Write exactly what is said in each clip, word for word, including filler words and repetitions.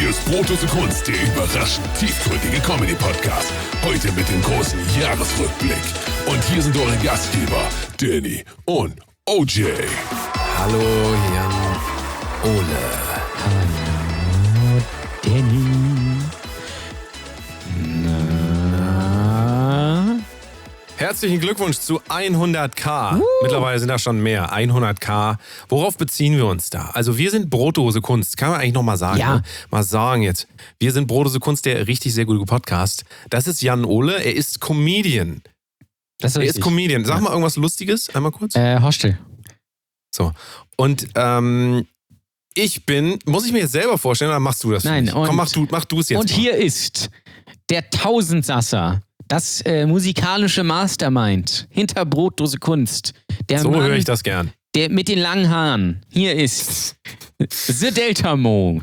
Hier ist Brotdose Kunst, der überraschend tiefgründige Comedy-Podcast. Heute mit dem großen Jahresrückblick. Und hier sind eure Gastgeber, Danny und O J. Hallo, Jan Ole. Hallo, Danny. Na? Herzlichen Glückwunsch zu hundert K. Uh. Mittlerweile sind da schon mehr. hundert K. Worauf beziehen wir uns da? Also wir sind Brotdose Kunst. Kann man eigentlich noch mal sagen. Ja. Ne? Mal sagen jetzt. Wir sind Brotdose Kunst, der richtig sehr gute Podcast. Das ist Jan Ole. Er ist Comedian. Das ist er richtig. ist Comedian. Sag Ja. mal irgendwas Lustiges. Einmal kurz. Äh, Hostel. So. Und ähm, ich bin, muss ich mir jetzt selber vorstellen, oder machst du das? für Nein, mich? und- Komm, mach du, mach du es jetzt Und mal. hier ist der Tausendsasser, das äh, musikalische Mastermind hinter Brotdose Kunst. Der So Mann, höre ich das gern. der mit den langen Haaren. Hier ist The Delta Mode.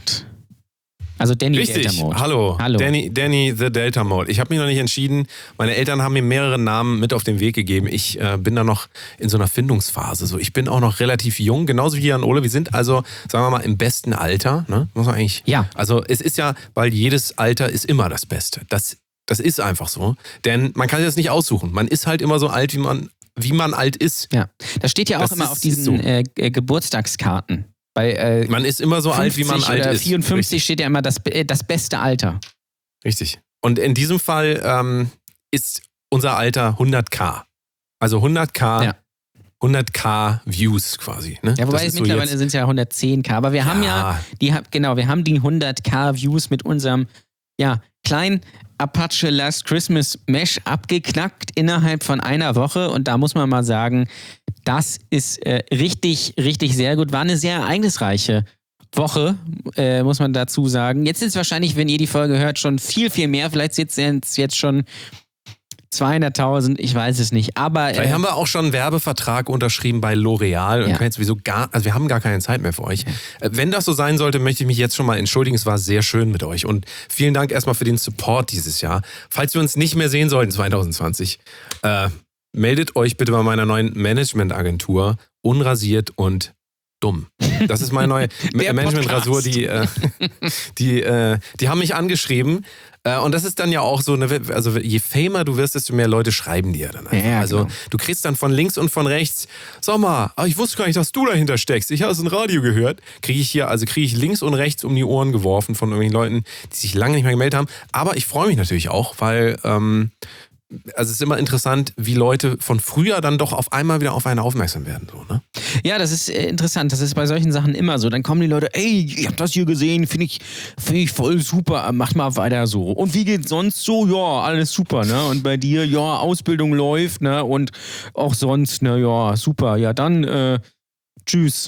Also Danny Richtig, Delta Mode. hallo. Hallo. Danny, Danny the Delta Mode. Ich habe mich noch nicht entschieden. Meine Eltern haben mir mehrere Namen mit auf den Weg gegeben. Ich äh, bin da noch in so einer Findungsphase. So, ich bin auch noch relativ jung, genauso wie Jan Ole. Wir sind also, sagen wir mal, im besten Alter. Ne? Muss man eigentlich. Ja. Also es ist ja, weil jedes Alter ist immer das Beste. Das, das ist einfach so. Denn man kann sich das nicht aussuchen. Man ist halt immer so alt, wie man, wie man alt ist. Ja, das steht ja auch Das immer ist auf diesen so. äh, äh, Geburtstagskarten. Bei äh, Man ist immer so alt, wie man fünfzig alt oder ist. vierundfünfzig steht ja immer das, äh, das beste Alter. Richtig. Und in diesem Fall ähm, ist unser Alter hundert K. Also hundert K, Ja. hundert K Views quasi. Ne? Ja, wobei Das ist so mittlerweile jetzt- sind es ja hundertzehn K. Aber wir haben ja, die, ha- genau, wir haben die hundert K Views mit unserem, ja, kleinen Apache Last Christmas Mesh abgeknackt innerhalb von einer Woche. Und da muss man mal sagen, das ist äh, richtig, richtig sehr gut. War eine sehr ereignisreiche Woche, äh, muss man dazu sagen. Jetzt sind es wahrscheinlich, wenn ihr die Folge hört, schon viel, viel mehr. Vielleicht sind es jetzt schon zweihunderttausend, ich weiß es nicht. Aber Vielleicht äh, haben wir auch schon einen Werbevertrag unterschrieben bei L'Oreal und Ja. können jetzt sowieso gar, also wir haben gar keine Zeit mehr für euch. Äh, Wenn das so sein sollte, möchte ich mich jetzt schon mal entschuldigen. Es war sehr schön mit euch und vielen Dank erstmal für den Support dieses Jahr. Falls wir uns nicht mehr sehen sollten zwanzig zwanzig, äh, meldet euch bitte bei meiner neuen Managementagentur Unrasiert und Dumm. Das ist meine neue Der Managementrasur, Podcast. die, äh, die, äh, die haben mich angeschrieben. Äh, und das ist dann ja auch so, eine, also je famer du wirst, desto mehr Leute schreiben dir dann einfach. Ja, also genau. du kriegst dann von links und von rechts, sag mal, ah, ich wusste gar nicht, dass du dahinter steckst. Ich habe es im Radio gehört. Kriege ich hier, also kriege ich links und rechts um die Ohren geworfen von irgendwelchen Leuten, die sich lange nicht mehr gemeldet haben. Aber ich freue mich natürlich auch, weil ähm, also es ist immer interessant, wie Leute von früher dann doch auf einmal wieder auf einen aufmerksam werden. So, ne? Ja, das ist äh, interessant. Das ist bei solchen Sachen immer so. Dann kommen die Leute, ey, ich hab das hier gesehen, finde ich, find ich voll super, macht mal weiter so. Und wie geht's sonst so? Ja, alles super, ne? Und bei dir, ja, Ausbildung läuft, ne? Und auch sonst, ne, ja, super. Ja, dann, äh, tschüss.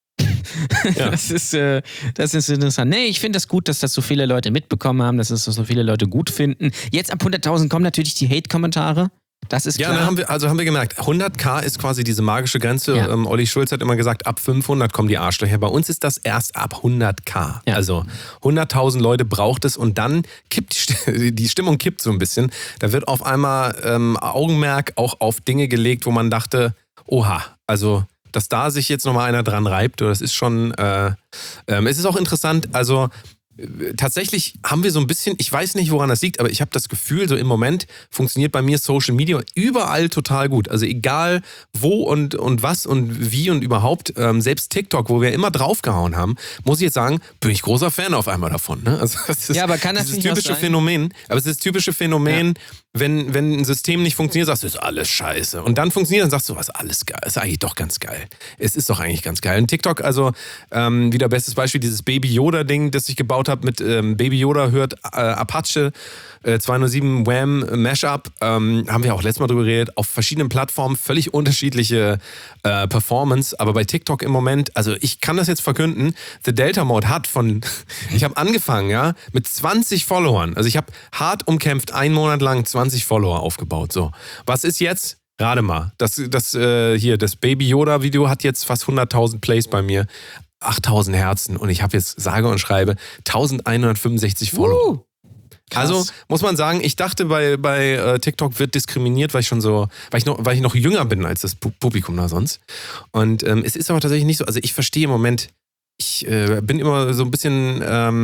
Ja. Das ist, äh, das ist interessant. Nee, ich finde das gut, dass das so viele Leute mitbekommen haben, dass das so viele Leute gut finden. Jetzt ab hunderttausend kommen natürlich die Hate-Kommentare. Das ist Ja, klar. dann haben wir, also haben wir gemerkt, hundert K ist quasi diese magische Grenze. Ja. Ähm, Olli Schulz hat immer gesagt, ab fünfhundert kommen die Arschlöcher. Bei uns ist das erst ab hundert K. Ja. Also hunderttausend Leute braucht es und dann kippt die, St- die Stimmung kippt so ein bisschen. Da wird auf einmal ähm, Augenmerk auch auf Dinge gelegt, wo man dachte, oha, also dass da sich jetzt nochmal einer dran reibt, das ist schon, äh, ähm, es ist auch interessant, also äh, tatsächlich haben wir so ein bisschen, ich weiß nicht, woran das liegt, aber ich habe das Gefühl, so im Moment funktioniert bei mir Social Media überall total gut. Also egal wo und, und was und wie und überhaupt, ähm, selbst TikTok, wo wir immer draufgehauen haben, muss ich jetzt sagen, bin ich großer Fan auf einmal davon. Ne? Also das ist Ja, aber kann das dieses nicht was typische sein? Phänomen, aber es ist das typische Phänomen, wenn, wenn ein System nicht funktioniert, sagst du, ist alles scheiße. Und dann funktioniert, dann sagst du, was alles geil, ist eigentlich doch ganz geil. Es ist doch eigentlich ganz geil. Und TikTok, also ähm, wieder bestes Beispiel, dieses Baby Yoda-Ding, das ich gebaut habe mit ähm, Baby Yoda hört äh, Apache äh, zweihundertsieben Wham Mashup, ähm, haben wir auch letztes Mal drüber geredet, auf verschiedenen Plattformen völlig unterschiedliche äh, Performance, aber bei TikTok im Moment, also ich kann das jetzt verkünden, The Delta Mode hat von, ich habe angefangen, ja, mit zwanzig Followern, also ich habe hart umkämpft, einen Monat lang zwanzig Follower aufgebaut, so. Was ist jetzt? Rate mal, das, das äh, hier, das Baby Yoda Video hat jetzt fast hunderttausend Plays bei mir, achttausend Herzen und ich habe jetzt sage und schreibe elfhundertfünfundsechzig Follower. Uh, krass. Also muss man sagen, ich dachte bei, bei äh, TikTok wird diskriminiert, weil ich schon so, weil ich noch, weil ich noch jünger bin als das Pu- Publikum da sonst. Und ähm, es ist aber tatsächlich nicht so. Also ich verstehe im Moment, ich äh, bin immer so ein bisschen, ähm,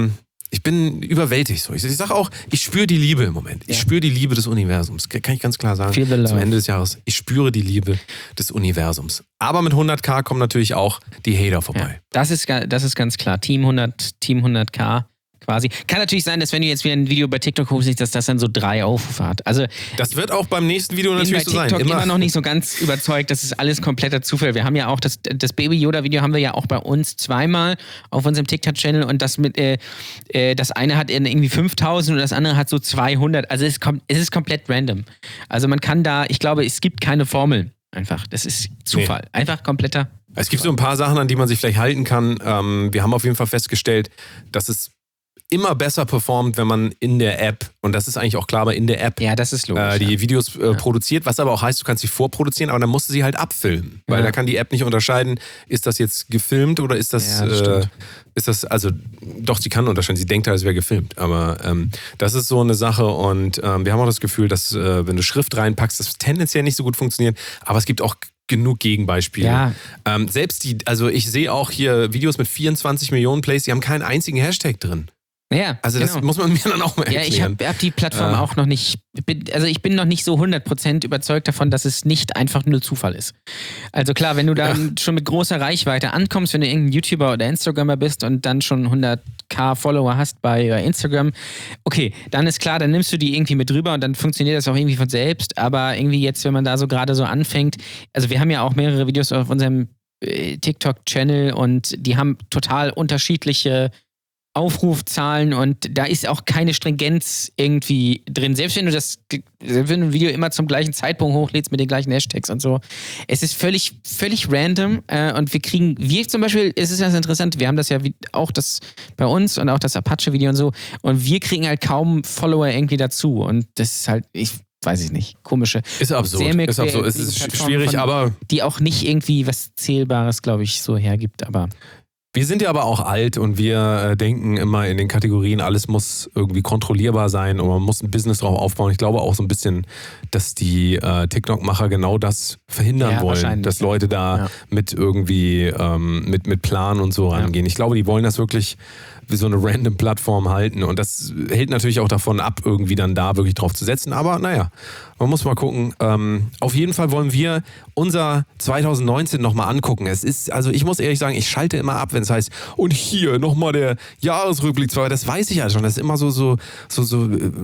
Ich bin überwältigt so. Ich, ich sage auch, ich spüre die Liebe im Moment. Ich ja. spüre die Liebe des Universums. Kann ich ganz klar sagen. Zum Ende des Jahres. Ich spüre die Liebe des Universums. Aber mit hunderttausend kommen natürlich auch die Hater vorbei. Ja, das ist, das ist ganz klar. Team hundert, Team hunderttausend quasi. Kann natürlich sein, dass wenn du jetzt wieder ein Video bei TikTok hochsiehst, dass das dann so drei Aufrufe hat. Also, das wird auch beim nächsten Video natürlich so sein. Ich bin bei TikTok immer noch nicht so ganz überzeugt, das ist alles kompletter Zufall. Wir haben ja auch, das, das Baby-Yoda-Video haben wir ja auch bei uns zweimal auf unserem TikTok-Channel und das mit, äh, äh, das eine hat irgendwie fünftausend und das andere hat so zweihundert. Also es ist, kom- es ist komplett random. Also man kann da, ich glaube, es gibt keine Formel. Einfach, das ist Zufall. Nee. Einfach kompletter Zufall. Es gibt so ein paar Sachen, an die man sich vielleicht halten kann. Ähm, wir haben auf jeden Fall festgestellt, dass es immer besser performt, wenn man in der App, und das ist eigentlich auch klar, aber in der App ja, das ist logisch, äh, die ja. Videos äh, ja. produziert, was aber auch heißt, du kannst sie vorproduzieren, aber dann musst du sie halt abfilmen, weil ja. da kann die App nicht unterscheiden, ist das jetzt gefilmt oder ist das, ja, das äh, ist das, also doch, sie kann unterscheiden, sie denkt halt, es wäre gefilmt, aber ähm, das ist so eine Sache und ähm, wir haben auch das Gefühl, dass äh, wenn du Schrift reinpackst, das tendenziell nicht so gut funktioniert, aber es gibt auch genug Gegenbeispiele. Ja. Ähm, selbst die, also ich sehe auch hier Videos mit vierundzwanzig Millionen Plays, die haben keinen einzigen Hashtag drin. Ja, also das genau. muss man mir dann auch mal erklären. Ja, ich habe hab die Plattform äh. auch noch nicht, bin, also ich bin noch nicht so hundert Prozent überzeugt davon, dass es nicht einfach nur Zufall ist. Also klar, wenn du da ja. schon mit großer Reichweite ankommst, wenn du irgendein YouTuber oder Instagrammer bist und dann schon hunderttausend Follower hast bei Instagram, okay, dann ist klar, dann nimmst du die irgendwie mit rüber und dann funktioniert das auch irgendwie von selbst, aber irgendwie jetzt, wenn man da so gerade so anfängt, also wir haben ja auch mehrere Videos auf unserem äh, TikTok-Channel und die haben total unterschiedliche Aufrufzahlen und da ist auch keine Stringenz irgendwie drin. Selbst wenn du das, selbst wenn du ein Video immer zum gleichen Zeitpunkt hochlädst mit den gleichen Hashtags und so. Es ist völlig, völlig random äh, und wir kriegen, wir zum Beispiel, es ist ganz interessant, wir haben das ja auch das bei uns und auch das Apache-Video und so und wir kriegen halt kaum Follower irgendwie dazu und das ist halt, ich weiß ich nicht, komische. Ist absurd, sehr ist absurd, es ist schwierig, von, aber die auch nicht irgendwie was Zählbares, glaube ich, so hergibt, aber wir sind ja aber auch alt und wir denken immer in den Kategorien, alles muss irgendwie kontrollierbar sein und man muss ein Business drauf aufbauen. Ich glaube auch so ein bisschen, dass die äh, TikTok-Macher genau das verhindern ja, wollen, dass Leute da ja. mit irgendwie ähm, mit, mit Plan und so rangehen. Ja. Ich glaube, die wollen das wirklich wie so eine random Plattform halten und das hält natürlich auch davon ab, irgendwie dann da wirklich drauf zu setzen. Aber naja, man muss mal gucken. Ähm, auf jeden Fall wollen wir unser zwanzig neunzehn nochmal angucken. Es ist, also ich muss ehrlich sagen, ich schalte immer ab, wenn es heißt, und hier nochmal der Jahresrückblick. Das weiß ich ja schon. Das ist immer so, so, so, so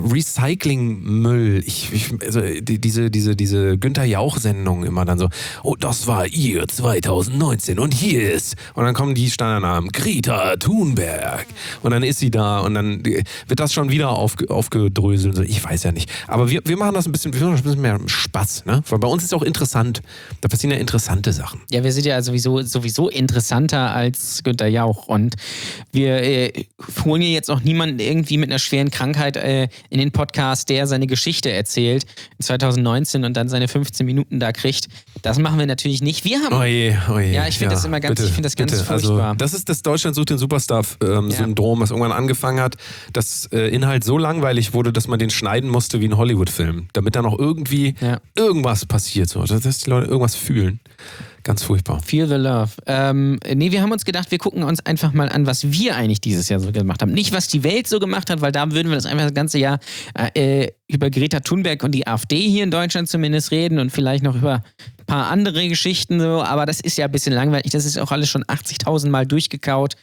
Recycling-Müll. Ich, ich, also die, diese, diese, diese Günther Jauch-Sendung immer dann so, oh, das war ihr zwanzig neunzehn und hier ist. Und dann kommen die Standardnamen. Greta Thunberg. Und dann ist sie da und dann wird das schon wieder auf, aufgedröselt. Ich weiß ja nicht. Aber wir, wir machen das ein bisschen, wir machen das ein bisschen mehr Spaß, ne? Weil bei uns ist es auch interessant. Da passieren ja interessante Sachen. Ja, wir sind ja sowieso, sowieso interessanter als Günther Jauch. Und wir äh, holen hier jetzt auch niemanden irgendwie mit einer schweren Krankheit äh, in den Podcast, der seine Geschichte erzählt zwanzig neunzehn und dann seine fünfzehn Minuten da kriegt. Das machen wir natürlich nicht. Wir haben. Oje, oje, ja, ich finde ja, das immer ganz, bitte, ich finde das ganz bitte. furchtbar. Also, das ist das Deutschland sucht den Superstar ähm, ja. Syndrom, was irgendwann angefangen hat, dass äh, Inhalt so langweilig wurde, dass man den schneiden musste wie ein Hollywood-Film, damit da noch irgendwie ja. irgendwas passiert, so, dass die Leute irgendwas fühlen. Ganz furchtbar. Feel the love. Ähm, nee, wir haben uns gedacht, wir gucken uns einfach mal an, was wir eigentlich dieses Jahr so gemacht haben. Nicht, was die Welt so gemacht hat, weil da würden wir das einfach das ganze Jahr äh, über Greta Thunberg und die AfD hier in Deutschland zumindest reden und vielleicht noch über ein paar andere Geschichten so, aber das ist ja ein bisschen langweilig. Das ist auch alles schon achtzigtausend Mal durchgekaut.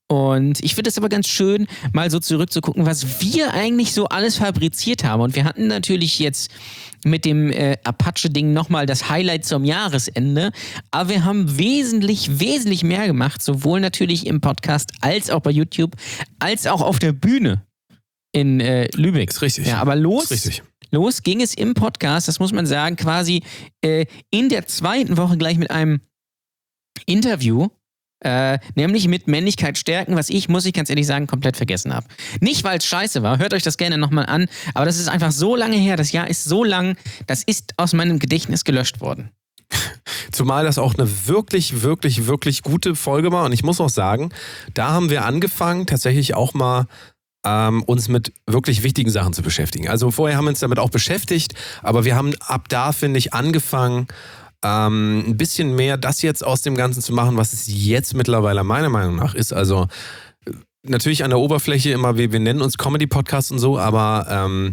Und ich finde es aber ganz schön, mal so zurückzugucken, was wir eigentlich so alles fabriziert haben. Und wir hatten natürlich jetzt mit dem äh, Apache-Ding nochmal das Highlight zum Jahresende. Aber wir haben wesentlich, wesentlich mehr gemacht, sowohl natürlich im Podcast als auch bei YouTube, als auch auf der Bühne in äh, Lübeck. Ist richtig. Ja, aber los, ist richtig. los ging es im Podcast, das muss man sagen, quasi äh, in der zweiten Woche gleich mit einem Interview. Äh, nämlich mit Männlichkeit stärken, was ich, muss ich ganz ehrlich sagen, komplett vergessen habe. Nicht, weil es scheiße war, hört euch das gerne nochmal an, aber das ist einfach so lange her, das Jahr ist so lang, das ist aus meinem Gedächtnis gelöscht worden. Zumal das auch eine wirklich, wirklich, wirklich gute Folge war und ich muss auch sagen, da haben wir angefangen, tatsächlich auch mal ähm, uns mit wirklich wichtigen Sachen zu beschäftigen. Also vorher haben wir uns damit auch beschäftigt, aber wir haben ab da, finde ich, angefangen, Ähm, ein bisschen mehr das jetzt aus dem Ganzen zu machen, was es jetzt mittlerweile meiner Meinung nach ist. Also natürlich an der Oberfläche immer, wir, wir nennen uns Comedy-Podcast und so, aber ähm,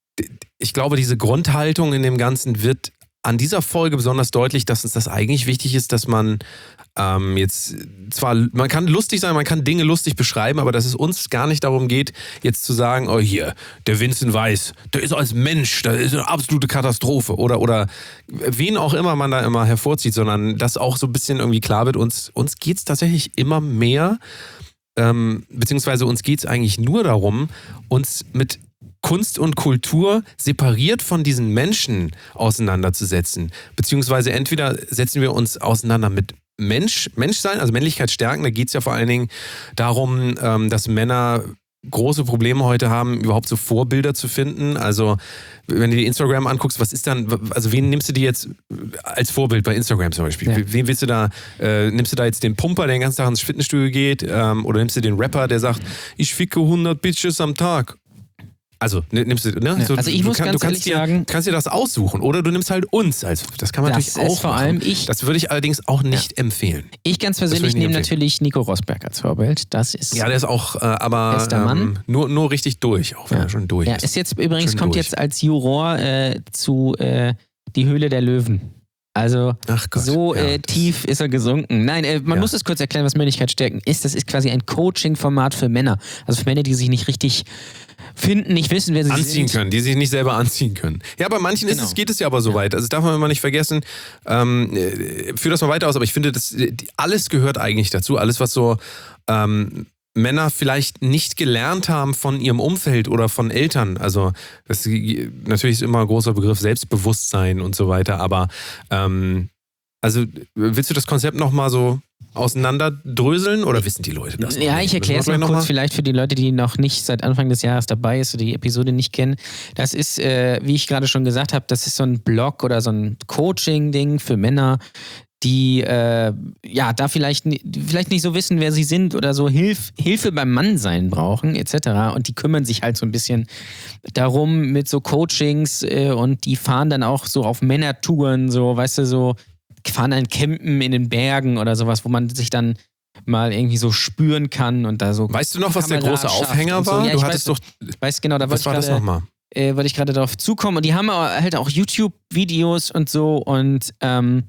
ich glaube, diese Grundhaltung in dem Ganzen wird an dieser Folge besonders deutlich, dass uns das eigentlich wichtig ist, dass man ähm, jetzt zwar, man kann lustig sein, man kann Dinge lustig beschreiben, aber dass es uns gar nicht darum geht, jetzt zu sagen, oh hier, der Vincent Weiss, der ist als Mensch, das ist eine absolute Katastrophe oder, oder wen auch immer man da immer hervorzieht, sondern dass auch so ein bisschen irgendwie klar wird, uns, uns geht es tatsächlich immer mehr, ähm, beziehungsweise uns geht es eigentlich nur darum, uns mit Kunst und Kultur separiert von diesen Menschen auseinanderzusetzen. Beziehungsweise entweder setzen wir uns auseinander mit Mensch, Menschsein, also Männlichkeit stärken. Da geht es ja vor allen Dingen darum, dass Männer große Probleme heute haben, überhaupt so Vorbilder zu finden. Also wenn du dir Instagram anguckst, was ist dann, also wen nimmst du dir jetzt als Vorbild bei Instagram zum Beispiel? Ja. Wen willst du da, äh, nimmst du da jetzt den Pumper, der den ganzen Tag ins Fitnessstudio geht, ähm, oder nimmst du den Rapper, der sagt, ich ficke hundert Bitches am Tag? Also nimmst du, ne? Ja, so, also ich du, muss kann, ganz du kannst ehrlich dir, sagen, kannst dir das aussuchen oder du nimmst halt uns als, das kann man das natürlich auch ist vor machen. allem ich. Das würde ich allerdings auch nicht ja. empfehlen. Ich ganz persönlich nehme natürlich Nico Rosberg als Vorbild. Das ist ja, der ist auch, äh, aber ähm, nur, nur richtig durch, auch wenn ja. er schon durch ja, ist. ist jetzt übrigens Schön kommt durch. jetzt als Juror äh, zu äh, Die Höhle der Löwen. Also Gott, so ja, äh, tief ist er gesunken. Nein, äh, man ja. muss es kurz erklären, was Männlichkeit stärken ist. Das ist quasi ein Coaching-Format für Männer. Also für Männer, die sich nicht richtig finden, nicht wissen, wer sie anziehen sind. können, die sich nicht selber anziehen können. Ja, bei manchen genau. ist es, geht es ja aber so weit. Also das darf man immer nicht vergessen. Ähm, führ das mal weiter aus, aber ich finde, das, alles gehört eigentlich dazu. Alles, was so ähm, Männer vielleicht nicht gelernt haben von ihrem Umfeld oder von Eltern. Also das natürlich ist immer ein großer Begriff Selbstbewusstsein und so weiter. Aber ähm, also willst du das Konzept nochmal so auseinanderdröseln oder wissen die Leute das? Ja, ich erkläre es mal kurz, noch mal? vielleicht für die Leute, die noch nicht seit Anfang des Jahres dabei ist oder die Episode nicht kennen. Das ist, äh, wie ich gerade schon gesagt habe, das ist so ein Blog oder so ein Coaching-Ding für Männer, die äh, ja da vielleicht, vielleicht nicht so wissen, wer sie sind oder so Hilf, Hilfe beim Mannsein brauchen et cetera. Und die kümmern sich halt so ein bisschen darum mit so Coachings äh, und die fahren dann auch so auf Männertouren, so, weißt du, so fahren dann campen in den Bergen oder sowas, wo man sich dann mal irgendwie so spüren kann und da so. Weißt du noch, was der große Aufhänger war? So. Ja, du ich hattest weiß, doch. Ich weiß genau, da was war wollte das nochmal? Äh, wollte ich gerade darauf zukommen. Und die haben halt auch YouTube-Videos und so und ähm,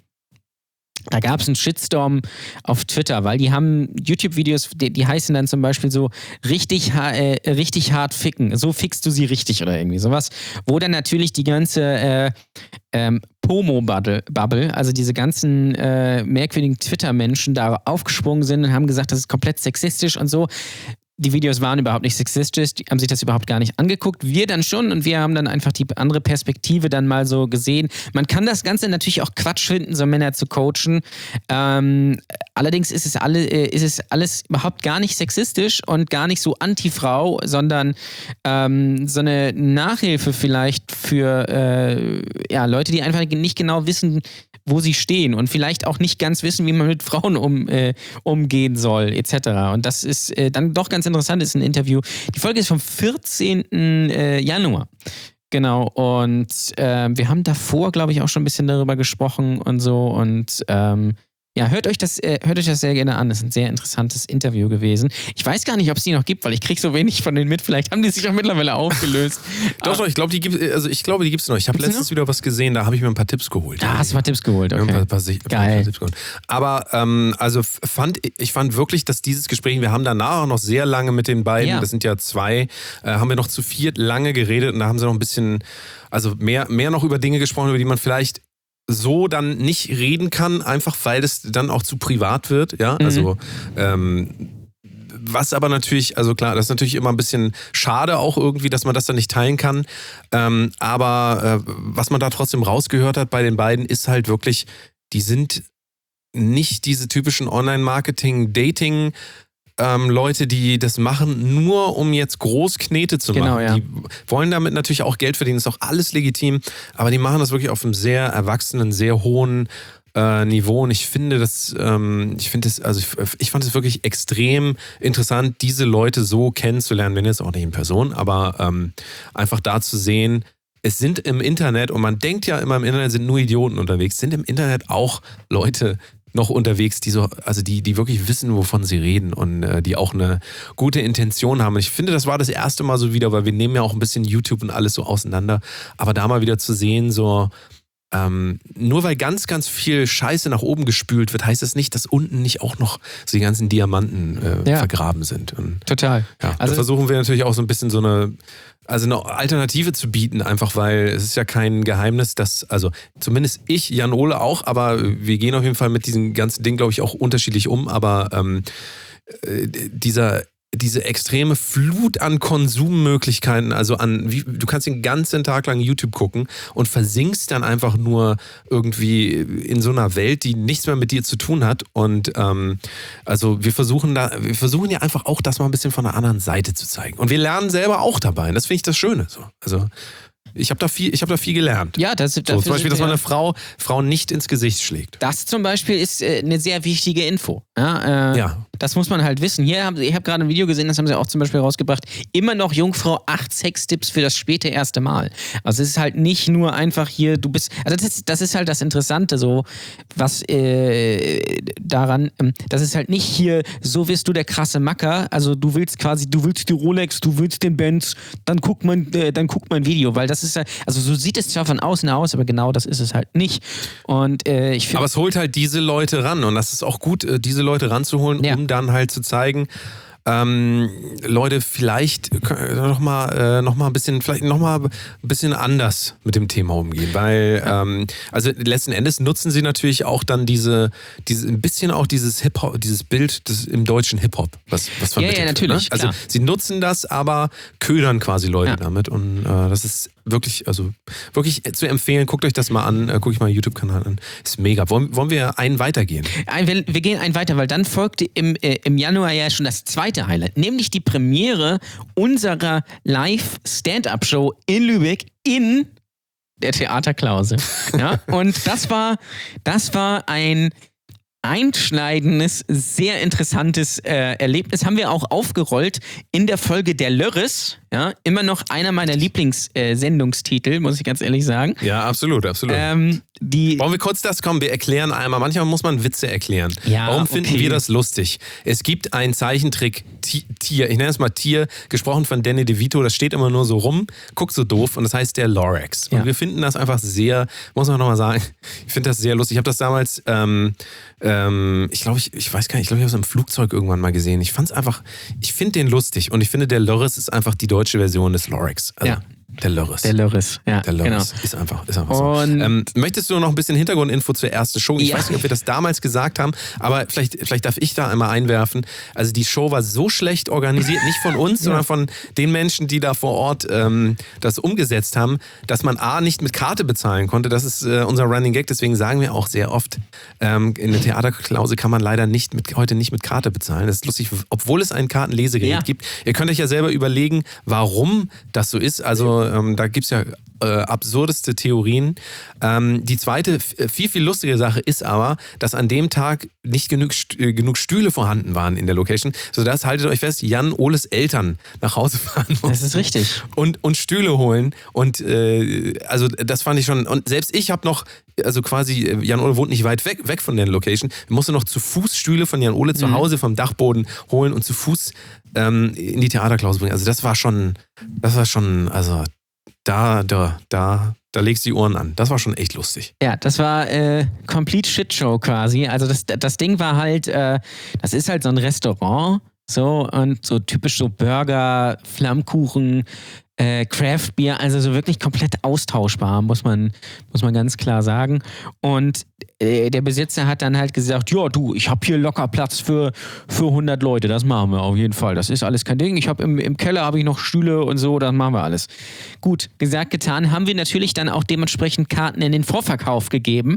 da gab es einen Shitstorm auf Twitter, weil die haben YouTube-Videos, die, die heißen dann zum Beispiel so richtig, äh, richtig hart ficken. So fickst du sie richtig oder irgendwie sowas. Wo dann natürlich die ganze äh, ähm, Pomo-Bubble, also diese ganzen äh, merkwürdigen Twitter-Menschen da aufgesprungen sind und haben gesagt, das ist komplett sexistisch und so. Die Videos waren überhaupt nicht sexistisch, die haben sich das überhaupt gar nicht angeguckt. Wir dann schon und wir haben dann einfach die andere Perspektive dann mal so gesehen. Man kann das Ganze natürlich auch Quatsch finden, so Männer zu coachen. Ähm, allerdings ist es, alle, äh, ist es alles überhaupt gar nicht sexistisch und gar nicht so anti-Frau, sondern ähm, so eine Nachhilfe vielleicht für äh, ja, Leute, die einfach nicht genau wissen, wo sie stehen und vielleicht auch nicht ganz wissen, wie man mit Frauen um, äh, umgehen soll, et cetera. Und das ist äh, dann doch ganz interessant, ist ein Interview. Die Folge ist vom vierzehnten Januar. Genau, und äh, wir haben davor, glaube ich, auch schon ein bisschen darüber gesprochen und so und ähm, ja, hört euch das, äh, hört euch das sehr gerne an. Das ist ein sehr interessantes Interview gewesen. Ich weiß gar nicht, ob es die noch gibt, weil ich kriege so wenig von denen mit. Vielleicht haben die sich auch mittlerweile aufgelöst. Doch, doch, ich glaube, die gibt also ich glaube, die gibt es noch. Ich habe letztens noch? wieder was gesehen, da habe ich mir ein paar Tipps geholt. Da hast du mal Tipps geholt, okay. Ein paar, paar, paar, Geil. Paar Tipps geholt. Aber ähm, also fand ich fand wirklich, dass dieses Gespräch, wir haben danach auch noch sehr lange mit den beiden, ja. das sind ja zwei, äh, haben wir noch zu viert lange geredet und da haben sie noch ein bisschen, also mehr, mehr noch über Dinge gesprochen, über die man vielleicht so dann nicht reden kann, einfach weil es dann auch zu privat wird, ja, mhm. also ähm, was aber natürlich, also klar, das ist natürlich immer ein bisschen schade auch irgendwie, dass man das dann nicht teilen kann, ähm, aber äh, was man da trotzdem rausgehört hat bei den beiden, ist halt wirklich, die sind nicht diese typischen Online-Marketing-Dating- Ähm, Leute, die das machen, nur um jetzt groß Knete zu machen. Genau, ja. Die wollen damit natürlich auch Geld verdienen, ist auch alles legitim, aber die machen das wirklich auf einem sehr erwachsenen, sehr hohen äh, Niveau und ich finde das, ähm, ich finde das, also ich, ich fand es wirklich extrem interessant, diese Leute so kennenzulernen, wenn jetzt auch nicht in Person, aber ähm, einfach da zu sehen, es sind im Internet, und man denkt ja immer, im Internet sind nur Idioten unterwegs, sind im Internet auch Leute noch unterwegs, die so, also die, die wirklich wissen, wovon sie reden und äh, die auch eine gute Intention haben. Und ich finde, das war das erste Mal so wieder, weil wir nehmen ja auch ein bisschen YouTube und alles so auseinander, aber da mal wieder zu sehen, so Ähm, nur weil ganz, ganz viel Scheiße nach oben gespült wird, heißt das nicht, dass unten nicht auch noch so die ganzen Diamanten äh, ja. vergraben sind. Und, Total. Ja, also da versuchen wir natürlich auch so ein bisschen so eine, also eine Alternative zu bieten, einfach weil es ist ja kein Geheimnis, dass, also zumindest ich, Jan Ole auch, aber wir gehen auf jeden Fall mit diesem ganzen Ding, glaube ich, auch unterschiedlich um, aber ähm, äh, dieser diese extreme Flut an Konsummöglichkeiten, also an, wie, du kannst den ganzen Tag lang YouTube gucken und versinkst dann einfach nur irgendwie in so einer Welt, die nichts mehr mit dir zu tun hat. Und ähm, also wir versuchen da, wir versuchen ja einfach auch das mal ein bisschen von der anderen Seite zu zeigen. Und wir lernen selber auch dabei. Und das finde ich das Schöne. So. Also ich habe da viel, ich habe da viel gelernt. Ja, das, so, zum Beispiel, dass man eine Frau, Frau nicht ins Gesicht schlägt. Das zum Beispiel ist äh, eine sehr wichtige Info. Ja, äh, ja. Das muss man halt wissen. Hier, hab, ich habe gerade ein Video gesehen, das haben sie auch zum Beispiel rausgebracht. Immer noch Jungfrau, acht Sextipps für das späte erste Mal. Also es ist halt nicht nur einfach hier, du bist, also das ist, das ist halt das Interessante so, was äh, daran, ähm, das ist halt nicht hier, so wirst du der krasse Macker, also du willst quasi, du willst die Rolex, du willst den Benz, dann guck mein, äh, dann guck mein Video, weil das ist ja, also so sieht es zwar von außen aus, aber genau das ist es halt nicht. Und äh, ich finde. Aber es holt halt diese Leute ran und das ist auch gut, diese Leute ranzuholen, ja. um dann halt zu zeigen, ähm, Leute, vielleicht noch mal, äh, noch mal ein bisschen, vielleicht noch mal ein bisschen anders mit dem Thema umgehen, weil ähm, also letzten Endes nutzen sie natürlich auch dann diese, diese ein bisschen auch dieses Hip-Hop, dieses Bild des, im deutschen Hip-Hop, was, was vermittelt ja, ja, natürlich, wird, ne? Also klar. sie nutzen das, aber ködern quasi Leute ja. damit und äh, das ist wirklich, also wirklich zu empfehlen, guckt euch das mal an, äh, guckt euch mal einen YouTube-Kanal an, ist mega. Wollen, wollen wir einen weitergehen? Ein, wir, wir gehen einen weiter, weil dann folgte im, äh, im Januar ja schon das zweite Highlight, nämlich die Premiere unserer Live-Stand-Up-Show in Lübeck in der Theaterklause. Ja? Und das war, das war ein einschneidendes, sehr interessantes äh, Erlebnis. Haben wir auch aufgerollt in der Folge der Lörres. Ja, immer noch einer meiner Lieblingssendungstitel, äh, muss ich ganz ehrlich sagen. Ja, absolut, absolut. Ähm, die Wollen wir kurz das kommen? Wir erklären einmal. Manchmal muss man Witze erklären. Ja, Warum finden okay. wir das lustig? Es gibt einen Zeichentrick Tier, ich nenne es mal Tier, gesprochen von Danny DeVito, das steht immer nur so rum, guckt so doof und das heißt der Lorax. Und ja. wir finden das einfach sehr, muss man nochmal sagen, ich finde das sehr lustig. Ich habe das damals, ähm, ähm, ich glaube, ich, ich weiß gar nicht, ich glaube, ich habe es im Flugzeug irgendwann mal gesehen. Ich fand es einfach, ich finde den lustig und ich finde, der Lorax ist einfach die deutsche Version des Lorax. Also, ja. Der Lorax. Der Lorax, ja. Der Lorax genau. ist einfach, ist einfach so. Ähm, möchtest du noch ein bisschen Hintergrundinfo zur ersten Show? Ich ja. weiß nicht, ob wir das damals gesagt haben, aber vielleicht, vielleicht darf ich da einmal einwerfen. Also die Show war so schlecht organisiert, nicht von uns, ja. sondern von den Menschen, die da vor Ort ähm, das umgesetzt haben, dass man A, nicht mit Karte bezahlen konnte. Das ist äh, unser Running Gag, deswegen sagen wir auch sehr oft, ähm, in der Theaterklause kann man leider nicht mit, heute nicht mit Karte bezahlen. Das ist lustig, obwohl es ein Kartenlesegerät ja. gibt. Ihr könnt euch ja selber überlegen, warum das so ist. Also ähm, da gibt es ja Äh, absurdeste Theorien. Ähm, die zweite, viel, viel lustige Sache ist aber, dass an dem Tag nicht genug, äh, genug Stühle vorhanden waren in der Location, sodass, haltet euch fest, Jan Oles Eltern nach Hause fahren mussten. Das ist richtig. Und, und Stühle holen. Und äh, also das fand ich schon, und selbst ich habe noch, also quasi, Jan Ole wohnt nicht weit weg, weg von der Location, musste noch zu Fuß Stühle von Jan Ole mhm. zu Hause vom Dachboden holen und zu Fuß ähm, in die Theaterklause bringen. Also das war schon, das war schon, also Da, da, da, da legst du die Ohren an. Das war schon echt lustig. Ja, das war äh, Complete Shitshow quasi. Also das, das Ding war halt, äh, das ist halt so ein Restaurant, so und so typisch so Burger, Flammkuchen, äh, Craft Beer, also so wirklich komplett austauschbar, muss man, muss man ganz klar sagen. Und äh, der Besitzer hat dann halt gesagt, ja du, ich habe hier locker Platz für, für hundert Leute, das machen wir auf jeden Fall. Das ist alles kein Ding. Ich habe im, im Keller habe ich noch Stühle und so, das machen wir alles. Gut, gesagt, getan, haben wir natürlich dann auch dementsprechend Karten in den Vorverkauf gegeben.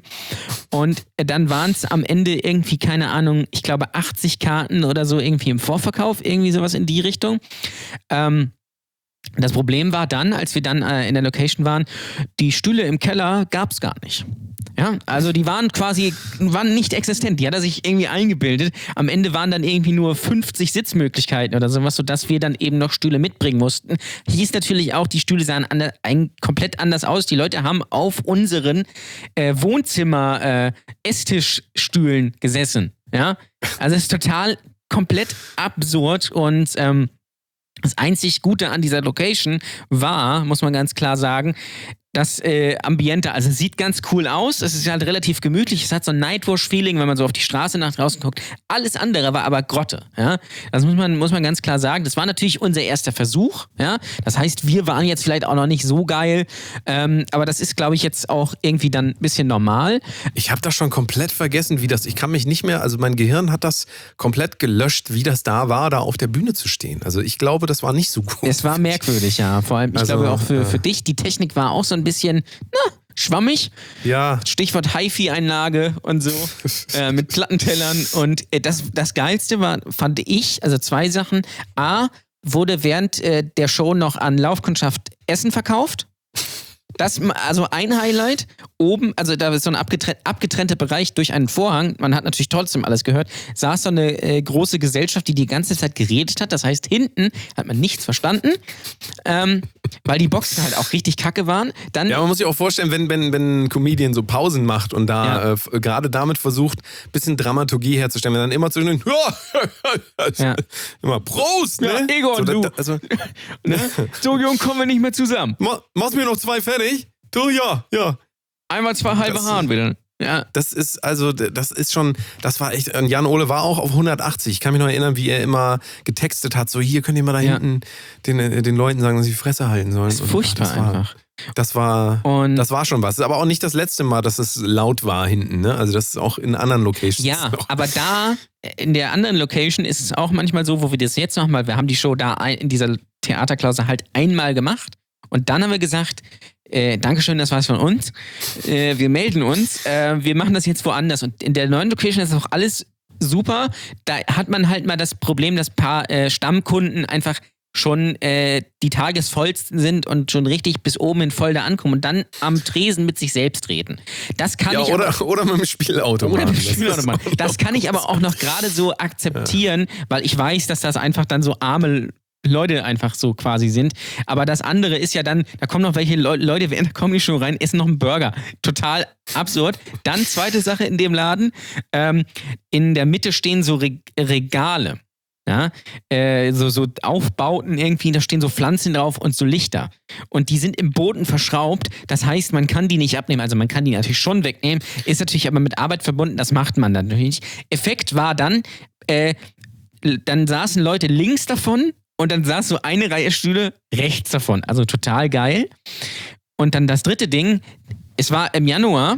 Und dann waren es am Ende irgendwie, keine Ahnung, ich glaube achtzig Karten oder so irgendwie im Vorverkauf, irgendwie sowas in die Richtung. Ähm, Das Problem war dann, als wir dann äh, in der Location waren, die Stühle im Keller gab es gar nicht. Ja, also die waren quasi, waren nicht existent. Die hat er sich irgendwie eingebildet. Am Ende waren dann irgendwie nur fünfzig Sitzmöglichkeiten oder sowas, sodass wir dann eben noch Stühle mitbringen mussten. Hieß natürlich auch, die Stühle sahen ander, ein, komplett anders aus. Die Leute haben auf unseren äh, Wohnzimmer-Esstischstühlen äh, gesessen. Ja, also es ist total komplett absurd und ähm, das einzig Gute an dieser Location war, muss man ganz klar sagen, das äh, Ambiente, also es sieht ganz cool aus, es ist halt relativ gemütlich, es hat so ein Nightwash-Feeling, wenn man so auf die Straße nach draußen guckt. Alles andere war aber Grotte, ja. Das muss man, muss man ganz klar sagen. Das war natürlich unser erster Versuch, ja. Das heißt, wir waren jetzt vielleicht auch noch nicht so geil, ähm, aber das ist, glaube ich, jetzt auch irgendwie dann ein bisschen normal. Ich habe das schon komplett vergessen, wie das, ich kann mich nicht mehr, also mein Gehirn hat das komplett gelöscht, wie das da war, da auf der Bühne zu stehen. Also ich glaube, das war nicht so gut. Es war merkwürdig, ja. Vor allem, ich also, glaube auch für, äh, für dich, die Technik war auch so ein bisschen, na, schwammig. Ja. Stichwort Hi-Fi-Einlage und so, äh, mit Plattentellern. Und äh, das, das Geilste war, fand ich, also zwei Sachen. A, wurde während äh, der Show noch an Laufkundschaft Essen verkauft. Das, also ein Highlight. Oben, also da ist so ein abgetren- abgetrennter Bereich durch einen Vorhang, man hat natürlich trotzdem alles gehört, saß so eine äh, große Gesellschaft, die die ganze Zeit geredet hat. Das heißt, hinten hat man nichts verstanden, ähm, weil die Boxen halt auch richtig kacke waren. Dann, ja, man muss sich auch vorstellen, wenn, wenn, wenn ein Comedian so Pausen macht und da ja. äh, f- gerade damit versucht, ein bisschen Dramaturgie herzustellen, wenn dann immer zwischen den ja. immer Prost, ne? Ja, Egon, so, du. da, also, ne? So, Jung, kommen wir nicht mehr zusammen. Ma, machst mir noch zwei fertig? Du, ja, ja. Einmal zwei halbe Das- Haaren bitte. Ja. Das ist, also, das ist schon, das war echt, und Jan Ole war auch auf hundertachtzig. Ich kann mich noch erinnern, wie er immer getextet hat, so, hier könnt ihr mal da Ja. hinten den, den Leuten sagen, dass sie die Fresse halten sollen. Das ist Und furchtbar das war, einfach. Das war, Und das war schon was. Aber auch nicht das letzte Mal, dass es laut war hinten, ne? Also das ist auch in anderen Locations. ja, noch. aber da, in der anderen Location ist es auch manchmal so, wo wir das jetzt machen, weil wir haben die Show da ein, in dieser Theaterklause halt einmal gemacht und dann haben wir gesagt, äh, Dankeschön, das war's von uns. Äh, wir melden uns. Äh, wir machen das jetzt woanders. Und in der neuen Location ist auch alles super. Da hat man halt mal das Problem, dass ein paar äh, Stammkunden einfach schon äh, die tagesvollsten sind und schon richtig bis oben in voll da ankommen und dann am Tresen mit sich selbst reden. Das kann ja, ich oder, aber, oder mit dem Spielautomaten. oder mit dem Das ist Spielautomaten. auch Das noch kann ich aber auch noch gerade so akzeptieren, ja. weil ich weiß, dass das einfach dann so arme Leute einfach so quasi sind. Aber das andere ist ja dann, da kommen noch welche Le- Leute während der Comedy-Show rein, essen noch einen Burger. Total absurd. Dann zweite Sache in dem Laden, ähm, in der Mitte stehen so Re- Regale. Ja, äh, so, so Aufbauten irgendwie, da stehen so Pflanzen drauf und so Lichter. Und die sind im Boden verschraubt, das heißt, man kann die nicht abnehmen. Also man kann die natürlich schon wegnehmen, ist natürlich aber mit Arbeit verbunden, das macht man dann natürlich nicht. Effekt war dann, äh, dann saßen Leute links davon und dann saß so eine Reihe Stühle rechts davon. Also total geil. Und dann das dritte Ding, es war im Januar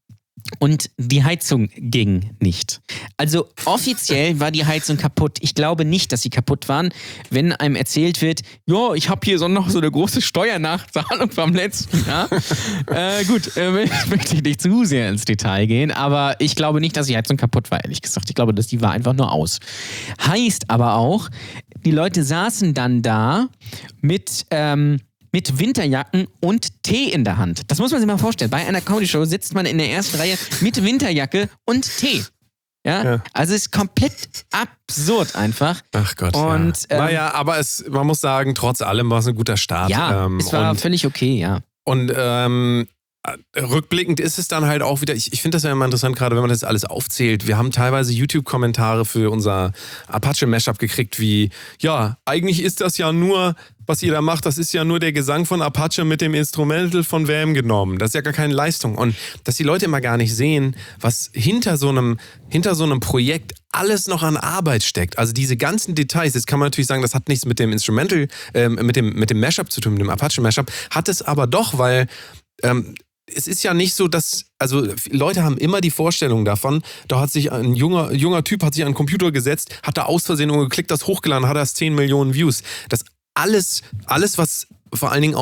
und die Heizung ging nicht. Also offiziell war die Heizung kaputt. Ich glaube nicht, dass sie kaputt waren, wenn einem erzählt wird, ja, ich habe hier so noch so eine große Steuernachzahlung vom letzten Jahr. äh, gut, äh, möchte ich nicht zu sehr ins Detail gehen, aber ich glaube nicht, dass die Heizung kaputt war, ehrlich gesagt. Ich glaube, dass die war einfach nur aus. Heißt aber auch, die Leute saßen dann da mit ähm, mit Winterjacken und Tee in der Hand. Das muss man sich mal vorstellen. Bei einer Comedy-Show sitzt man in der ersten Reihe mit Winterjacke und Tee. Ja? Ja. Also es ist komplett absurd einfach. Ach Gott. Und, ja. ähm, naja, aber es, man muss sagen, trotz allem war es ein guter Start. Ja, ähm, es war und, völlig okay, ja. Und ähm, rückblickend ist es dann halt auch wieder, ich, ich finde das ja immer interessant, gerade wenn man das alles aufzählt. Wir haben teilweise YouTube-Kommentare für unser Apache-Mashup gekriegt, wie, ja, eigentlich ist das ja nur, was ihr da macht, das ist ja nur der Gesang von Apache mit dem Instrumental von Wham genommen. Das ist ja gar keine Leistung. Und dass die Leute immer gar nicht sehen, was hinter so einem, hinter so einem Projekt alles noch an Arbeit steckt. Also diese ganzen Details, jetzt kann man natürlich sagen, das hat nichts mit dem Instrumental, äh, mit dem, mit dem Mashup zu tun, mit dem Apache-Mashup, hat es aber doch, weil ähm, es ist ja nicht so, dass, also Leute haben immer die Vorstellung davon, da hat sich ein junger, junger Typ, hat sich an den Computer gesetzt, hat da aus Versehen geklickt, das hochgeladen, hat das zehn Millionen Views. Das alles, alles, was vor allen Dingen auch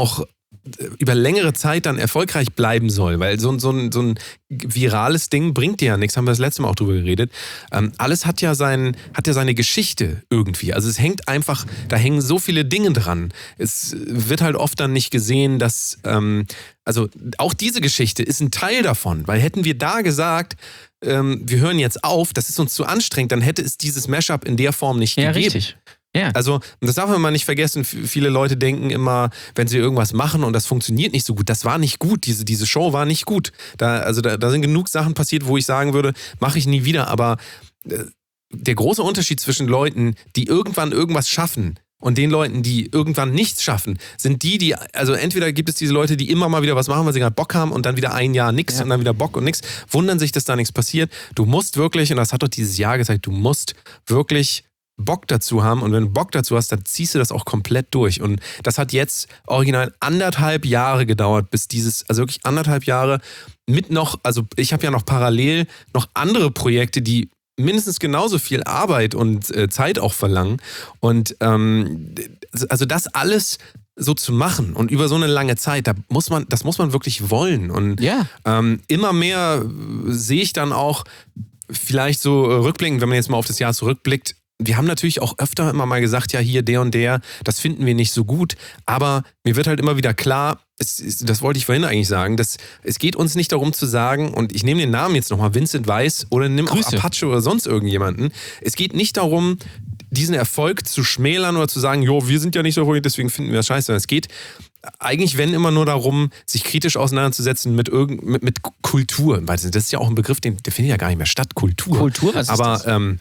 über längere Zeit dann erfolgreich bleiben soll, weil so, so, ein, so ein virales Ding bringt dir ja nichts, haben wir das letzte Mal auch drüber geredet. Ähm, alles hat ja, sein, hat ja seine Geschichte irgendwie. Also es hängt einfach, da hängen so viele Dinge dran. Es wird halt oft dann nicht gesehen, dass, ähm, also auch diese Geschichte ist ein Teil davon, weil hätten wir da gesagt, ähm, wir hören jetzt auf, das ist uns zu anstrengend, dann hätte es dieses Mashup in der Form nicht ja, gegeben. Richtig. Ja. Also, das darf man mal nicht vergessen, viele Leute denken immer, wenn sie irgendwas machen und das funktioniert nicht so gut, das war nicht gut, diese, diese Show war nicht gut. Da, also da, da sind genug Sachen passiert, wo ich sagen würde, mache ich nie wieder, aber äh, der große Unterschied zwischen Leuten, die irgendwann irgendwas schaffen und den Leuten, die irgendwann nichts schaffen, sind die, die, also entweder gibt es diese Leute, die immer mal wieder was machen, weil sie gerade Bock haben und dann wieder ein Jahr nichts ja. und dann wieder Bock und nichts, wundern sich, dass da nichts passiert. Du musst wirklich, und das hat doch dieses Jahr gezeigt, du musst wirklich Bock dazu haben und wenn du Bock dazu hast, dann ziehst du das auch komplett durch und das hat jetzt original anderthalb Jahre gedauert, bis dieses, also wirklich anderthalb Jahre mit noch, also ich habe ja noch parallel noch andere Projekte, die mindestens genauso viel Arbeit und äh, Zeit auch verlangen und ähm, also das alles so zu machen und über so eine lange Zeit, da muss man, das muss man wirklich wollen und ja. ähm, immer mehr sehe ich dann auch vielleicht so rückblickend, wenn man jetzt mal auf das Jahr zurückblickt, wir haben natürlich auch öfter immer mal gesagt, ja hier der und der, das finden wir nicht so gut, aber mir wird halt immer wieder klar, es, es, das wollte ich vorhin eigentlich sagen, dass es geht uns nicht darum zu sagen, und ich nehme den Namen jetzt nochmal, Vincent Weiss oder nimm auch Grüße. Apache oder sonst irgendjemanden, es geht nicht darum, diesen Erfolg zu schmälern oder zu sagen, jo, wir sind ja nicht so ruhig, deswegen finden wir das scheiße, sondern es geht eigentlich, wenn immer nur darum, sich kritisch auseinanderzusetzen mit, irgend, mit, mit Kultur. Das ist ja auch ein Begriff, den, der findet ja gar nicht mehr statt, Kultur. Kultur, was ist aber, das? Ähm,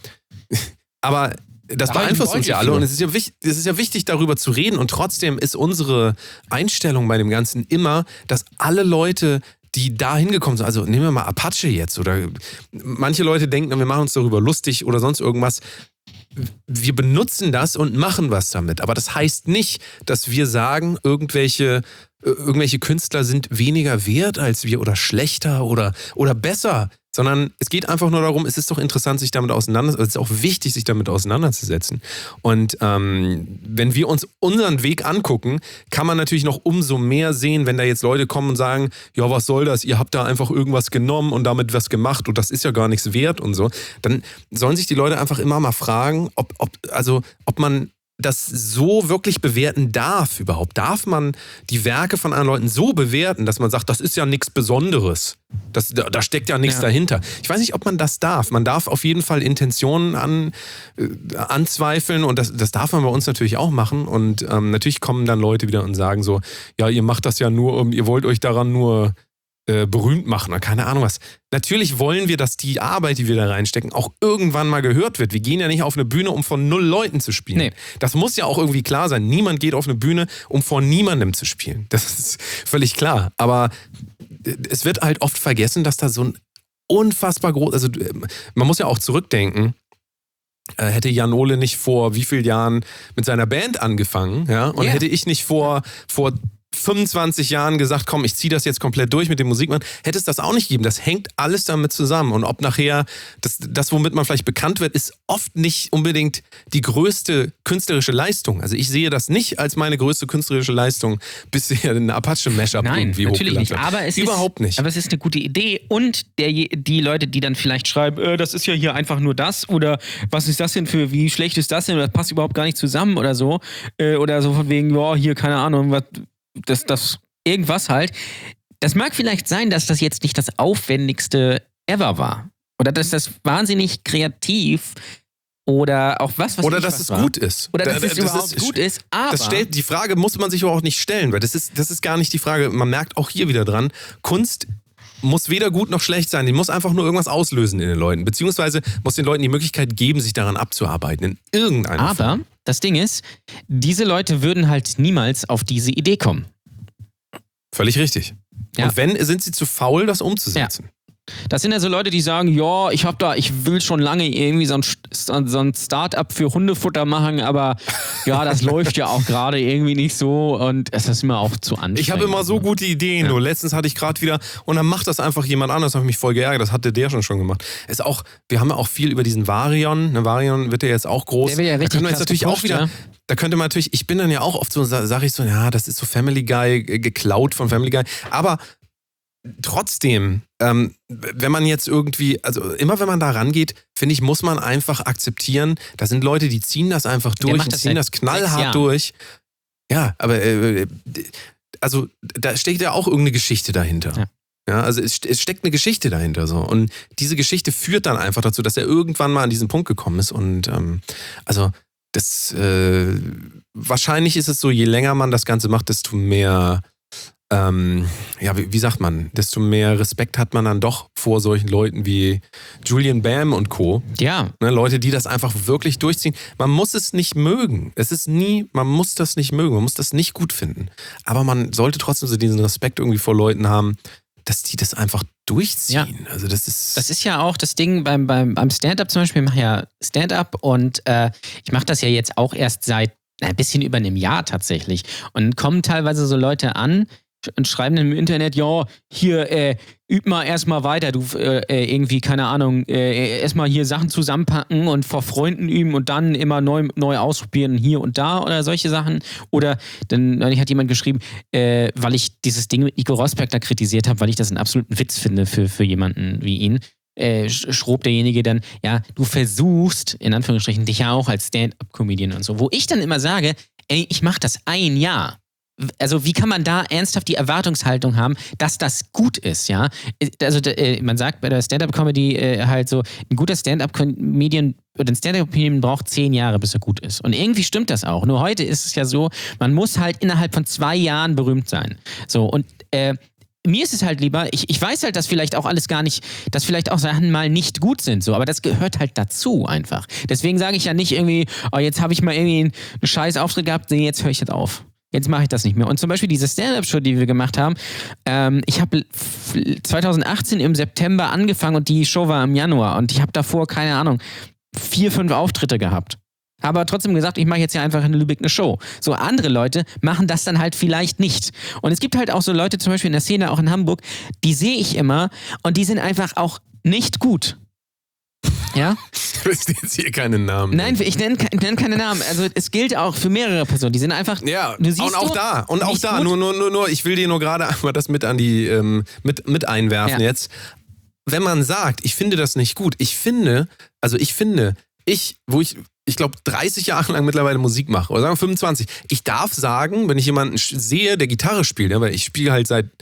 Aber das Da beeinflusst uns ja alle für. und es ist ja, wichtig, es ist ja wichtig, darüber zu reden und trotzdem ist unsere Einstellung bei dem Ganzen immer, dass alle Leute, die da hingekommen sind, also nehmen wir mal Apache jetzt oder manche Leute denken, wir machen uns darüber lustig oder sonst irgendwas. Wir benutzen das und machen was damit, aber das heißt nicht, dass wir sagen, irgendwelche irgendwelche Künstler sind weniger wert als wir oder schlechter oder, oder besser, sondern es geht einfach nur darum, es ist doch interessant, sich damit auseinanderzusetzen, es ist auch wichtig, sich damit auseinanderzusetzen. Und ähm, wenn wir uns unseren Weg angucken, kann man natürlich noch umso mehr sehen, wenn da jetzt Leute kommen und sagen, ja, was soll das, ihr habt da einfach irgendwas genommen und damit was gemacht und das ist ja gar nichts wert und so, dann sollen sich die Leute einfach immer mal fragen, ob, ob, also, ob man das so wirklich bewerten darf überhaupt. Darf man die Werke von anderen Leuten so bewerten, dass man sagt, das ist ja nichts Besonderes. Das, da, da steckt ja nichts ja. dahinter. Ich weiß nicht, ob man das darf. Man darf auf jeden Fall Intentionen an, äh, anzweifeln und das, das darf man bei uns natürlich auch machen. Und ähm, natürlich kommen dann Leute wieder und sagen so, ja, ihr macht das ja nur, ihr wollt euch daran nur äh, berühmt machen oder keine Ahnung was. Natürlich wollen wir, dass die Arbeit, die wir da reinstecken, auch irgendwann mal gehört wird. Wir gehen ja nicht auf eine Bühne, um vor null Leuten zu spielen. Nee. Das muss ja auch irgendwie klar sein. Niemand geht auf eine Bühne, um vor niemandem zu spielen. Das ist völlig klar. Aber es wird halt oft vergessen, dass da so ein unfassbar groß, also man muss ja auch zurückdenken, äh, hätte Jan Ole nicht vor wie vielen Jahren mit seiner Band angefangen, ja, und yeah. hätte ich nicht vor, vor fünfundzwanzig Jahren gesagt, komm, ich ziehe das jetzt komplett durch mit dem Musikmachen, hätte es das auch nicht gegeben. Das hängt alles damit zusammen. Und ob nachher das, das, womit man vielleicht bekannt wird, ist oft nicht unbedingt die größte künstlerische Leistung. Also ich sehe das nicht als meine größte künstlerische Leistung, bisher ein Apache-Mashup irgendwie natürlich nicht. Aber es Überhaupt ist, nicht. Aber es ist eine gute Idee. Und der, die Leute, die dann vielleicht schreiben, äh, das ist ja hier einfach nur das oder was ist das denn für, wie schlecht ist das denn oder das passt überhaupt gar nicht zusammen oder so. Äh, oder so von wegen, ja, hier, keine Ahnung, was Das, das, irgendwas halt. Das mag vielleicht sein, dass das jetzt nicht das aufwendigste ever war. Oder dass das wahnsinnig kreativ oder auch was, was Oder ich, dass was es war. gut ist. Oder dass da, es das überhaupt ist, gut ist. Aber das stellt, die Frage muss man sich auch nicht stellen, weil das ist, das ist gar nicht die Frage. Man merkt auch hier wieder dran, Kunst muss weder gut noch schlecht sein. Die muss einfach nur irgendwas auslösen in den Leuten. Beziehungsweise muss den Leuten die Möglichkeit geben, sich daran abzuarbeiten. In irgendeiner Aber Form. Das Ding ist, diese Leute würden halt niemals auf diese Idee kommen. Völlig richtig. Ja. Und wenn, sind sie zu faul, das umzusetzen. Ja. Das sind ja so Leute, die sagen, ja, ich hab da, ich will schon lange irgendwie so ein, so ein Start-up für Hundefutter machen, aber ja, das läuft ja auch gerade irgendwie nicht so und es ist immer auch zu anstrengend. Ich habe immer so gute Ideen. Ja. Nur letztens hatte ich gerade wieder und dann macht das einfach jemand anderes. Habe mich voll geärgert. Das hatte der schon schon gemacht. Ist auch, wir haben ja auch viel über diesen Varion. Ne, Varion wird ja jetzt auch groß. Der wird ja richtig da können wir jetzt natürlich gepusht, auch wieder. Ja? Da könnte man natürlich. Ich bin dann ja auch oft so, sage ich so, ja, das ist so Family Guy geklaut von Family Guy. Aber trotzdem, ähm, wenn man jetzt irgendwie, also immer wenn man da rangeht, finde ich, muss man einfach akzeptieren, da sind Leute, die ziehen das einfach durch und ziehen das knallhart durch. Ja, aber äh, also da steckt ja auch irgendeine Geschichte dahinter. Ja. Ja, also es, es steckt eine Geschichte dahinter so und diese Geschichte führt dann einfach dazu, dass er irgendwann mal an diesen Punkt gekommen ist und ähm, also das äh, wahrscheinlich ist es so, je länger man das Ganze macht, desto mehr Ähm, ja, wie, wie sagt man, desto mehr Respekt hat man dann doch vor solchen Leuten wie Julian Bam und Co. Ja. Ne, Leute, die das einfach wirklich durchziehen. Man muss es nicht mögen. Es ist nie, man muss das nicht mögen, man muss das nicht gut finden. Aber man sollte trotzdem so diesen Respekt irgendwie vor Leuten haben, dass die das einfach durchziehen. Ja. Also das ist. Das ist ja auch das Ding beim, beim, beim Stand-up zum Beispiel. Ich mache ja Stand-up und äh, ich mache das ja jetzt auch erst seit ein bisschen über einem Jahr tatsächlich. Und kommen teilweise so Leute an, und schreiben im Internet, ja, hier, äh, üb mal erstmal weiter, du, äh, irgendwie, keine Ahnung, äh, erstmal hier Sachen zusammenpacken und vor Freunden üben und dann immer neu, neu ausprobieren, hier und da oder solche Sachen. Oder dann neulich hat jemand geschrieben, äh, weil ich dieses Ding mit Nico Rosberg da kritisiert habe, weil ich das einen absoluten Witz finde für, für jemanden wie ihn. Äh, schrob derjenige dann, ja, du versuchst, in Anführungsstrichen, dich ja auch als Stand-up-Comedian und so. Wo ich dann immer sage, ey, ich mache das ein Jahr. Also wie kann man da ernsthaft die Erwartungshaltung haben, dass das gut ist, ja? Also äh, man sagt bei der Stand-Up-Comedy äh, halt so, ein guter Stand-Up-Comedian oder ein Stand-Up-Comedian braucht zehn Jahre, bis er gut ist. Und irgendwie stimmt das auch. Nur heute ist es ja so, man muss halt innerhalb von zwei Jahren berühmt sein. So, und äh, mir ist es halt lieber, ich, ich weiß halt, dass vielleicht auch alles gar nicht, dass vielleicht auch Sachen mal nicht gut sind, so, aber das gehört halt dazu einfach. Deswegen sage ich ja nicht irgendwie, oh, jetzt habe ich mal irgendwie einen scheiß Auftritt gehabt, nee, jetzt höre ich das auf. Jetzt mache ich das nicht mehr. Und zum Beispiel diese Stand-Up-Show, die wir gemacht haben, ähm, ich habe zwanzig achtzehn im September angefangen und die Show war im Januar und ich habe davor, keine Ahnung, vier, fünf Auftritte gehabt. Aber trotzdem gesagt, ich mache jetzt ja einfach in Lübeck eine Show. So, andere Leute machen das dann halt vielleicht nicht. Und es gibt halt auch so Leute, zum Beispiel in der Szene, auch in Hamburg, die sehe ich immer und die sind einfach auch nicht gut. Ja? Du willst jetzt hier keinen Namen. Nein, ich nenne, nenne keine Namen. Also es gilt auch für mehrere Personen. Die sind einfach. Ja, du siehst und auch da. Und auch da. Nur, nur, nur, nur, ich will dir nur gerade einmal das mit an die ähm, mit, mit einwerfen ja. jetzt. Wenn man sagt, ich finde das nicht gut, ich finde, also ich finde, ich, wo ich, ich glaube, dreißig Jahre lang mittlerweile Musik mache, oder sagen wir fünfundzwanzig, ich darf sagen, wenn ich jemanden sehe, der Gitarre spielt, ja, weil ich spiele halt seit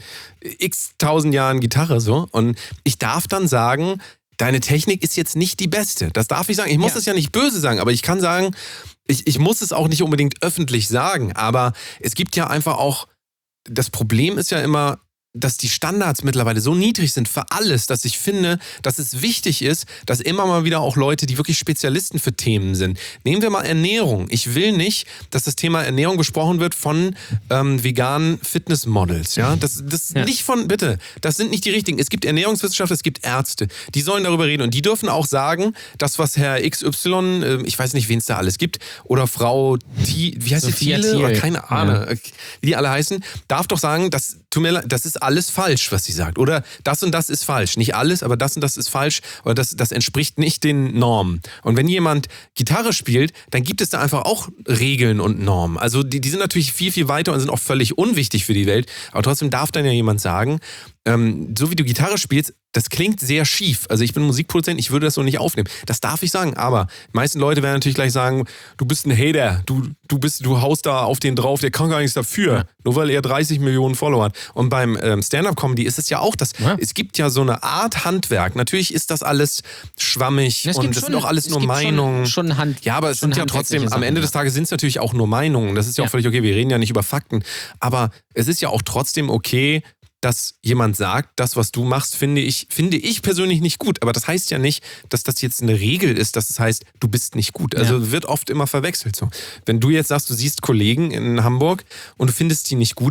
x tausend Jahren Gitarre so, und ich darf dann sagen, deine Technik ist jetzt nicht die beste. Das darf ich sagen. Ich muss ja. das ja nicht böse sagen, aber ich kann sagen, ich, ich muss es auch nicht unbedingt öffentlich sagen, aber es gibt ja einfach auch, das Problem ist ja immer, dass die Standards mittlerweile so niedrig sind für alles, dass ich finde, dass es wichtig ist, dass immer mal wieder auch Leute, die wirklich Spezialisten für Themen sind. Nehmen wir mal Ernährung. Ich will nicht, dass das Thema Ernährung besprochen wird von ähm, veganen Fitnessmodels. Ja? Das, das ja. nicht von, bitte, das sind nicht die richtigen. Es gibt Ernährungswissenschaftler, es gibt Ärzte, die sollen darüber reden und die dürfen auch sagen, das, was Herr X Y, äh, ich weiß nicht, wen es da alles gibt, oder Frau T, wie heißt sie, Thiele? Oder keine Ahnung, ja. wie die alle heißen, darf doch sagen, das, tut mir leid, das ist alles falsch, was sie sagt. Oder das und das ist falsch. Nicht alles, aber das und das ist falsch. Oder das, das entspricht nicht den Normen. Und wenn jemand Gitarre spielt, dann gibt es da einfach auch Regeln und Normen. Also die, die sind natürlich viel, viel weiter und sind auch völlig unwichtig für die Welt. Aber trotzdem darf dann ja jemand sagen, ähm, so wie du Gitarre spielst, das klingt sehr schief. Also ich bin Musikproduzent, ich würde das so nicht aufnehmen. Das darf ich sagen, aber die meisten Leute werden natürlich gleich sagen, du bist ein Hater, du, du, bist, du haust da auf den drauf, der kann gar nichts dafür, ja. nur weil er dreißig Millionen Follower hat. Und beim ähm, Stand-Up-Comedy ist es ja auch das, ja. es gibt ja so eine Art Handwerk. Natürlich ist das alles schwammig das und das sind auch alles nur Meinungen. Schon, schon Hand, ja, aber es sind ja trotzdem, am Ende des Tages sind es natürlich auch nur Meinungen. Das ist ja, ja auch völlig okay, wir reden ja nicht über Fakten. Aber es ist ja auch trotzdem okay, dass jemand sagt, das, was du machst, finde ich, finde ich persönlich nicht gut. Aber das heißt ja nicht, dass das jetzt eine Regel ist, dass es heißt, du bist nicht gut. Also ja. wird oft immer verwechselt so. Wenn du jetzt sagst, du siehst Kollegen in Hamburg und du findest die nicht gut,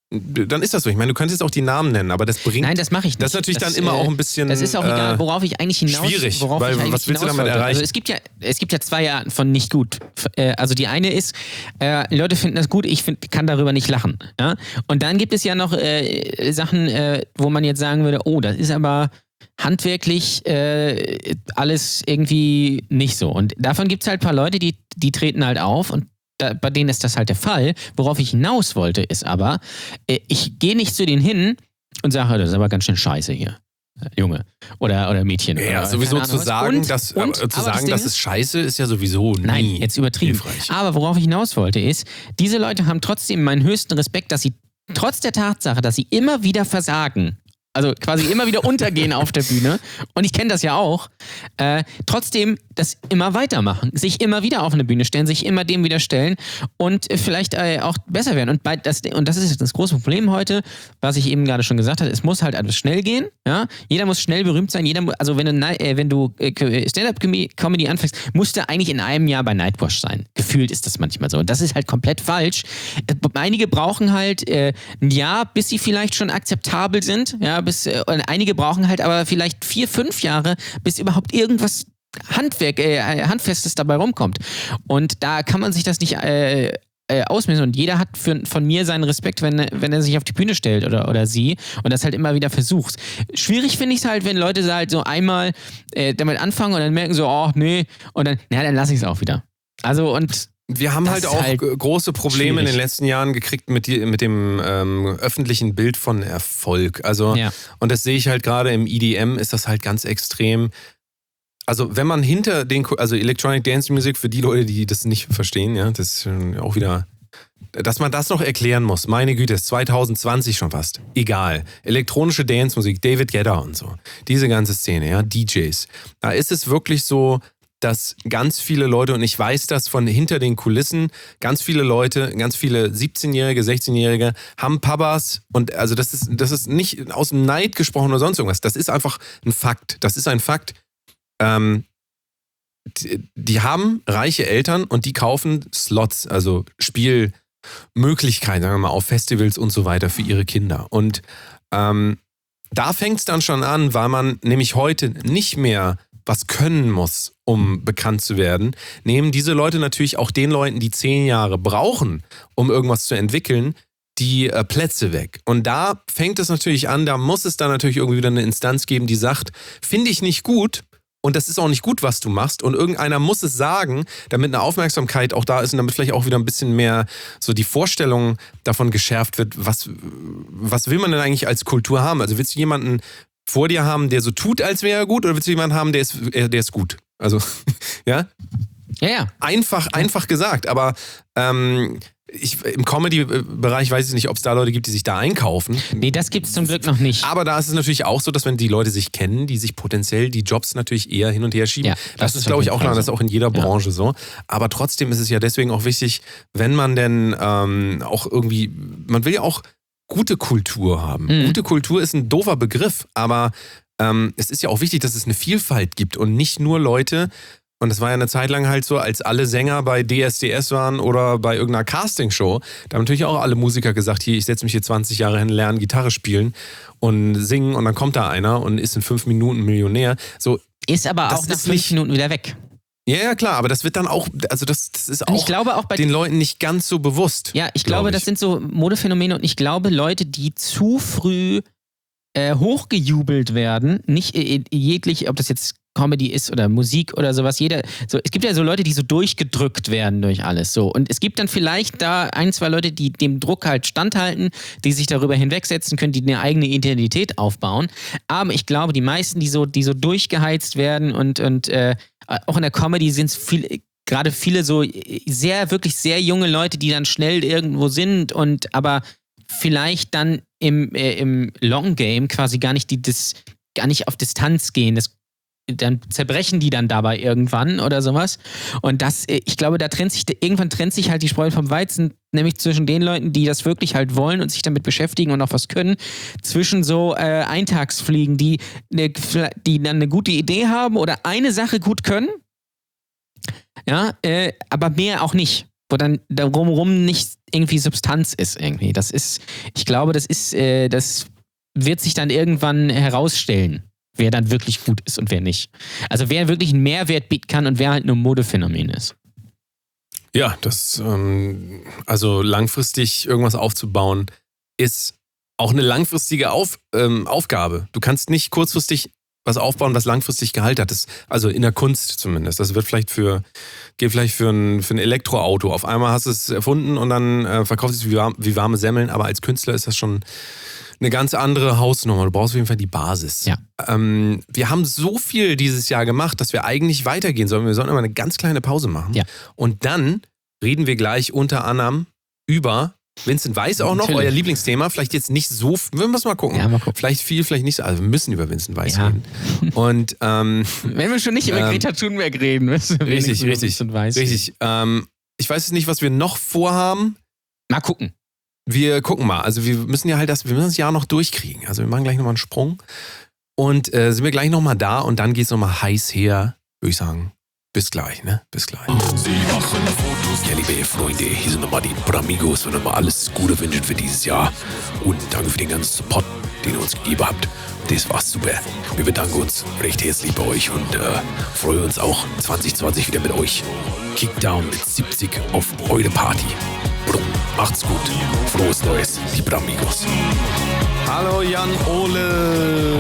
dann ist das so. Ich meine, du könntest auch die Namen nennen, aber das bringt... Nein, das mache ich nicht. Das ist natürlich das, dann immer äh, auch ein bisschen... Das ist auch egal, worauf ich eigentlich hinaus... Schwierig, worauf weil ich eigentlich was willst du damit wollte. erreichen? Also es gibt ja, es gibt ja zwei Arten von nicht gut. Äh, Also die eine ist, äh, Leute finden das gut, ich find, kann darüber nicht lachen. Ja? Und dann gibt es ja noch äh, Sachen, äh, wo man jetzt sagen würde, oh, das ist aber handwerklich äh, alles irgendwie nicht so. Und davon gibt es halt ein paar Leute, die, die treten halt auf und da, bei denen ist das halt der Fall. Worauf ich hinaus wollte, ist aber, äh, ich gehe nicht zu denen hin und sage, das ist aber ganz schön scheiße hier. Junge oder, oder Mädchen. Ja, oder, sowieso zu was. sagen, und, dass, und, äh, zu sagen das, das ist scheiße, ist ja sowieso nie Nein, jetzt übertrieben. hilfreich. Aber worauf ich hinaus wollte ist, diese Leute haben trotzdem meinen höchsten Respekt, dass sie trotz der Tatsache, dass sie immer wieder versagen, also quasi immer wieder untergehen auf der Bühne, und ich kenne das ja auch, äh, trotzdem das immer weitermachen, sich immer wieder auf eine Bühne stellen, sich immer dem wieder stellen und äh, vielleicht äh, auch besser werden. Und, bei das, und das ist das große Problem heute, was ich eben gerade schon gesagt habe, es muss halt alles schnell gehen. Ja? Jeder muss schnell berühmt sein. Jeder, also wenn du, äh, wenn du äh, Stand-Up-Comedy anfängst, musst du eigentlich in einem Jahr bei Nightwash sein. Gefühlt ist das manchmal so. Und das ist halt komplett falsch. Einige brauchen halt äh, ein Jahr, bis sie vielleicht schon akzeptabel sind. Ja, bis, äh, und einige brauchen halt aber vielleicht vier, fünf Jahre, bis überhaupt irgendwas Handwerk, äh, Handfestes dabei rumkommt. Und da kann man sich das nicht äh, äh, ausmessen. Und jeder hat für, von mir seinen Respekt, wenn, wenn er sich auf die Bühne stellt oder, oder sie und das halt immer wieder versucht. Schwierig finde ich es halt, wenn Leute halt so einmal äh, damit anfangen und dann merken so, oh, nee, und dann, na, dann lasse ich es auch wieder. Also und wir haben das halt ist auch halt große Probleme schwierig. in den letzten Jahren gekriegt mit, die, mit dem ähm, öffentlichen Bild von Erfolg. Also, Ja. und das sehe ich halt gerade im E D M, ist das halt ganz extrem. Also, wenn man hinter den, also Electronic Dance Music, für die Leute, die das nicht verstehen, ja, das ist schon auch wieder, dass man das noch erklären muss. Meine Güte, ist zwanzig zwanzig schon fast. Egal. Elektronische Dance-Musik, David Guetta und so. Diese ganze Szene, ja, D Js. Da ist es wirklich so, dass ganz viele Leute, und ich weiß das von hinter den Kulissen, ganz viele Leute, ganz viele siebzehnjährige, sechzehnjährige haben Papas, und also das ist, das ist nicht aus dem Neid gesprochen oder sonst irgendwas. Das ist einfach ein Fakt. Das ist ein Fakt. Ähm, die, die haben reiche Eltern und die kaufen Slots, also Spielmöglichkeiten, sagen wir mal, auf Festivals und so weiter für ihre Kinder. Und ähm, da fängt es dann schon an, weil man nämlich heute nicht mehr was können muss, um bekannt zu werden, nehmen diese Leute natürlich auch den Leuten, die zehn Jahre brauchen, um irgendwas zu entwickeln, die äh, Plätze weg. Und da fängt es natürlich an, da muss es dann natürlich irgendwie wieder eine Instanz geben, die sagt, finde ich nicht gut, und das ist auch nicht gut, was du machst, und irgendeiner muss es sagen, damit eine Aufmerksamkeit auch da ist und damit vielleicht auch wieder ein bisschen mehr so die Vorstellung davon geschärft wird, was, was will man denn eigentlich als Kultur haben? Also willst du jemanden vor dir haben, der so tut, als wäre er gut, oder willst du jemanden haben, der ist, der ist gut? Also, ja? Ja, ja. Einfach, einfach gesagt, aber ähm, ich, im Comedy-Bereich weiß ich nicht, ob es da Leute gibt, die sich da einkaufen. Nee, das gibt's zum Glück noch nicht. Aber da ist es natürlich auch so, dass wenn die Leute sich kennen, die sich potenziell die Jobs natürlich eher hin und her schieben. Ja, das, das ist, ist glaube ich, auf auch jeden klar. Fall Das ist auch in jeder Ja. Branche so. Aber trotzdem ist es ja deswegen auch wichtig, wenn man denn ähm, auch irgendwie, man will ja auch gute Kultur haben. Mhm. Gute Kultur ist ein doofer Begriff, aber ähm, es ist ja auch wichtig, dass es eine Vielfalt gibt und nicht nur Leute. Und das war ja eine Zeit lang halt so, als alle Sänger bei D S D S waren oder bei irgendeiner Castingshow. Da haben natürlich auch alle Musiker gesagt, hier, ich setze mich hier zwanzig Jahre hin, lerne Gitarre spielen und singen, und dann kommt da einer und ist in fünf Minuten Millionär. So, Ist aber das auch nach ist fünf nicht- Minuten wieder weg. ja, ja, klar, aber das wird dann auch, also das, das ist Und auch, ich glaube auch bei den Leuten nicht ganz so bewusst. Ja, ich glaube, glaub das sind so Modephänomene, und ich glaube, Leute, die zu früh äh, hochgejubelt werden, nicht äh, jeglich, ob das jetzt Comedy ist oder Musik oder sowas, jeder, so, es gibt ja so Leute, die so durchgedrückt werden durch alles, so, und es gibt dann vielleicht da ein, zwei Leute, die dem Druck halt standhalten, die sich darüber hinwegsetzen können, die eine eigene Identität aufbauen, aber ich glaube, die meisten, die so, die so durchgeheizt werden und, und äh, auch in der Comedy sind es viel, gerade viele so sehr, wirklich sehr junge Leute, die dann schnell irgendwo sind und aber vielleicht dann im, äh, im Long Game quasi gar nicht die Dis, gar nicht auf Distanz gehen. Das, dann zerbrechen die dann dabei irgendwann oder sowas. Und das, äh, ich glaube, da trennt sich, irgendwann trennt sich halt die Spreu vom Weizen, nämlich zwischen den Leuten, die das wirklich halt wollen und sich damit beschäftigen und auch was können, zwischen so äh, Eintagsfliegen, die, ne, die dann eine gute Idee haben oder eine Sache gut können, ja, äh, aber mehr auch nicht. wo dann drumherum nicht irgendwie Substanz ist irgendwie. Das ist, ich glaube, das ist, äh, das wird sich dann irgendwann herausstellen, wer dann wirklich gut ist und wer nicht. Also wer wirklich einen Mehrwert bieten kann und wer halt nur ein Modephänomen ist. Ja, das, ähm, also langfristig irgendwas aufzubauen, ist auch eine langfristige Auf, ähm, Aufgabe. Du kannst nicht kurzfristig was aufbauen, was langfristig Gehalt hat. Das, also in der Kunst zumindest. Das wird vielleicht für, geht vielleicht für ein, für ein Elektroauto. Auf einmal hast du es erfunden und dann äh, verkaufst du es wie, warm, wie warme Semmeln. Aber als Künstler ist das schon eine ganz andere Hausnummer. Du brauchst auf jeden Fall die Basis. Ja. Ähm, wir haben so viel dieses Jahr gemacht, dass wir eigentlich weitergehen sollen. Wir sollen immer eine ganz kleine Pause machen. Ja. Und dann reden wir gleich unter anderem über Vincent Weiss auch noch, Natürlich. euer Lieblingsthema. Vielleicht jetzt nicht so, wir müssen mal gucken. Ja, mal gucken. Vielleicht viel, vielleicht nicht so. Also wir müssen über Vincent Weiss Ja. reden. Und ähm, Wenn wir schon nicht über Ähm, Greta Thunberg reden, müssen wir richtig, wenigstens richtig, über Weiß reden. richtig. Ähm, ich weiß jetzt nicht, was wir noch vorhaben. Mal gucken. Wir gucken mal. Also wir müssen ja halt das, wir müssen das Jahr noch durchkriegen. Also wir machen gleich nochmal einen Sprung. Und äh, sind wir gleich nochmal da und dann geht's nochmal heiß her, würde ich sagen. Bis gleich, ne? Bis gleich. Sie machen Fotos. Ja, liebe Freunde, hier sind nochmal die Bramigos und nochmal alles Gute wünschen für dieses Jahr. Und danke für den ganzen Support, den ihr uns gegeben habt. Das war super. Wir bedanken uns recht herzlich bei euch und äh, freuen uns auch zwanzig zwanzig wieder mit euch. Kickdown mit siebzig auf eure Party. Brumm, macht's gut. Frohes Neues, die Bramigos. Hallo Jan Ole.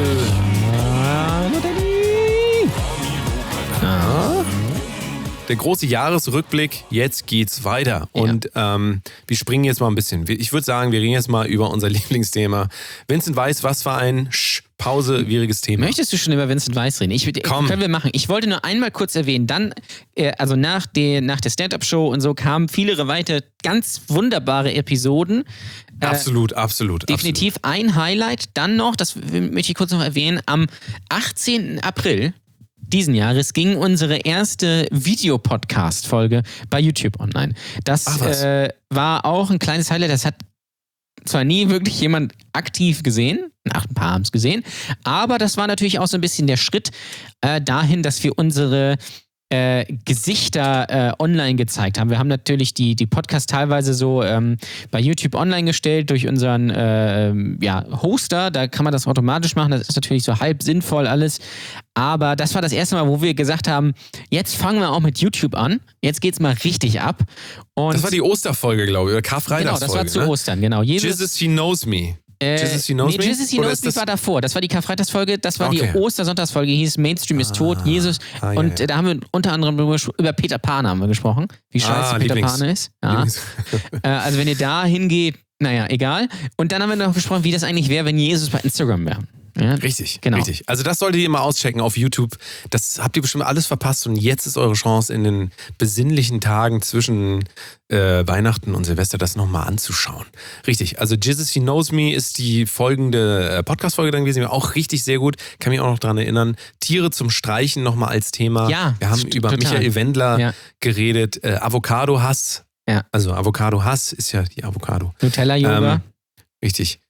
Der große Jahresrückblick, jetzt geht's weiter. Ja. Und ähm, wir springen jetzt mal ein bisschen. Ich würde sagen, wir reden jetzt mal über unser Lieblingsthema. Vincent Weiss, was war ein Sch pausewieriges Thema? Möchtest du schon über Vincent Weiss reden? Ich, würd- Komm. Können wir machen. Ich wollte nur einmal kurz erwähnen, dann, äh, also nach, der nach der Stand-Up-Show und so kamen viele weitere ganz wunderbare Episoden. Äh, Absolut, absolut. Definitiv ein Highlight. Dann noch, das möchte ich kurz noch erwähnen, am achtzehnten April diesen Jahres ging unsere erste Videopodcast-Folge bei YouTube online. Das Ach, was? äh, war auch ein kleines Highlight. Das hat zwar nie wirklich jemand aktiv gesehen, ach, ein paar haben es gesehen, aber das war natürlich auch so ein bisschen der Schritt äh, dahin, dass wir unsere äh, Gesichter äh, online gezeigt haben. Wir haben natürlich die, die Podcasts teilweise so ähm, bei YouTube online gestellt durch unseren äh, ja, Hoster. Da kann man das automatisch machen. Das ist natürlich so halb sinnvoll alles. Aber das war das erste Mal, wo wir gesagt haben, jetzt fangen wir auch mit YouTube an. Jetzt geht's mal richtig ab. Und Das war die Osterfolge, glaube ich, oder genau, Karfreitagsfolge. das war zu ne? Ostern, genau. Jesus, Jesus, He Knows Me. äh, Jesus, He Knows nee, Me? Jesus, He Oder Knows ist Me das- war davor. Das war die Karfreitagsfolge, das war Okay. die Ostersonntagsfolge, hieß Mainstream ist tot, Jesus. ah, ja, und ja. äh, da haben wir unter anderem über, über Peter Pan haben wir gesprochen, wie scheiße Ah, Peter Lieblings- Pan ist. Ja. Lieblings- Äh, also wenn ihr da hingeht, naja, egal. Und dann haben wir noch gesprochen, wie das eigentlich wäre, wenn Jesus bei Instagram wäre. Ja? Richtig, Genau. richtig. Also das solltet ihr mal auschecken auf YouTube. Das habt ihr bestimmt alles verpasst und jetzt ist eure Chance in den besinnlichen Tagen zwischen äh, Weihnachten und Silvester das nochmal anzuschauen. Richtig, also Jesus He Knows Me ist die folgende äh, Podcast-Folge dann gewesen, auch richtig sehr gut, kann mich auch noch dran erinnern. Tiere zum Streichen nochmal als Thema. Ja, Wir haben st- über total. Michael Wendler Ja. geredet, äh, Avocado-Hass. Ja. Also Avocado-Hass ist ja die Avocado. Nutella-Yoga. Ähm, Richtig.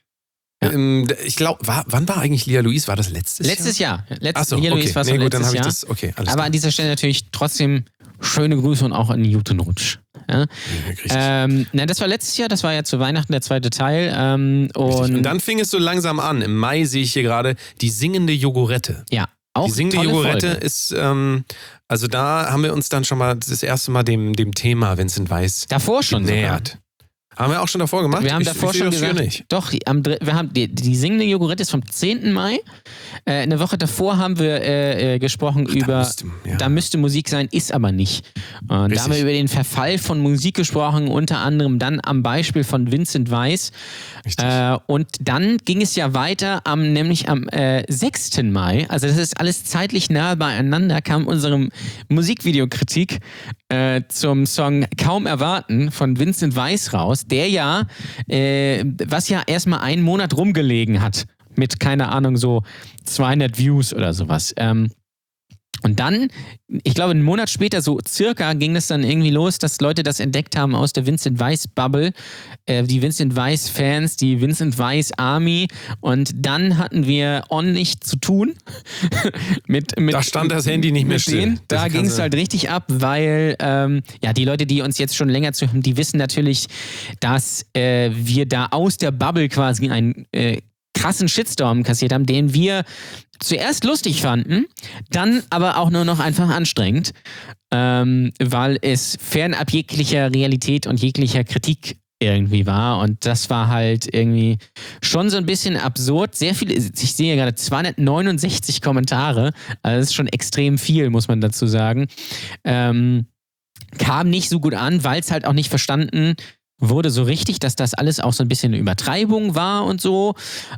Ja. Ähm, ich glaube, wann war eigentlich Lia Louise? War das letztes, Letztes Jahr. Letztes Achso, Jahr, okay. Luis, war Nee, gut, dann letztes habe ich Jahr. das. Okay, alles Aber klar. an dieser Stelle natürlich trotzdem schöne Grüße und auch einen guten Rutsch. Ja? Ja, richtig. Ähm, na, das war letztes Jahr, das war ja zu Weihnachten der zweite Teil. Ähm, Richtig. und Und dann fing es so langsam an. Im Mai sehe ich hier gerade die singende Jogurette. ja, auch Die singende tolle Jogurette Folge. ist, ähm, also da haben wir uns dann schon mal das erste Mal dem, dem Thema Vincent Weiss Davor schon sogar. nähert. Haben wir auch schon davor gemacht? Wir haben Ich- davor ich sehe schon das hier gesagt, nicht. doch, am, dr- wir haben die, die singende Jogurette ist vom zehnten Mai. Äh, eine Woche davor haben wir äh, äh, gesprochen da über, müsste- ja. da müsste Musik sein, ist aber nicht. Und da Richtig. haben wir über den Verfall von Musik gesprochen, unter anderem dann am Beispiel von Vincent Weiss. Richtig. Äh, und dann ging es ja weiter am, nämlich am äh, sechsten Mai, also das ist alles zeitlich nahe beieinander, kam unsere Musikvideokritik äh, zum Song Kaum erwarten von Vincent Weiss raus, der ja, äh, was ja erstmal einen Monat rumgelegen hat mit, keine Ahnung, so zweihundert Views oder sowas. Ähm, Und dann, ich glaube, einen Monat später, so circa, ging es dann irgendwie los, dass Leute das entdeckt haben aus der Vincent Weiss-Bubble. Äh, die Vincent Weiss-Fans, die Vincent Weiss-Army. Und dann hatten wir ordentlich zu tun. mit, mit, da stand das Handy nicht mehr still. Denen. Da ging es halt richtig ab, weil ähm, ja, die Leute, die uns jetzt schon länger zuhören, die wissen natürlich, dass äh, wir da aus der Bubble quasi einen äh, krassen Shitstorm kassiert haben, den wir zuerst lustig fanden, dann aber auch nur noch einfach anstrengend, ähm, weil es fernab jeglicher Realität und jeglicher Kritik irgendwie war. Und das war halt irgendwie schon so ein bisschen absurd. Sehr viele, ich sehe gerade zweihundertneunundsechzig Kommentare, also das ist schon extrem viel, muss man dazu sagen. Ähm, kam nicht so gut an, weil es halt auch nicht verstanden wurde so richtig, dass das alles auch so ein bisschen eine Übertreibung war und so.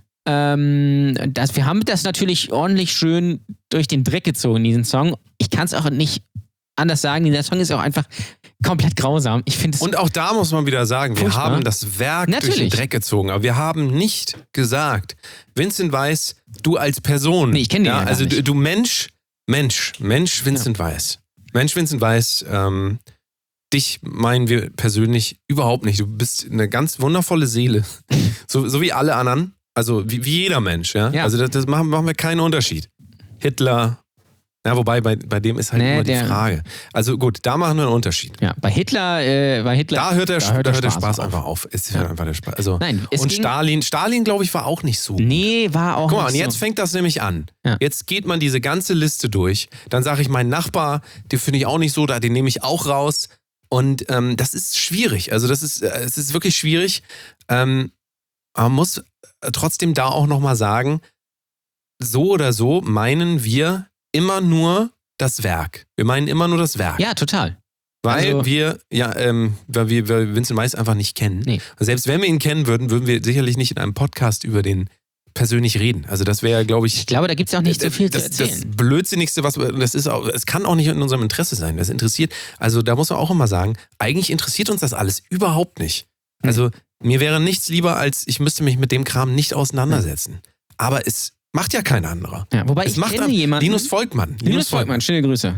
Ähm, das, wir haben das natürlich ordentlich schön durch den Dreck gezogen, diesen Song. Ich kann es auch nicht anders sagen, dieser Song ist auch einfach komplett grausam. Ich finde es Und auch da muss man wieder sagen, wir furchtbar. haben das Werk Natürlich. durch den Dreck gezogen, aber wir haben nicht gesagt, Vincent Weiss, du als Person. Nee, ich kenne den ja gar Also nicht. du, du Mensch, Mensch, Mensch Vincent ja. Weiss. Mensch Vincent Weiss, ähm, dich meinen wir persönlich überhaupt nicht. Du bist eine ganz wundervolle Seele. so, so wie alle anderen. Also wie, wie jeder Mensch, ja. Ja. Also das, das machen, machen wir keinen Unterschied. Hitler, ja, wobei bei, bei dem ist halt Nee, immer die der- Frage. Also gut, da machen wir einen Unterschied. Ja, bei Hitler, äh, bei Hitler. Da hört der, da hört da der hört der Spaß Spaß auf. einfach auf. Es hört Ja. einfach der Spaß. Also, Nein, es und ging- Stalin, Stalin, glaube ich, war auch nicht so. Nee, war auch Guck mal, und nicht jetzt so. fängt das nämlich an. Ja. Jetzt geht man diese ganze Liste durch. Dann sage ich, mein Nachbar, den finde ich auch nicht so, da- den nehme ich auch raus. Und ähm, das ist schwierig. Also das ist, äh, es ist wirklich schwierig. Ähm, man muss trotzdem da auch nochmal sagen, so oder so meinen wir immer nur das Werk. Wir meinen immer nur das Werk. Ja, total. Weil Also- wir, ja, ähm, weil wir, wir Vincent Weiss einfach nicht kennen. Nee. Selbst wenn wir ihn kennen würden, würden wir sicherlich nicht in einem Podcast über den persönlich reden. Also das wäre, glaube ich, Ich glaube, da gibt es auch nicht so viel das, zu erzählen. das Blödsinnigste, was das ist, auch, es kann auch nicht in unserem Interesse sein. Das interessiert, also da muss man auch immer sagen, eigentlich interessiert uns das alles überhaupt nicht. Also mir wäre nichts lieber, als ich müsste mich mit dem Kram nicht auseinandersetzen. Aber es macht ja kein anderer. Ja, wobei Es ich macht kenne ein- jemanden. Linus Volkmann. Linus Volkmann, schöne Grüße.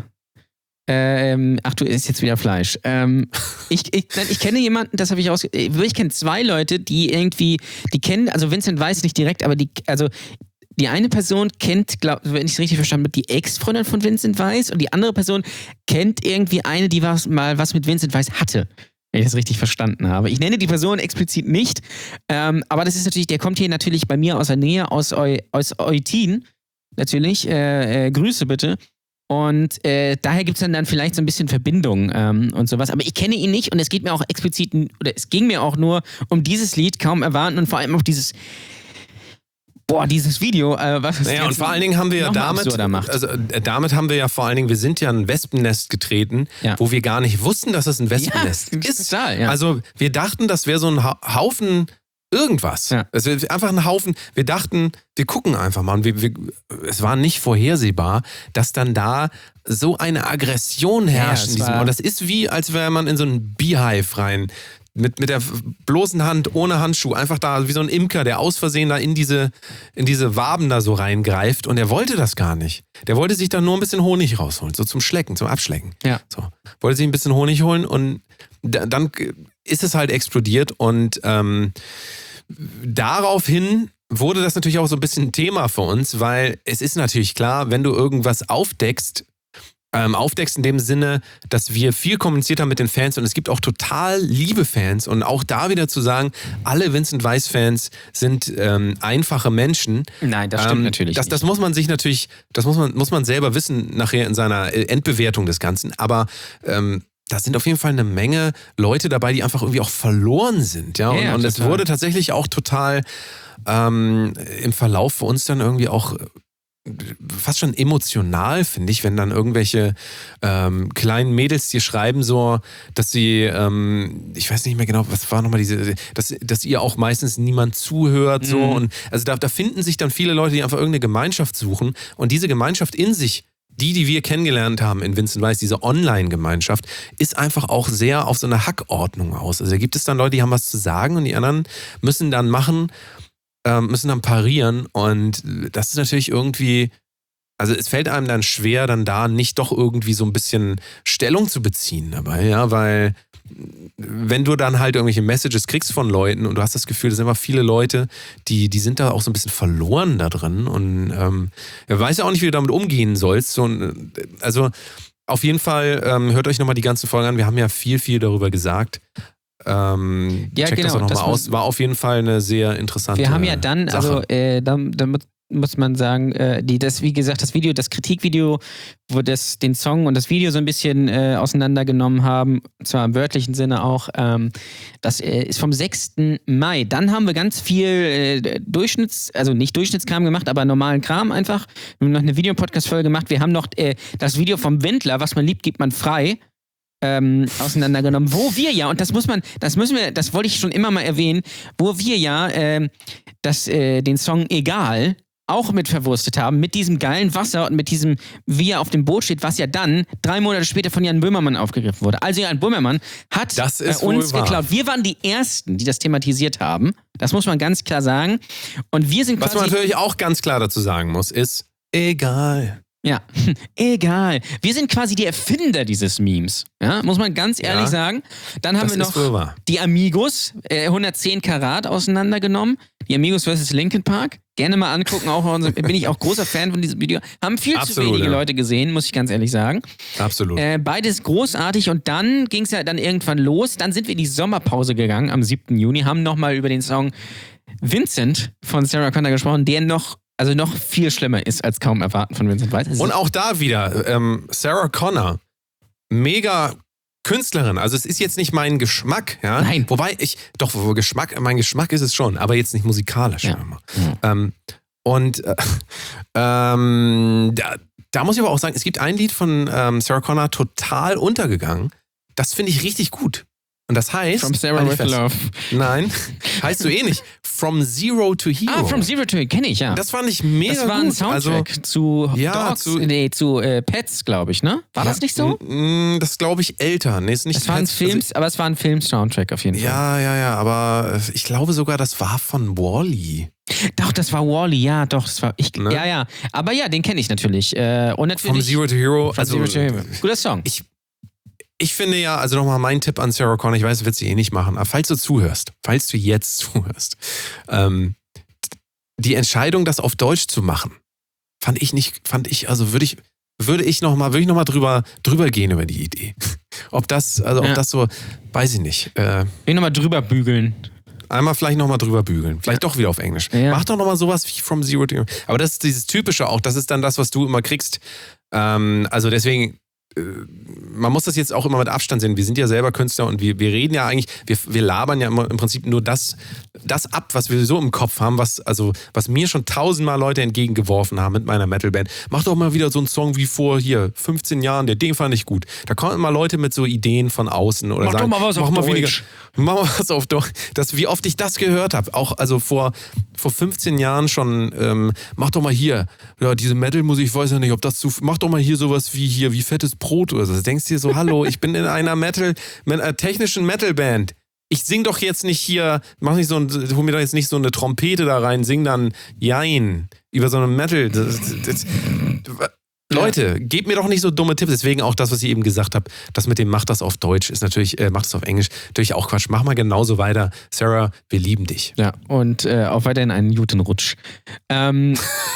Ähm, ach, du isst jetzt wieder Fleisch. Ähm, ich, ich, nein, ich kenne jemanden, das habe ich aus. Ich kenne zwei Leute, die irgendwie, die kennen, also Vincent Weiss nicht direkt, aber die, also die eine Person kennt, glaub, wenn ich es richtig verstanden habe, die Ex-Freundin von Vincent Weiss und die andere Person kennt irgendwie eine, die was, mal was mit Vincent Weiss hatte. Wenn ich das richtig verstanden habe. Ich nenne die Person explizit nicht, ähm, aber das ist natürlich, der kommt hier natürlich bei mir aus der Nähe, aus, Eu, aus Eutin, natürlich. Äh, äh, Grüße bitte. Und äh, daher gibt es dann, dann vielleicht so ein bisschen Verbindung ähm, und sowas. Aber ich kenne ihn nicht und es geht mir auch explizit, oder es ging mir auch nur um dieses Lied, kaum erwarten und vor allem auch dieses, boah, dieses Video. Äh, was Naja, und vor allen Dingen haben wir ja noch mal damit, absurder macht. also äh, damit haben wir ja vor allen Dingen, wir sind ja ein Wespennest getreten, Ja. wo wir gar nicht wussten, dass es ein Wespennest Ja, ist. total, ja. Also wir dachten, das wäre so ein Ha- Haufen irgendwas. Ja. Es wäre einfach ein Haufen, wir dachten, wir gucken einfach mal. Und wir, wir, es war nicht vorhersehbar, dass dann da so eine Aggression herrscht es in diesem. war- Und das ist wie, als wäre man in so einen Beehive rein. Mit, mit der bloßen Hand, ohne Handschuh, einfach da wie so ein Imker, der aus Versehen da in diese, in diese Waben da so reingreift. Und er wollte das gar nicht. Der wollte sich da nur ein bisschen Honig rausholen, so zum Schlecken, zum Abschlecken. Ja. So. Wollte sich ein bisschen Honig holen und da, dann ist es halt explodiert. Und ähm, daraufhin wurde das natürlich auch so ein bisschen ein Thema für uns, weil es ist natürlich klar, wenn du irgendwas aufdeckst, Ähm, aufdeckst in dem Sinne, dass wir viel kommuniziert haben mit den Fans und es gibt auch total liebe Fans und auch da wieder zu sagen, alle Vincent Weiss Fans sind ähm, einfache Menschen. Nein, das stimmt ähm, natürlich das, nicht. das muss man sich natürlich, das muss man, muss man selber wissen nachher in seiner äh, Endbewertung des Ganzen, aber ähm, da sind auf jeden Fall eine Menge Leute dabei, die einfach irgendwie auch verloren sind. Ja, Ja, und, ja, und es total. wurde tatsächlich auch total ähm, im Verlauf für uns dann irgendwie auch fast schon emotional, finde ich, wenn dann irgendwelche ähm, kleinen Mädels dir schreiben, so, dass sie, ähm, ich weiß nicht mehr genau, was war nochmal diese, dass, dass ihr auch meistens niemand zuhört, so. Mhm. Und also da, da finden sich dann viele Leute, die einfach irgendeine Gemeinschaft suchen und diese Gemeinschaft in sich, die, die wir kennengelernt haben in Vincent Weiss, diese Online-Gemeinschaft, ist einfach auch sehr auf so eine Hackordnung aus. Also da gibt es dann Leute, die haben was zu sagen und die anderen müssen dann machen, müssen dann parieren und das ist natürlich irgendwie also es fällt einem dann schwer, dann da nicht doch irgendwie so ein bisschen Stellung zu beziehen dabei, ja, weil wenn du dann halt irgendwelche Messages kriegst von Leuten und du hast das Gefühl, das sind immer viele Leute, die, die sind da auch so ein bisschen verloren da drin und ähm, er weiß ja auch nicht, wie du damit umgehen sollst. So, also auf jeden Fall ähm, hört euch nochmal die ganzen Folgen an. Wir haben ja viel, viel darüber gesagt. Ähm, ja, checkt genau, das auch nochmal das aus. War auf jeden Fall eine sehr interessante Wir haben ja dann, Sache. also äh, da, damit muss man sagen, äh, die, das, wie gesagt, das Video, das Kritikvideo, wo das den Song und das Video so ein bisschen äh, auseinandergenommen haben, zwar im wörtlichen Sinne auch, ähm, das äh, ist vom sechsten Mai. Dann haben wir ganz viel äh, Durchschnitts-, also nicht Durchschnittskram gemacht, aber normalen Kram einfach. Wir haben noch eine Videopodcast-Folge gemacht. Wir haben noch äh, das Video vom Wendler, was man liebt, gibt man frei, ähm, auseinandergenommen, wo wir ja, und das muss man, das müssen wir, das wollte ich schon immer mal erwähnen, wo wir ja äh, das, äh, den Song Egal auch mit verwurstet haben, mit diesem geilen Wasser und mit diesem, wie er auf dem Boot steht, was ja dann drei Monate später von Jan Böhmermann aufgegriffen wurde. Also Jan Böhmermann hat das ist äh, uns wohl geklaut. Wir waren die Ersten, die das thematisiert haben. Das muss man ganz klar sagen. Und wir sind quasi... Was man natürlich auch ganz klar dazu sagen muss, ist egal. Ja, egal. Wir sind quasi die Erfinder dieses Memes. Ja, muss man ganz ehrlich Ja, sagen. Dann haben das wir ist wohl noch wahr. die Amigos, äh, hundertzehn Karat auseinandergenommen. Die Amigos versus Linkin Park. Gerne mal angucken, auch bin ich auch großer Fan von diesem Video. Haben viel Absolut, zu wenige ja. Leute gesehen, muss ich ganz ehrlich sagen. Absolut. Äh, beides großartig und dann ging es ja dann irgendwann los. Dann sind wir in die Sommerpause gegangen am siebten Juni, haben nochmal über den Song Vincent von Sarah Connor gesprochen, der noch Also noch viel schlimmer ist als kaum erwarten von Vincent Weiss. Und auch da wieder, ähm, Sarah Connor, mega Künstlerin. Also es ist jetzt nicht mein Geschmack, ja. Nein. Wobei ich, doch, Geschmack, mein Geschmack ist es schon, aber jetzt nicht musikalisch. Ja. Ja. Ähm, und äh, ähm, da, da muss ich aber auch sagen, es gibt ein Lied von ähm, Sarah Connor total untergegangen. Das finde ich richtig gut. Und das heißt... From Sarah halt with fest, Love. Nein, heißt so ähnlich. From Zero to Hero. Ah, From Zero to Hero, kenne ich, ja. Das fand ich mega gut. Das war ein Soundtrack also, zu ja, Dogs, zu- nee, zu äh, Pets, glaube ich, ne? War ja, das nicht so? m- m, Das glaube ich älter. Nee, ist nicht Es war ein Pets. Films, aber es war ein Film-Soundtrack auf jeden Also, Fall. ja, ja, ja, aber ich glaube sogar, das war von Wall-E. Doch, das war Wall-E, ja, doch, das war ich, Ne? ja, ja. Aber ja, den kenne ich natürlich. Äh, und natürlich From Zero to Hero. From Also, Zero to Hero. Guter Song. ich, ich finde ja, also nochmal mein Tipp an Sarah Connor, ich weiß, das wird sie eh nicht machen, aber falls du zuhörst, falls du jetzt zuhörst, ähm, die Entscheidung, das auf Deutsch zu machen, fand ich nicht, fand ich, also würde ich, würde ich nochmal, würde ich nochmal drüber, drüber gehen über die Idee. Ob das, also Ja. ob das so, weiß ich nicht. Äh, Ich will nochmal drüber bügeln. Einmal vielleicht nochmal drüber bügeln. Vielleicht doch wieder auf Englisch. Ja. Mach doch nochmal sowas wie From Zero to Hero. Aber das ist dieses Typische auch. Das ist dann das, was du immer kriegst. Ähm, also deswegen, äh, man muss das jetzt auch immer mit Abstand sehen. Wir sind ja selber Künstler und wir, wir reden ja eigentlich, wir, wir labern ja immer im Prinzip nur das, das ab, was wir so im Kopf haben, was, also, was mir schon tausendmal Leute entgegengeworfen haben mit meiner Metalband. Mach doch mal wieder so einen Song wie vor hier fünfzehn Jahren, der den fand ich gut. Da kommen immer Leute mit so Ideen von außen oder Mach doch sagen, mal was mach auf mal Deutsch. weniger. Mach mal was auf Deutsch. Das, wie oft ich das gehört habe. Auch also vor, vor fünfzehn Jahren schon, ähm, mach doch mal hier, ja, diese Metal-Musik, ich weiß ja nicht, ob das zu, mach doch mal hier sowas wie hier, wie fettes Brot oder so. Du denkst dir so, hallo, ich bin in einer Metal, mit einer technischen Metal-Band. Ich sing doch jetzt nicht hier, mach nicht so ein, hol mir doch jetzt nicht so eine Trompete da rein, sing dann Jein über so eine Metal. Das, das, das, Leute, gebt mir doch nicht so dumme Tipps. Deswegen auch das, was ich eben gesagt habe, das mit dem Mach das auf Deutsch ist natürlich, äh, mach das auf Englisch, natürlich auch Quatsch. Mach mal genauso weiter. Sarah, wir lieben dich. Ja, und äh, auch weiterhin einen guten Rutsch. Ähm,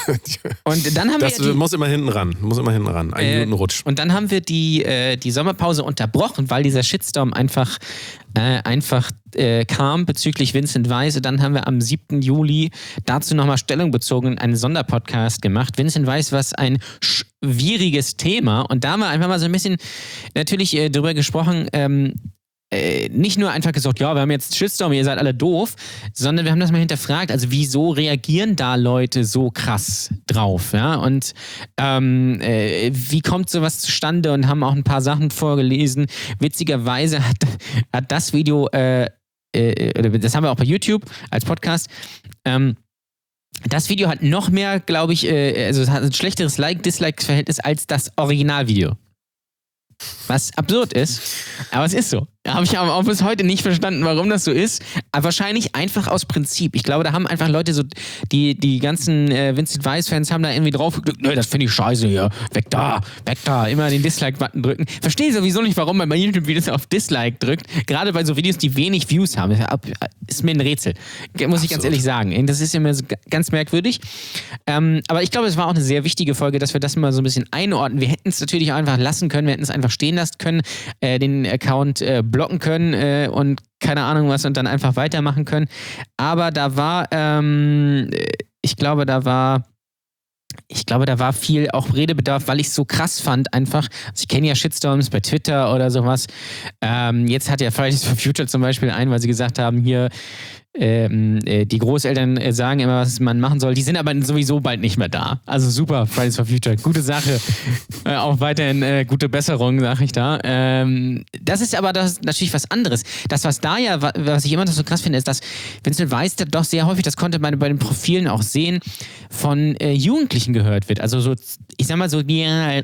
und dann haben Das wir ja die, muss immer hinten ran. Muss immer hinten ran. Einen Äh, guten Rutsch. Und dann haben wir die, äh, die Sommerpause unterbrochen, weil dieser Shitstorm einfach, äh, einfach äh, kam bezüglich Vincent Weiss. Und dann haben wir am siebten Juli dazu nochmal Stellung bezogen und einen Sonderpodcast gemacht. Vincent Weiss, was ein schwieriges Thema. Und da haben wir einfach mal so ein bisschen natürlich äh, drüber gesprochen, ähm, Äh, nicht nur einfach gesagt, ja, wir haben jetzt Shitstorm, ihr seid alle doof, sondern wir haben das mal hinterfragt, also wieso reagieren da Leute so krass drauf, ja, und ähm, äh, wie kommt sowas zustande und haben auch ein paar Sachen vorgelesen. Witzigerweise hat, hat das Video, äh, äh, das haben wir auch bei YouTube als Podcast, ähm, das Video hat noch mehr, glaube ich, äh, also es hat ein schlechteres Like-Dislike-Verhältnis als das Originalvideo. Was absurd ist, aber es ist so. Habe ich aber auch bis heute nicht verstanden, warum das so ist. Aber wahrscheinlich einfach aus Prinzip. Ich glaube, da haben einfach Leute so, die, die ganzen äh, Vincent Weiss-Fans haben da irgendwie drauf gedrückt, nee, das finde ich scheiße hier, weg da, weg da, immer den Dislike-Button drücken. Verstehe sowieso nicht, warum man bei YouTube-Videos auf Dislike drückt, gerade bei so Videos, die wenig Views haben. Ist mir ein Rätsel, muss ich Absolut. ganz ehrlich sagen. Das ist immer so ganz merkwürdig. Ähm, aber ich glaube, es war auch eine sehr wichtige Folge, dass wir das mal so ein bisschen einordnen. Wir hätten es natürlich auch einfach lassen können, wir hätten es einfach stehen lassen können, äh, den Account äh, blocken können äh, und keine Ahnung was und dann einfach weitermachen können. Aber da war, ähm, ich glaube, da war Ich glaube, da war viel auch Redebedarf, weil ich es so krass fand einfach. Also ich kenne ja Shitstorms bei Twitter oder sowas. Ähm, jetzt hat ja Fridays for Future zum Beispiel einen, weil sie gesagt haben, hier ähm, äh, die Großeltern äh, sagen immer, was man machen soll. Die sind aber sowieso bald nicht mehr da. Also super, Fridays for Future, gute Sache. äh, auch weiterhin äh, gute Besserung, sag ich da. Ähm, das ist aber das natürlich was anderes. Das, was da ja, was ich immer noch so krass finde, ist, dass Vincent Weiss doch sehr häufig, das konnte man bei den Profilen auch sehen, von äh, Jugendlichen gehört wird. Also so, ich sag mal so, die, äh,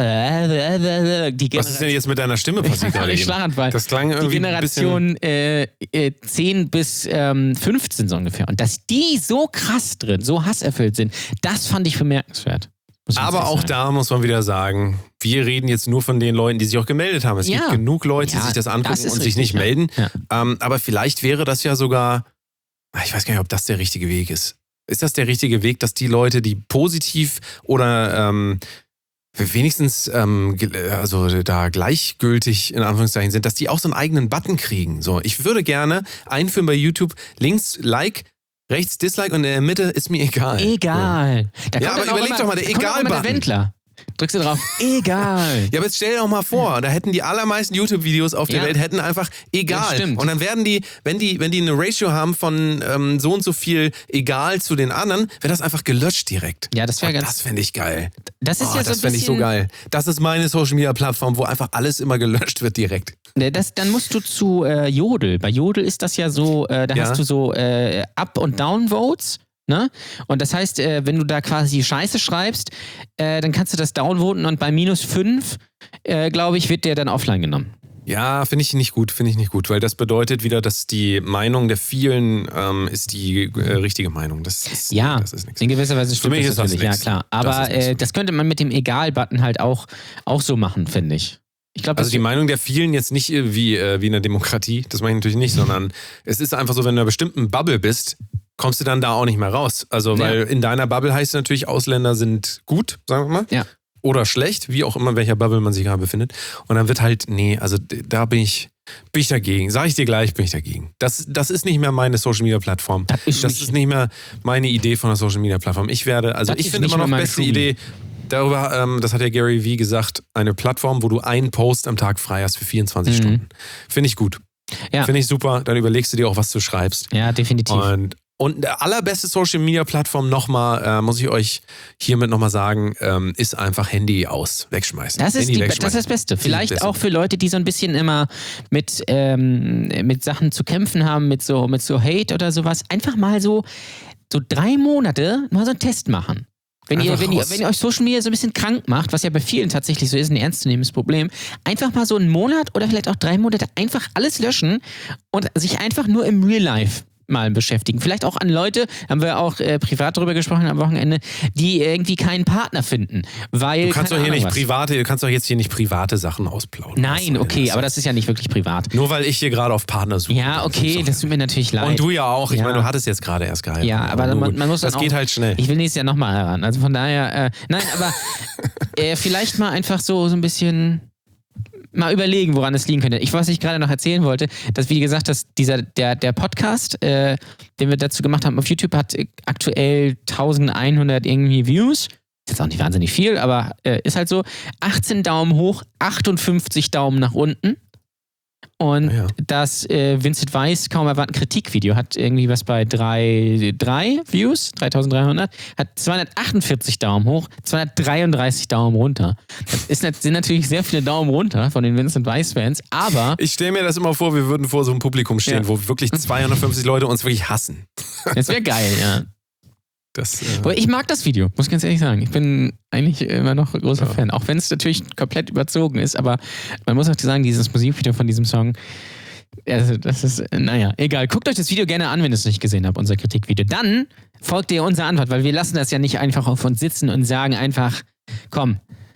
die Was ist denn jetzt mit deiner Stimme passiert gerade eben? Schlaganfall. Das klang irgendwie die Generation äh, äh, zehn bis fünfzehn so ungefähr. Und dass die so krass drin, so hasserfüllt sind, das fand ich bemerkenswert. Aber auch sagen. Da muss man wieder sagen, wir reden jetzt nur von den Leuten, die sich auch gemeldet haben. Es ja. gibt genug Leute, ja, die sich das angucken das und richtig, sich nicht ja. melden. Ja. Ähm, aber vielleicht wäre das ja sogar, ich weiß gar nicht, ob das der richtige Weg ist. Ist das der richtige Weg, dass die Leute, die positiv oder ähm, wenigstens ähm, also da gleichgültig in Anführungszeichen sind, dass die auch so einen eigenen Button kriegen. So, ich würde gerne einführen bei YouTube, links Like, rechts Dislike und in der Mitte ist mir egal. Egal. Da ja, aber überleg doch mal, der Egal-Button. Drückst du drauf, egal. Ja, aber jetzt stell dir doch mal vor, da hätten die allermeisten YouTube-Videos auf der ja. Welt hätten einfach egal. Ja, und dann werden die, wenn die, wenn die eine Ratio haben von ähm, so und so viel egal zu den anderen, wäre das einfach gelöscht direkt. Ja, das wäre ganz. Das fände ich geil. Das ist oh, ja so das fände ich so geil. Das ist meine Social-Media-Plattform, wo einfach alles immer gelöscht wird direkt. Das, dann musst du zu äh, Jodel. Bei Jodel ist das ja so, äh, da ja. hast du so äh, Up- und Downvotes. Ne? Und das heißt, äh, wenn du da quasi Scheiße schreibst, äh, dann kannst du das downvoten und bei minus fünf, äh, glaube ich, wird der dann offline genommen. Ja, finde ich nicht gut, finde ich nicht gut, weil das bedeutet wieder, dass die Meinung der vielen ähm, ist die äh, richtige Meinung. Das ist, ja, das ist nichts. In gewisser Weise stimmt das natürlich, ja klar. Aber das, äh, das könnte man mit dem Egal-Button halt auch, auch so machen, finde ich. Ich glaub, also die Meinung der vielen jetzt nicht wie, äh, wie in der Demokratie, das meine ich natürlich nicht, sondern es ist einfach so, wenn du in einer bestimmten Bubble bist, kommst du dann da auch nicht mehr raus. Also, weil ja. in deiner Bubble heißt es natürlich, Ausländer sind gut, sagen wir mal. Ja. Oder schlecht, wie auch immer, in welcher Bubble man sich gerade befindet. Und dann wird halt, nee, also da bin ich, bin ich dagegen. Sag ich dir gleich, bin ich dagegen. Das, das ist nicht mehr meine Social-Media-Plattform. Das, ist, das nicht. ist nicht mehr meine Idee von einer Social-Media-Plattform. Ich werde, also das ich finde immer noch die beste Idee, darüber, ähm, das hat ja Gary Vee gesagt, eine Plattform, wo du einen Post am Tag frei hast für vierundzwanzig mhm. Stunden. Finde ich gut. Ja. Finde ich super. Dann überlegst du dir auch, was du schreibst. Ja, definitiv. Und Und der allerbeste Social-Media-Plattform nochmal, äh, muss ich euch hiermit nochmal sagen, ähm, ist einfach Handy aus, wegschmeißen. Das ist, Handy die, wegschmeißen. das ist das Beste. Vielleicht Beste. auch für Leute, die so ein bisschen immer mit, ähm, mit Sachen zu kämpfen haben, mit so, mit so Hate oder sowas. Einfach mal so, so drei Monate mal so einen Test machen. Wenn ihr, wenn, ihr, wenn ihr euch Social Media so ein bisschen krank macht, was ja bei vielen tatsächlich so ist, ein ernstzunehmendes Problem, einfach mal so einen Monat oder vielleicht auch drei Monate einfach alles löschen und sich einfach nur im Real Life mal beschäftigen. Vielleicht auch an Leute, haben wir auch äh, privat darüber gesprochen am Wochenende, die irgendwie keinen Partner finden. Weil, du kannst doch hier Ahnung nicht was. private, du kannst doch jetzt hier nicht private Sachen ausplaudern. Nein, okay, das aber das ist ja nicht wirklich privat. Nur weil ich hier gerade auf Partner suche. Ja, okay, das tut mir natürlich leid. Und du ja auch. Ich ja. meine, du hattest jetzt gerade erst geheiratet. Ja, aber man, man muss das dann auch, geht halt schnell. Ich will nächstes Jahr nochmal heran. Also von daher, äh, nein, aber äh, vielleicht mal einfach so, so ein bisschen mal überlegen, woran es liegen könnte. Ich, was ich gerade noch erzählen wollte, dass, wie gesagt, dass dieser, der, der Podcast, äh, den wir dazu gemacht haben auf YouTube, hat aktuell eintausendeinhundert irgendwie Views. Ist jetzt auch nicht wahnsinnig viel, aber äh, ist halt so. achtzehn Daumen hoch, achtundfünfzig Daumen nach unten. Und ja. das äh, Vincent Weiss kaum erwarten Kritikvideo hat irgendwie was bei drei, drei Views, dreitausenddreihundert, hat zweihundertachtundvierzig Daumen hoch, zweihundertdreiunddreißig Daumen runter. Das ist, sind natürlich sehr viele Daumen runter von den Vincent Weiss-Fans, aber... Ich stelle mir das immer vor, wir würden vor so einem Publikum stehen, ja. wo wirklich zweihundertfünfzig Leute uns wirklich hassen. Das wäre geil, ja. Das, äh Aber ich mag das Video, muss ich ganz ehrlich sagen. Ich bin eigentlich immer noch großer ja. Fan. Auch wenn es natürlich komplett überzogen ist, aber man muss auch sagen, dieses Musikvideo von diesem Song, also das ist, naja, egal. Guckt euch das Video gerne an, wenn ihr es nicht gesehen habt, unser Kritikvideo. Dann folgt ihr unserer Antwort, weil wir lassen das ja nicht einfach auf uns sitzen und sagen einfach, komm,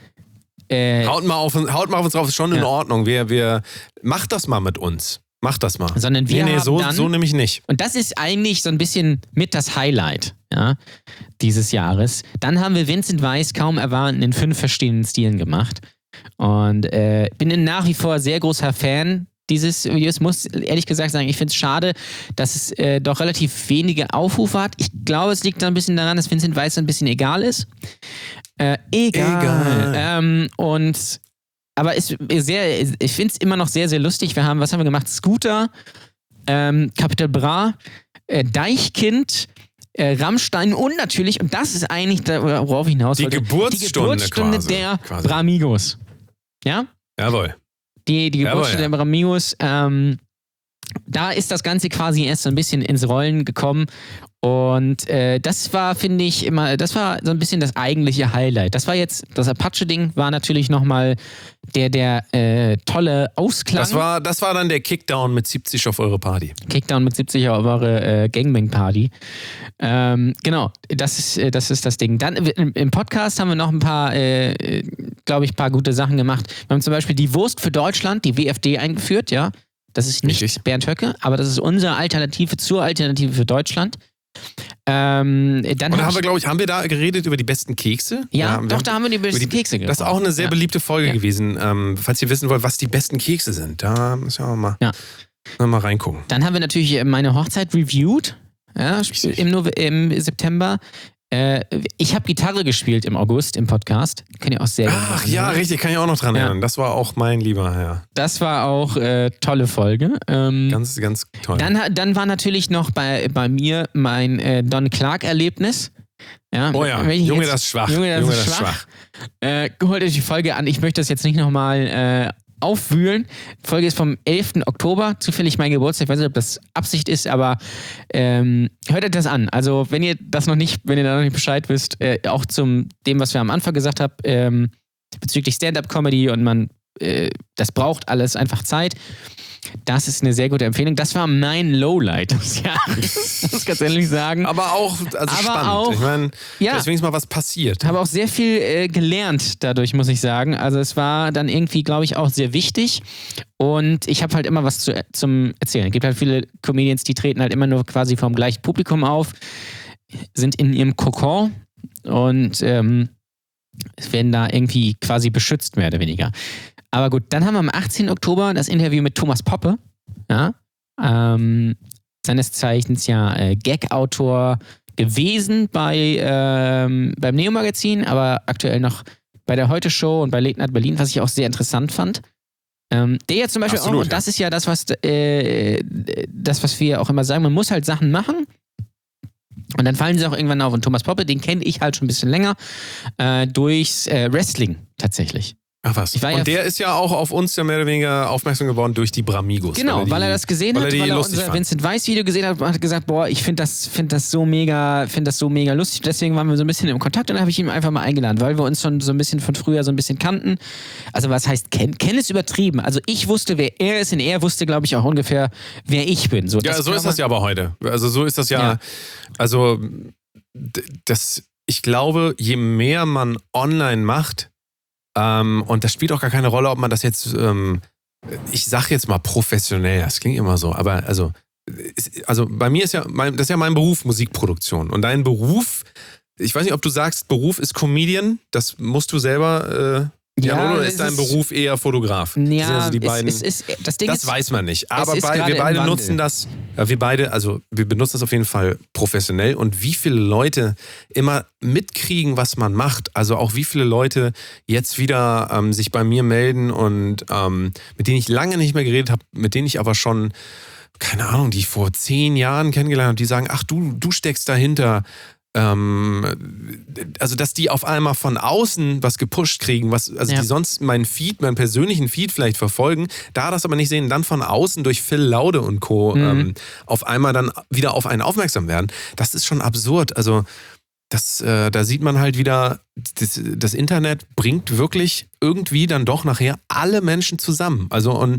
Äh, haut, mal auf, haut mal auf uns drauf, ist schon in ja. Ordnung. Wir, wir, macht das mal mit uns. Macht das mal. Sondern wir nee, nee, haben so, dann, so nämlich nicht. Und das ist eigentlich so ein bisschen mit das Highlight ja, dieses Jahres. Dann haben wir Vincent Weiss kaum erwarten in fünf verschiedenen Stilen gemacht. Und äh, bin nach wie vor sehr großer Fan dieses Videos. Muss ehrlich gesagt sagen, ich finde es schade, dass es äh, doch relativ wenige Aufrufe hat. Ich glaube, es liegt da ein bisschen daran, dass Vincent Weiss ein bisschen egal ist. Äh, egal. egal. Ähm, und aber es ist sehr, ich finde es immer noch sehr, sehr lustig. Wir haben, was haben wir gemacht? Scooter, ähm, Capital Bra, äh, Deichkind, äh, Rammstein und natürlich, und das ist eigentlich, da, worauf ich hinaus wollte, die Geburtsstunde, die Geburtsstunde quasi, der quasi. Bramigos. Ja? Jawohl. Die, die Geburtsstunde Jawohl, ja. der Bramigos, ähm, da ist das Ganze quasi erst so ein bisschen ins Rollen gekommen. Und äh, das war, finde ich, immer, das war so ein bisschen das eigentliche Highlight. Das war jetzt, das Apache-Ding war natürlich nochmal der, der äh, tolle Ausklang. Das war, das war dann der Kickdown mit siebzig auf eure Party. Kickdown mit siebzig auf eure äh, Gangbang-Party. Ähm, genau, das ist, äh, das ist das Ding. Dann im, im Podcast haben wir noch ein paar, äh, glaube ich, ein paar gute Sachen gemacht. Wir haben zum Beispiel die Wurst für Deutschland, die W F D eingeführt, ja. Das ist nicht Richtig. Bernd Höcke, aber das ist unsere Alternative zur Alternative für Deutschland. Ähm, dann Und da hab haben wir, glaube ich, haben wir da geredet über die besten Kekse? Ja, ja doch, da haben wir die besten die, Kekse geredet. Das ist auch eine sehr ja. beliebte Folge ja. gewesen. Ähm, falls ihr wissen wollt, was die besten Kekse sind, da müssen wir auch mal, ja. mal reingucken. Dann haben wir natürlich meine Hochzeit reviewed ja, im, Nove- im September. Äh, ich habe Gitarre gespielt im August im Podcast. Könnt ihr auch sehr gerne Ach ja, richtig, kann ich auch noch dran erinnern. Ja. Das war auch mein lieber Herr. Das war auch äh, tolle Folge. Ähm, ganz, ganz toll. Dann, dann war natürlich noch bei, bei mir mein äh, Don Clark-Erlebnis. Ja, oh ja, Junge, jetzt, das ist schwach. Junge, das Junge, ist das schwach. schwach. Äh, holt euch die Folge an. Ich möchte das jetzt nicht nochmal äh, aufwühlen. Die Folge ist vom elften Oktober, zufällig mein Geburtstag. Ich weiß nicht, ob das Absicht ist, aber ähm, hört euch das an. Also wenn ihr das noch nicht, wenn ihr da noch nicht Bescheid wisst, äh, auch zum dem, was wir am Anfang gesagt haben, ähm, bezüglich Stand-Up-Comedy und man, äh, das braucht alles einfach Zeit. Das ist eine sehr gute Empfehlung. Das war mein Lowlight des Jahres, muss ich ganz ehrlich sagen. Aber auch also Aber spannend. Auch, ich meine, ja, deswegen ist mal was passiert. Ich habe auch sehr viel äh, gelernt dadurch, muss ich sagen. Also es war dann irgendwie, glaube ich, auch sehr wichtig. Und ich habe halt immer was zu, zum Erzählen. Es gibt halt viele Comedians, die treten halt immer nur quasi vom gleichen Publikum auf, sind in ihrem Kokon und ähm, werden da irgendwie quasi beschützt, mehr oder weniger. Aber gut, dann haben wir am achtzehnten Oktober das Interview mit Thomas Poppe, ja, ähm, seines Zeichens ja äh, Gag-Autor gewesen bei, ähm, beim Neo-Magazin, aber aktuell noch bei der Heute-Show und bei Late Night Berlin, was ich auch sehr interessant fand. Ähm, der jetzt zum Beispiel Absolut, auch, und das ist ja das, was äh, das, was wir auch immer sagen, man muss halt Sachen machen. Und dann fallen sie auch irgendwann auf. Und Thomas Poppe, den kenne ich halt schon ein bisschen länger, äh, durchs äh, Wrestling tatsächlich. Ach was. Ich war und ja der ist ja auch auf uns ja mehr oder weniger aufmerksam geworden durch die Bramigos. Genau, weil er, die, weil er das gesehen weil hat, er weil er lustig unser fand. Vincent Weiss Video gesehen hat und hat gesagt, boah, ich finde das, find das so mega, finde das so mega lustig. Deswegen waren wir so ein bisschen im Kontakt und dann habe ich ihn einfach mal eingeladen, weil wir uns schon so ein bisschen von früher so ein bisschen kannten. Also was heißt kennen? Kennen ist übertrieben. Also ich wusste, wer er ist und er wusste, glaube ich, auch ungefähr, wer ich bin. So, ja, so ist das ja aber heute. Also so ist das ja, ja. also das, ich glaube, je mehr man online macht, Ähm, und das spielt auch gar keine Rolle, ob man das jetzt, ähm, ich sag jetzt mal professionell, das klingt immer so, aber also, ist, also bei mir ist ja, mein, das ist ja mein Beruf, Musikproduktion. Und dein Beruf, ich weiß nicht, ob du sagst, Beruf ist Comedian, das musst du selber, äh, ja, oder ist dein Beruf eher Fotograf? Ja, also die beiden, es, es, es, das Ding das ist, weiß man nicht. Aber bei, wir im beide Wandel. nutzen das, ja, wir beide, also wir benutzen das auf jeden Fall professionell. Und wie viele Leute immer mitkriegen, was man macht, also auch wie viele Leute jetzt wieder ähm, sich bei mir melden und ähm, mit denen ich lange nicht mehr geredet habe, mit denen ich aber schon, keine Ahnung, die ich vor zehn Jahren kennengelernt habe, die sagen, ach du, du steckst dahinter. Also, dass die auf einmal von außen was gepusht kriegen, was, also ja. die sonst meinen Feed, meinen persönlichen Feed vielleicht verfolgen, da das aber nicht sehen, dann von außen durch Phil Laude und Co. Mhm. ähm, auf einmal dann wieder auf einen aufmerksam werden, das ist schon absurd. Also, das, äh, da sieht man halt wieder, das, das Internet bringt wirklich irgendwie dann doch nachher alle Menschen zusammen. Also und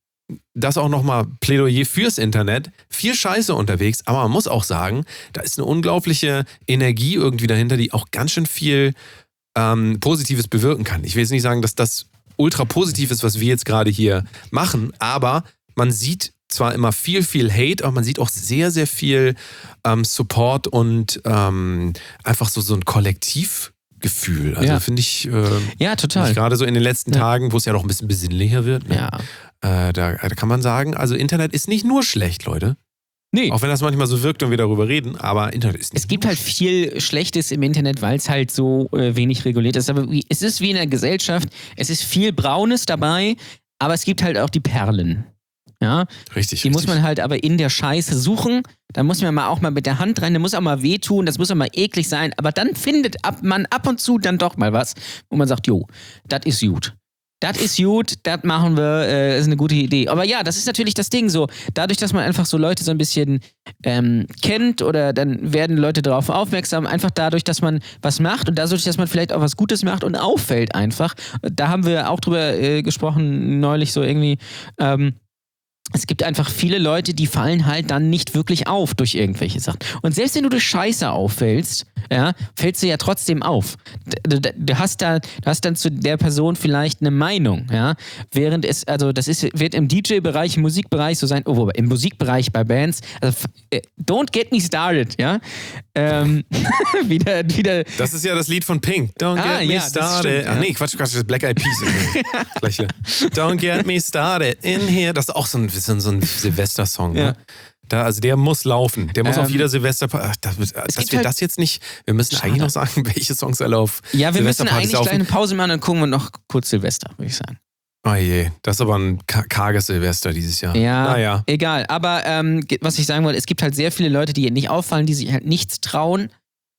das auch nochmal Plädoyer fürs Internet. Viel Scheiße unterwegs, aber man muss auch sagen, da ist eine unglaubliche Energie irgendwie dahinter, die auch ganz schön viel ähm, Positives bewirken kann. Ich will jetzt nicht sagen, dass das ultra positiv ist, was wir jetzt gerade hier machen, aber man sieht zwar immer viel, viel Hate, aber man sieht auch sehr, sehr viel ähm, Support und ähm, einfach so, so ein Kollektivgefühl. Also Ja. finde ich, äh, Ja, total. gerade so in den letzten Ja. Tagen, wo es ja noch ein bisschen besinnlicher wird, ne? Ja. äh, da, da kann man sagen, also Internet ist nicht nur schlecht, Leute. Nee. Auch wenn das manchmal so wirkt und wir darüber reden, aber Internet ist nicht Es gibt nur halt viel Schlechtes im Internet, weil es halt so äh, wenig reguliert ist. Aber wie, es ist wie in der Gesellschaft, es ist viel Braunes dabei, aber es gibt halt auch die Perlen. Ja, richtig. die richtig. muss man halt aber in der Scheiße suchen. Da muss man mal auch mal mit der Hand rein, da muss auch mal wehtun, das muss auch mal eklig sein. Aber dann findet ab, man ab und zu dann doch mal was, wo man sagt, jo, das ist gut. Das ist gut, das machen wir, äh, ist eine gute Idee. Aber ja, das ist natürlich das Ding so. Dadurch, dass man einfach so Leute so ein bisschen ähm, kennt oder dann werden Leute darauf aufmerksam, einfach dadurch, dass man was macht und dadurch, dass man vielleicht auch was Gutes macht und auffällt einfach. Da haben wir auch drüber äh, gesprochen neulich so irgendwie, ähm, es gibt einfach viele Leute, die fallen halt dann nicht wirklich auf durch irgendwelche Sachen. Und selbst wenn du durch Scheiße auffällst, ja, fällst du ja trotzdem auf. Du, du, du, hast da, du hast dann zu der Person vielleicht eine Meinung, ja. Während es, also das ist, wird im D J-Bereich, im Musikbereich so sein, oh, wobei, im Musikbereich bei Bands, also don't get me started, ja. Ähm, wieder, wieder. Das ist ja das Lied von Pink. Don't Ah, get me ja, das started. stimmt, ja. Ach nee, Quatsch, Quatsch, das ist Black Eyed Peas. Gleiche. Don't get me started in here. Das ist auch so ein, so ein, so ein Silvester-Song, ne? Ja. Da, also der muss laufen. Der muss Ähm, auf jeder Silvester... Ach, das, dass gibt wir halt- das jetzt nicht... Wir müssen Schade. eigentlich noch sagen, welche Songs alle auf Ja, wir müssen Silvesterpartys eigentlich laufen. gleich eine Pause machen, dann gucken wir noch kurz Silvester, würde ich sagen. Oh je, das ist aber ein ka- karges Silvester dieses Jahr. Ja, Naja. egal. Aber ähm, ge- was ich sagen wollte, es gibt halt sehr viele Leute, die nicht auffallen, die sich halt nichts trauen.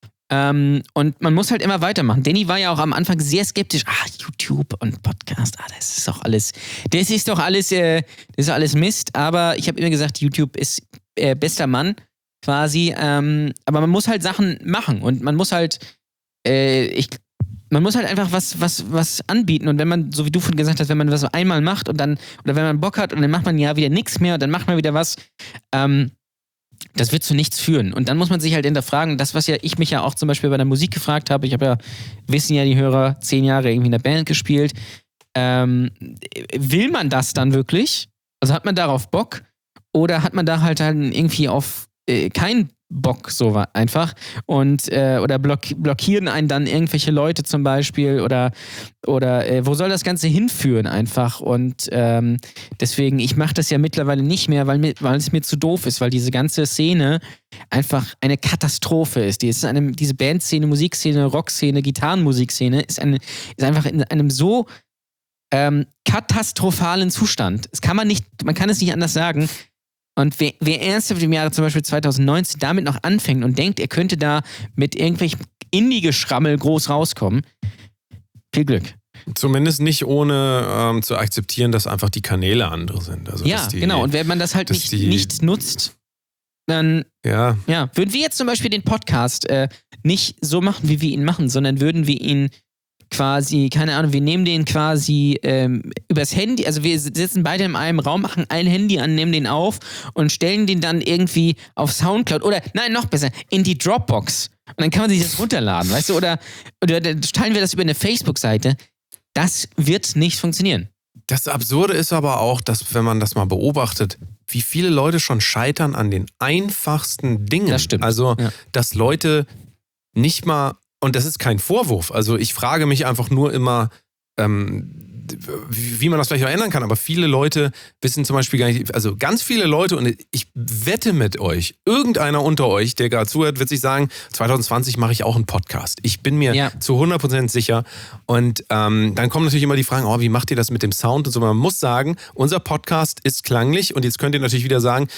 Ähm, und man muss halt immer weitermachen. Danny war ja auch am Anfang sehr skeptisch. Ah, YouTube und Podcast, ah, das ist doch alles, das ist doch alles, äh, das ist doch alles Mist. Aber ich habe immer gesagt, YouTube ist äh, bester Mann quasi. Ähm, aber man muss halt Sachen machen und man muss halt, äh, ich man muss halt einfach was, was, was anbieten. Und wenn man, so wie du vorhin gesagt hast, wenn man was so einmal macht und dann, oder wenn man Bock hat und dann macht man ja wieder nichts mehr und dann macht man wieder was, ähm, das wird zu nichts führen. Und dann muss man sich halt hinterfragen, das, was ja ich mich ja auch zum Beispiel bei der Musik gefragt habe, ich habe ja, wissen ja die Hörer, zehn Jahre irgendwie in der Band gespielt, ähm, will man das dann wirklich? Also hat man darauf Bock? Oder hat man da halt dann irgendwie auf äh, keinen Bock so wa- einfach und äh, oder block- blockieren einen dann irgendwelche Leute zum Beispiel oder oder äh, wo soll das Ganze hinführen einfach und ähm, deswegen, ich mache das ja mittlerweile nicht mehr, weil, mir, weil es mir zu doof ist, weil diese ganze Szene einfach eine Katastrophe ist. Die ist eine, diese Bandszene, Musikszene, Rockszene, Gitarrenmusikszene ist, eine, ist einfach in einem so ähm, katastrophalen Zustand. Das kann man nicht, man kann es nicht anders sagen. Und wer, wer ernsthaft im Jahre zum Beispiel zwanzig neunzehn damit noch anfängt und denkt, er könnte da mit irgendwelchem Indie-Geschrammel groß rauskommen, viel Glück. Zumindest nicht ohne ähm, zu akzeptieren, dass einfach die Kanäle andere sind. Also, Ja, dass die, genau. Und wenn man das halt dass nicht, die- nicht nutzt, dann Ja, ja, würden wir jetzt zum Beispiel den Podcast äh, nicht so machen, wie wir ihn machen, sondern würden wir ihn quasi, keine Ahnung, wir nehmen den quasi ähm, übers Handy, also wir sitzen beide in einem Raum, machen ein Handy an, nehmen den auf und stellen den dann irgendwie auf Soundcloud oder, nein, noch besser, in die Dropbox. Und dann kann man sich das runterladen, weißt du, oder, oder dann teilen wir das über eine Facebook-Seite. Das wird nicht funktionieren. das Absurde ist aber auch, dass, wenn man das mal beobachtet, wie viele Leute schon scheitern an den einfachsten Dingen. Das stimmt. Also, Ja. dass Leute nicht mal, und das ist kein Vorwurf, also ich frage mich einfach nur immer, ähm, wie wie man das vielleicht auch ändern kann, aber viele Leute wissen zum Beispiel gar nicht, also ganz viele Leute, und ich wette mit euch, irgendeiner unter euch, der gerade zuhört, wird sich sagen, zwanzig zwanzig mache ich auch einen Podcast. Ich bin mir Ja. zu hundert Prozent sicher. Und ähm, dann kommen natürlich immer die Fragen, oh, wie macht ihr das mit dem Sound und so. Man muss sagen, unser Podcast ist klanglich, und jetzt könnt ihr natürlich wieder sagen,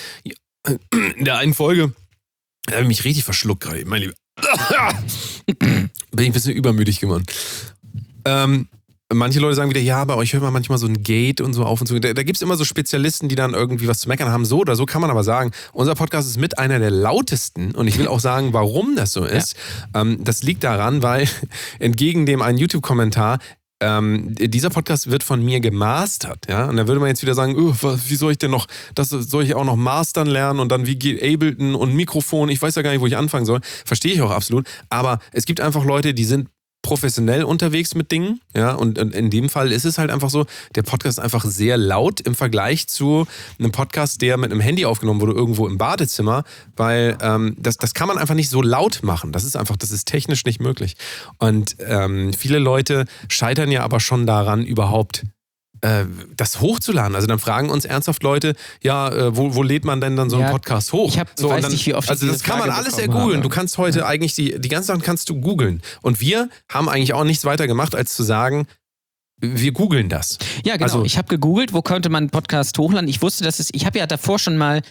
in der einen Folge, da habe ich mich richtig verschluckt gerade, mein Lieber. Bin ich ein bisschen übermütig geworden. Ähm, manche Leute sagen wieder, ja, bei euch hört man manchmal so ein Gate und so auf und zu. Da, da gibt es immer so Spezialisten, die dann irgendwie was zu meckern haben. So oder so kann man aber sagen, unser Podcast ist mit einer der lautesten und ich will auch sagen, warum das so ist. Ja. Ähm, das liegt daran, weil entgegen dem einen YouTube-Kommentar Ähm, dieser Podcast wird von mir gemastert, ja, und da würde man jetzt wieder sagen, oh, wie soll ich denn noch, das soll ich auch noch mastern lernen und dann wie geht Ableton und Mikrofon, ich weiß ja gar nicht, wo ich anfangen soll, verstehe ich auch absolut, aber es gibt einfach Leute, die sind professionell unterwegs mit Dingen, ja, und in dem Fall ist es halt einfach so, der Podcast ist einfach sehr laut im Vergleich zu einem Podcast, der mit einem Handy aufgenommen wurde, irgendwo im Badezimmer, weil ähm, das, das kann man einfach nicht so laut machen, das ist einfach, das ist technisch nicht möglich und ähm, viele Leute scheitern ja aber schon daran, überhaupt äh, das hochzuladen. Also dann fragen uns ernsthaft Leute, ja, äh, wo, wo lädt man denn dann so einen ja, Podcast hoch? Ich hab, so, weiß dann, nicht, wie oft also das kann man alles ergoogeln. Du kannst heute ja. eigentlich, die, die ganze Sachen kannst du googeln. Und wir haben eigentlich auch nichts weiter gemacht, als zu sagen, wir googeln das. Ja, genau. Also, ich habe gegoogelt, wo könnte man einen Podcast hochladen. Ich wusste, dass es, ich habe ja davor schon mal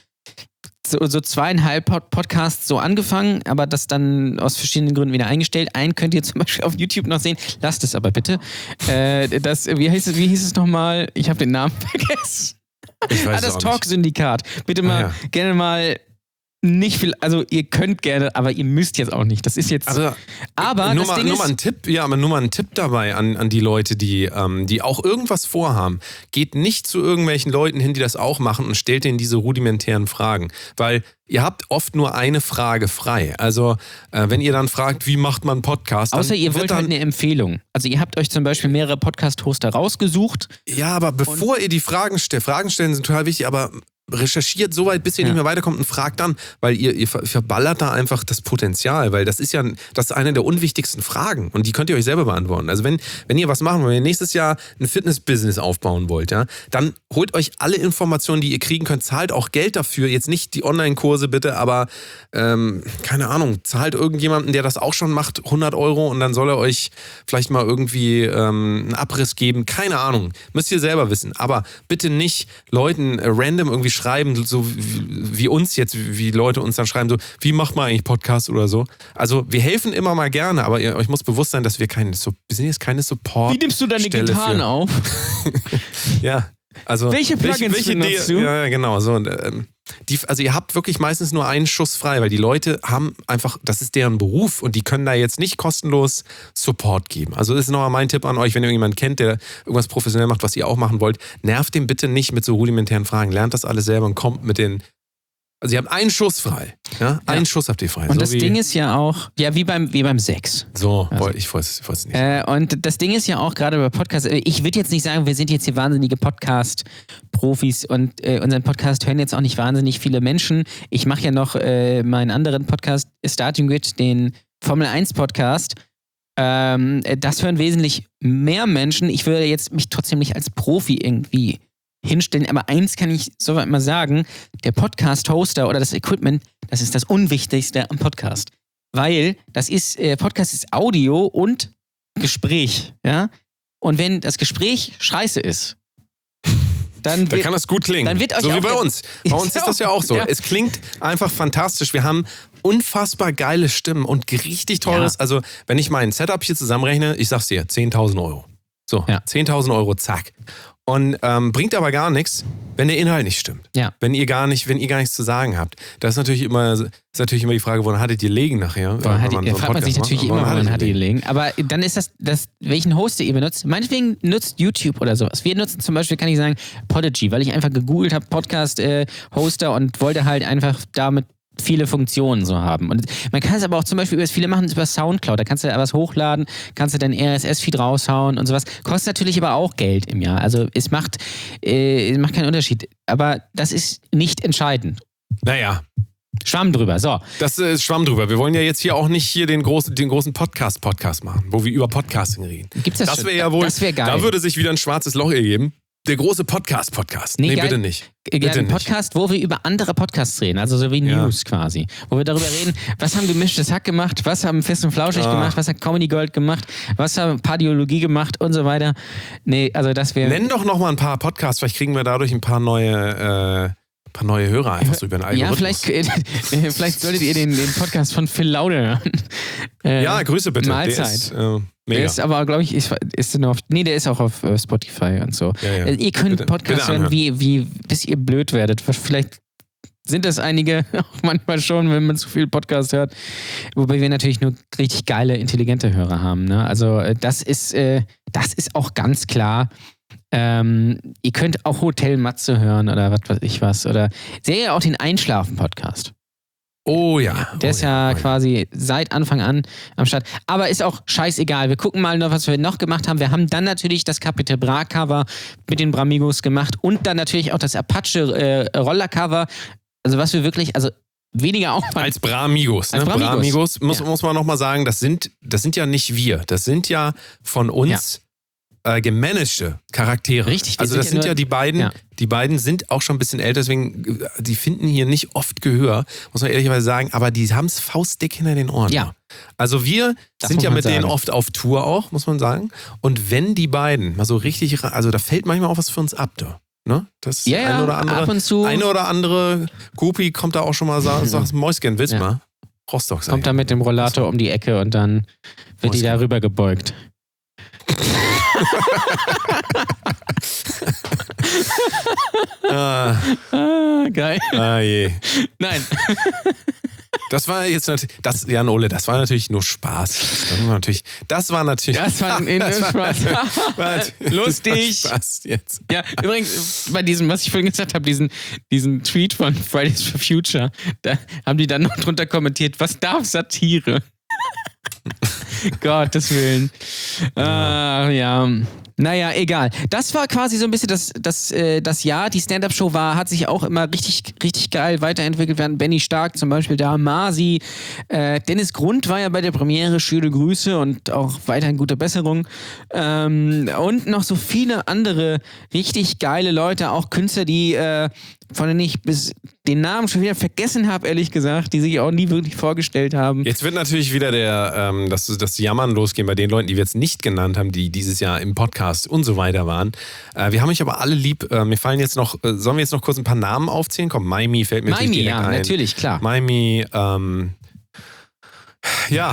so, so zweieinhalb Pod- Podcasts so angefangen, aber das dann aus verschiedenen Gründen wieder eingestellt. Einen könnt ihr zum Beispiel auf YouTube noch sehen. Lasst es aber bitte. Äh, das, wie, hieß es, wie hieß es nochmal? Ich habe den Namen vergessen. Ich weiß ah, das Talk-Syndikat. Bitte mal, ah, ja. gerne mal nicht viel, also ihr könnt gerne, aber ihr müsst jetzt auch nicht. Das ist jetzt. Also, aber nur, das mal, Ding nur ist, mal ein Tipp, ja, aber nur mal ein Tipp dabei an, an die Leute, die, ähm, die auch irgendwas vorhaben. Geht nicht zu irgendwelchen Leuten hin, die das auch machen und stellt denen diese rudimentären Fragen. Weil ihr habt oft nur eine Frage frei. Also, äh, wenn ihr dann fragt, wie macht man einen Podcast? Außer ihr wollt dann, halt eine Empfehlung. Also, ihr habt euch zum Beispiel mehrere Podcast-Hoster rausgesucht. Ja, aber bevor ihr die Fragen stellt, Fragen stellen sind total wichtig, aber recherchiert so weit, bis ihr ja. nicht mehr weiterkommt und fragt dann, weil ihr, ihr verballert da einfach das Potenzial, weil das ist ja das ist eine der unwichtigsten Fragen und die könnt ihr euch selber beantworten. Also wenn, wenn ihr was machen wollt, wenn ihr nächstes Jahr ein Fitness-Business aufbauen wollt, ja, dann holt euch alle Informationen, die ihr kriegen könnt, zahlt auch Geld dafür, jetzt nicht die Online-Kurse bitte, aber ähm, keine Ahnung, zahlt irgendjemanden, der das auch schon macht, hundert Euro und dann soll er euch vielleicht mal irgendwie ähm, einen Abriss geben, keine Ahnung, müsst ihr selber wissen, aber bitte nicht Leuten äh, random irgendwie schreiben, so wie, wie uns jetzt, wie Leute uns dann schreiben, so, wie macht man eigentlich Podcast oder so. Also wir helfen immer mal gerne, aber ihr, euch muss bewusst sein, dass wir keine, so, wir sind jetzt keine Support. Wie nimmst du deine Stelle Gitarren für. auf? Ja, also welche Plugins welche, welche benutzt du? Ja, genau, so. Ähm, die, also ihr habt wirklich meistens nur einen Schuss frei, weil die Leute haben einfach, das ist deren Beruf und die können da jetzt nicht kostenlos Support geben. Also das ist nochmal mein Tipp an euch, wenn ihr irgendjemanden kennt, der irgendwas professionell macht, was ihr auch machen wollt, nervt den bitte nicht mit so rudimentären Fragen. Lernt das alles selber und kommt mit den. Also ihr habt einen Schuss frei. Ja? Einen ja. Schuss habt ihr frei. Und so das Ding ist ja auch, ja, wie beim, wie beim Sex. So, also. ich weiß es nicht. Äh, und das Ding ist ja auch gerade bei Podcasts, ich würde jetzt nicht sagen, wir sind jetzt hier wahnsinnige Podcast-Profis und äh, unseren Podcast hören jetzt auch nicht wahnsinnig viele Menschen. Ich mache ja noch äh, meinen anderen Podcast, Starting Grid, den Formel eins Podcast. Ähm, das hören wesentlich mehr Menschen. Ich würde jetzt mich trotzdem nicht als Profi irgendwie hinstellen, aber eins kann ich soweit mal sagen, der Podcast-Hoster oder das Equipment, das ist das Unwichtigste am Podcast. Weil das ist, äh, Podcast ist Audio und Gespräch, ja? Und wenn das Gespräch scheiße ist, dann, dann wird, kann das gut klingen. Dann wird euch so auch wie bei uns. Bei uns ist das ja auch so. Ja. Es klingt einfach fantastisch. Wir haben unfassbar geile Stimmen und richtig teures, ja. Also wenn ich mein Setup hier zusammenrechne, ich sag's dir, zehntausend Euro. So, ja. zehntausend Euro, zack. Und ähm, bringt aber gar nichts, wenn der Inhalt nicht stimmt. Ja. Wenn ihr gar nicht, wenn ihr gar nichts zu sagen habt. Das ist natürlich immer, ist natürlich immer die Frage, woran hattet ihr legen nachher? Woran hat ihr, so fragt man sich natürlich macht, immer, woran hattet ihr legen. Aber dann ist das, das, welchen Hoster ihr benutzt. Meinetwegen nutzt YouTube oder sowas. Wir nutzen zum Beispiel, kann ich sagen, Podigy, weil ich einfach gegoogelt habe, Podcast-Hoster äh, und wollte halt einfach damit viele Funktionen so haben. Und man kann es aber auch zum Beispiel über, viele machen es über Soundcloud, da kannst du was hochladen, kannst du dein R S S-Feed raushauen und sowas. Kostet natürlich aber auch Geld im Jahr. Also es macht, äh, es macht keinen Unterschied. Aber das ist nicht entscheidend. Naja. Schwamm drüber, so. Das ist Schwamm drüber. Wir wollen ja jetzt hier auch nicht hier den großen, den großen Podcast-Podcast machen, wo wir über Podcasting reden. Gibt's das das schon? wäre ja wohl, das wär geil. Da würde sich wieder ein schwarzes Loch ergeben. Der große Podcast-Podcast. Nee, nee bitte nicht. Bitte ein Podcast, nicht. Wo wir über andere Podcasts reden, also so wie News ja. quasi. Wo wir darüber reden, was haben Gemischtes Hack gemacht, was haben Fest und Flauschig ah. gemacht, was hat Comedy Gold gemacht, was haben Pardiologie gemacht und so weiter. Nee, also das wäre... Nenn doch noch mal ein paar Podcasts, vielleicht kriegen wir dadurch ein paar neue... Äh Ein paar neue Hörer einfach so über den Algorithmus. Ja, vielleicht, äh, vielleicht solltet ihr den, den Podcast von Phil Laude hören. Äh, Ja, Grüße bitte. Mahlzeit. Der ist, äh, mega. Der ist aber, glaube ich, ist, ist der noch auf, nee, der ist auch auf äh, Spotify und so. Ja, ja. Äh, ihr könnt Bitte- Podcasts bitte hören, wie, wie, bis ihr blöd werdet. Vielleicht sind das einige auch manchmal schon, wenn man zu viel Podcast hört. Wobei wir natürlich nur richtig geile, intelligente Hörer haben. Ne? Also äh, das ist, äh, das ist auch ganz klar. Ähm, ihr könnt auch Hotel Matze hören oder was weiß ich was. Oder seht ihr auch den Einschlafen-Podcast. Oh ja. Der oh ist ja, oh quasi seit Anfang an am Start. Aber ist auch scheißegal. Wir gucken mal noch, was wir noch gemacht haben. Wir haben dann natürlich das Capital Bra Cover mit den Bramigos gemacht und dann natürlich auch das Apache äh, Roller Cover. Also was wir wirklich, also weniger Aufwand. Als Bramigos. Ne? Als Bramigos. Bramigos muss, Ja. muss man nochmal sagen, das sind, das sind ja nicht wir. Das sind ja von uns äh, gemanagte Charaktere. Richtig, wir Also sind das ja sind nur- ja die beiden, ja. die beiden sind auch schon ein bisschen älter, deswegen, äh, die finden hier nicht oft Gehör, muss man ehrlicherweise sagen, aber die haben es faustdick hinter den Ohren. Ja. Also wir Das sind muss ja man mit denen sagen. oft auf Tour auch, muss man sagen. Und wenn die beiden mal so richtig, ra- also da fällt manchmal auch was für uns ab, da. Ne? Das Ja, ja, eine oder andere, ab und zu. eine oder andere Groupie kommt da auch schon mal, sagt, sagt Mäuschen, willst du Ja. mal? Rostock sein. Kommt da mit dem Rollator um die Ecke und dann wird die Muss- da rüber gebeugt. Ah, Ah, geil. ah je. Nein. Das war jetzt natürlich, das, Jan Ole, das war natürlich nur Spaß. Das war natürlich, das war natürlich. Das war ein das war- Spaß. war- Lustig. Das war Spaß jetzt. Ja, übrigens, bei diesem, was ich vorhin gesagt habe, diesen, diesen Tweet von Fridays for Future, da haben die dann noch drunter kommentiert, was darf Satire? Gottes Willen. Ah, ja. Naja, egal. Das war quasi so ein bisschen das, das, äh, das Jahr. Die Stand-Up-Show war, hat sich auch immer richtig, richtig geil weiterentwickelt. Wir hatten Benny Stark zum Beispiel da, Masi, äh, Dennis Grund war ja bei der Premiere, schöne Grüße und auch weiterhin gute Besserung. Ähm, und noch so viele andere richtig geile Leute, auch Künstler, die, äh, von denen ich bis den Namen schon wieder vergessen habe, ehrlich gesagt, die sich auch nie wirklich vorgestellt haben. Jetzt wird natürlich wieder der, ähm, das, das Jammern losgehen bei den Leuten, die wir jetzt nicht genannt haben, die dieses Jahr im Podcast und so weiter waren. Äh, wir haben euch aber alle lieb. Äh, mir fallen jetzt noch, äh, sollen wir jetzt noch kurz ein paar Namen aufzählen? Komm, Maimi fällt mir natürlich Maimi, direkt ja, ein. natürlich, klar. Maimi, ähm, ja.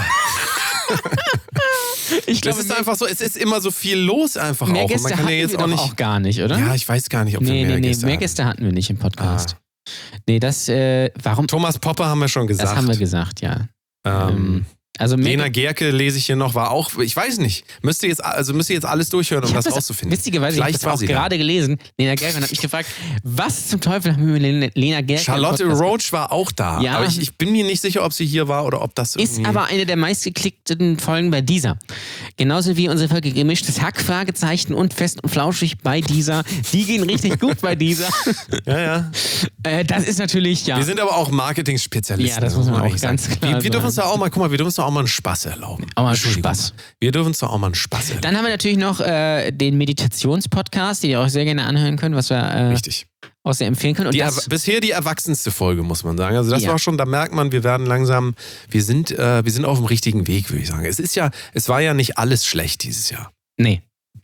Ich Das ist einfach so, es ist immer so viel los einfach mehr auch. Und Gäste man kann hatten ja jetzt wir auch doch nicht. auch gar nicht, oder? Ja, ich weiß gar nicht, ob nee, wir mehr nee, nee, Gäste mehr hatten. Gäste hatten wir nicht im Podcast. Nee, das, äh, warum? Thomas Popper haben wir schon gesagt. Das haben wir gesagt, ja. Ähm, Ähm, also mehr Lena Gerke lese ich hier noch, war auch, ich weiß nicht, müsste jetzt, also müsste jetzt alles durchhören, um Ich hab das das rauszufinden. witzigerweise, ich habe Vielleicht das war auch sie da. gerade gelesen. Lena Gerke hat mich gefragt, was zum Teufel haben wir mit Lena, Lena Gerke im Charlotte Podcast Roach war auch da, Ja. aber ich, ich bin mir nicht sicher, ob sie hier war oder ob das Ist irgendwie... aber eine der meistgeklickten Folgen bei dieser. Genauso wie unsere Folge Gemischtes Hack, Fragezeichen und Fest und Flauschig bei dieser. Die gehen richtig gut bei dieser. Ja, ja. Äh, das ist natürlich, ja. Wir sind aber auch Marketing-Spezialisten. Ja, das muss man auch eigentlich ganz sagen. klar Wir, wir dürfen uns sagen. da auch mal, guck mal, wir dürfen uns da auch mal einen Spaß erlauben. Auch mal Entschuldigung. Spaß. Wir dürfen uns da auch mal einen Spaß erlauben. Dann haben wir natürlich noch äh, den Meditationspodcast, den ihr auch sehr gerne anhören könnt, was wir äh, Richtig. auch sehr empfehlen können. Und Die, das, erw- bisher die erwachsenste Folge, muss man sagen. Also das Ja. war schon, da merkt man, wir werden langsam, wir sind, äh, wir sind auf dem richtigen Weg, würde ich sagen. Es ist ja, es war ja nicht alles schlecht dieses Jahr. nee.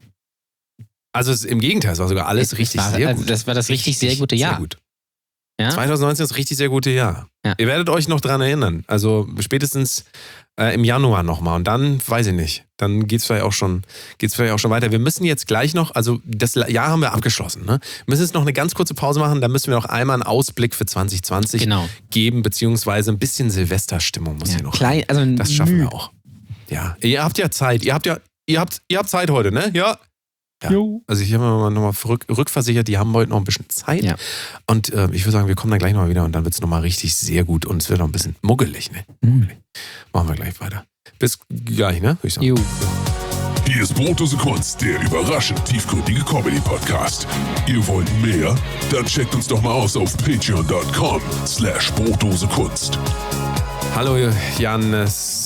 Also es, im Gegenteil, es war sogar alles Es richtig war, sehr also gut. das war das richtig, sehr gute Jahr. Sehr gut. Ja? zwanzig neunzehn ist ein richtig sehr gutes Jahr. Ja. Ihr werdet euch noch dran erinnern. Also spätestens äh, im Januar nochmal. Und dann, weiß ich nicht, dann geht's vielleicht auch schon, geht's vielleicht auch schon weiter. Wir müssen jetzt gleich noch, also das Jahr haben wir abgeschlossen. Ne? Wir müssen jetzt noch eine ganz kurze Pause machen. Dann müssen wir noch einmal einen Ausblick für zwanzig zwanzig Genau. geben, beziehungsweise ein bisschen Silvesterstimmung muss Ja, hier noch. klein, also ein Das schaffen Müh. wir auch. Ja, ihr habt ja Zeit. Ihr habt ja, ihr habt, ihr habt Zeit heute, ne? Ja. Ja. Jo. Also ich habe mir nochmal rück, rückversichert, die haben heute noch ein bisschen Zeit. Ja. Und äh, ich würde sagen, wir kommen dann gleich nochmal wieder und dann wird es nochmal richtig sehr gut und es wird noch ein bisschen muggelig, ne? Muggelig. Machen wir gleich weiter. Bis gleich, ne? Würde ich sagen. Jo. Hier ist Brotdose Kunst, der überraschend tiefgründige Comedy-Podcast. Ihr wollt mehr? Dann checkt uns doch mal aus auf patreon.com slash Brotdose Kunst. Hallo Jan